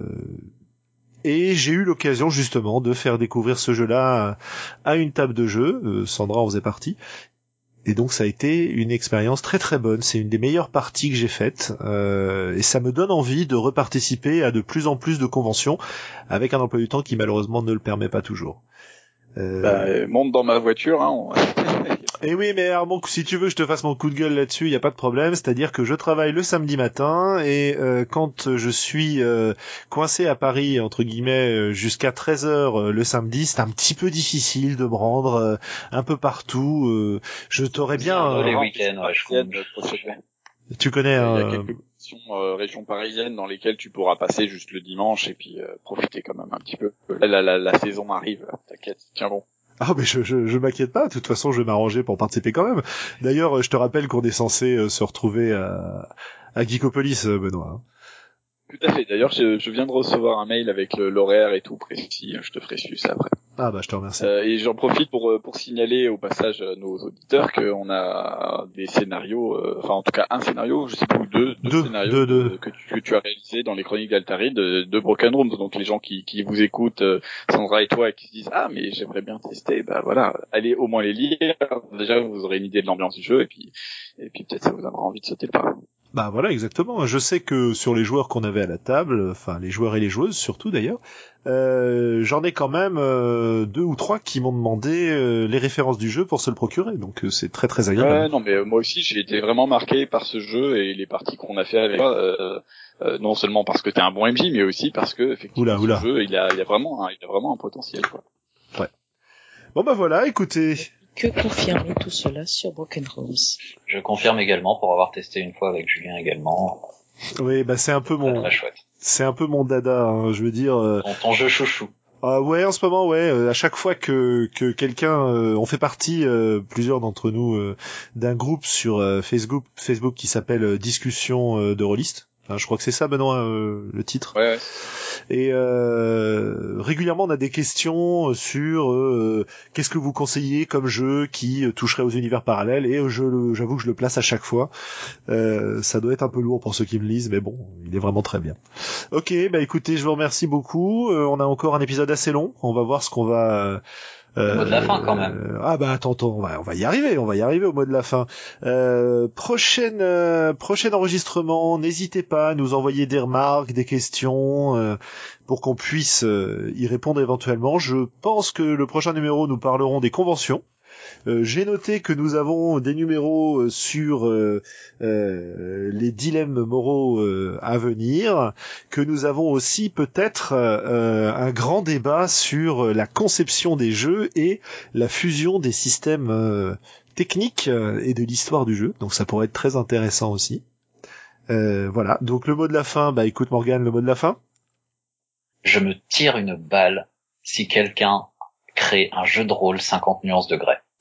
et j'ai eu l'occasion justement de faire découvrir ce jeu-là à une table de jeu. euh, Sandra en faisait partie, et donc ça a été une expérience très très bonne. C'est une des meilleures parties que j'ai faites, euh, et ça me donne envie de reparticiper à de plus en plus de conventions, avec un emploi du temps qui malheureusement ne le permet pas toujours. Euh... Bah, monte dans ma voiture, hein. On... Et oui, mais alors bon, si tu veux, je te fasse mon coup de gueule là-dessus, il y a pas de problème. C'est-à-dire que je travaille le samedi matin, et euh, quand je suis euh, coincé à Paris entre guillemets jusqu'à treize heures euh, le samedi, c'est un petit peu difficile de me rendre euh, un peu partout. Euh, je t'aurais bien. Euh, euh, les week-ends, ouais, je comprends. Tu connais. Il y a, euh... il y a quelques conditions euh, régions parisiennes dans lesquelles tu pourras passer juste le dimanche et puis euh, profiter quand même un petit peu. Là, la, la, la saison arrive, t'inquiète, tiens bon. Ah mais je je, je m'inquiète pas, de toute façon je vais m'arranger pour participer quand même. D'ailleurs, je te rappelle qu'on est censé euh, se retrouver à, à Geekopolis, Benoît. Tout à fait, d'ailleurs je, je viens de recevoir un mail avec le, l'horaire et tout précis, je te ferai suivre ça après. Ah bah je te remercie. Euh, et j'en profite pour pour signaler au passage à nos auditeurs qu'on a des scénarios, euh, enfin en tout cas un scénario, je sais plus, deux, deux, deux scénarios deux, deux. De, que, tu, que tu as réalisé dans les chroniques d'Altaride de, de Broken Rooms. Donc les gens qui, qui vous écoutent, euh, Sandra et toi, et qui se disent ah mais j'aimerais bien tester, bah voilà, allez au moins les lire. Déjà vous aurez une idée de l'ambiance du jeu et puis et puis peut-être ça vous donnera envie de sauter le pas. Bah voilà, exactement. Je sais que sur les joueurs qu'on avait à la table, enfin les joueurs et les joueuses surtout d'ailleurs, euh, j'en ai quand même euh, deux ou trois qui m'ont demandé euh, les références du jeu pour se le procurer. Donc euh, c'est très très agréable. Ouais, non mais euh, moi aussi j'ai été vraiment marqué par ce jeu et les parties qu'on a fait avec toi, euh, euh, non seulement parce que t'es un bon M J, mais aussi parce que effectivement Oula, oula. ce jeu il a, il a vraiment, un, il a vraiment un potentiel quoi. Ouais. Bon bah voilà, écoutez. Que confirmer tout cela sur Broken Rooms. Je confirme également pour avoir testé une fois avec Julien également. Oui, bah c'est un peu mon, très, très chouette. C'est un peu mon dada, hein, je veux dire. Euh... Ton, ton jeu chouchou. Ah ouais, en ce moment, ouais. Euh, à chaque fois que que quelqu'un, euh, on fait partie, euh, plusieurs d'entre nous, euh, d'un groupe sur euh, Facebook, Facebook qui s'appelle euh, Discussion euh, de rôlistes. Enfin, je crois que c'est ça, Benoît, euh, le titre. Ouais. ouais. Et euh, régulièrement, on a des questions sur euh, qu'est-ce que vous conseillez comme jeu qui toucherait aux univers parallèles. Et je, j'avoue que je le place à chaque fois. Euh, ça doit être un peu lourd pour ceux qui me lisent, mais bon, il est vraiment très bien. Ok, bah écoutez, je vous remercie beaucoup. Euh, on a encore un épisode assez long. On va voir ce qu'on va. Euh, le mot de la fin quand même. Ah bah attends, attends, on va, on va y arriver, on va y arriver au mot de la fin. Euh, prochaine, euh, prochain enregistrement, n'hésitez pas à nous envoyer des remarques, des questions, euh, pour qu'on puisse euh, y répondre éventuellement. Je pense que le prochain numéro, nous parlerons des conventions. Euh, j'ai noté que nous avons des numéros sur euh, euh, les dilemmes moraux euh, à venir, que nous avons aussi peut-être euh, un grand débat sur la conception des jeux et la fusion des systèmes euh, techniques et de l'histoire du jeu. Donc ça pourrait être très intéressant aussi. Euh, voilà. Donc le mot de la fin, bah écoute Morgane, le mot de la fin. Je me tire une balle si quelqu'un crée un jeu de rôle cinquante nuances de Grey.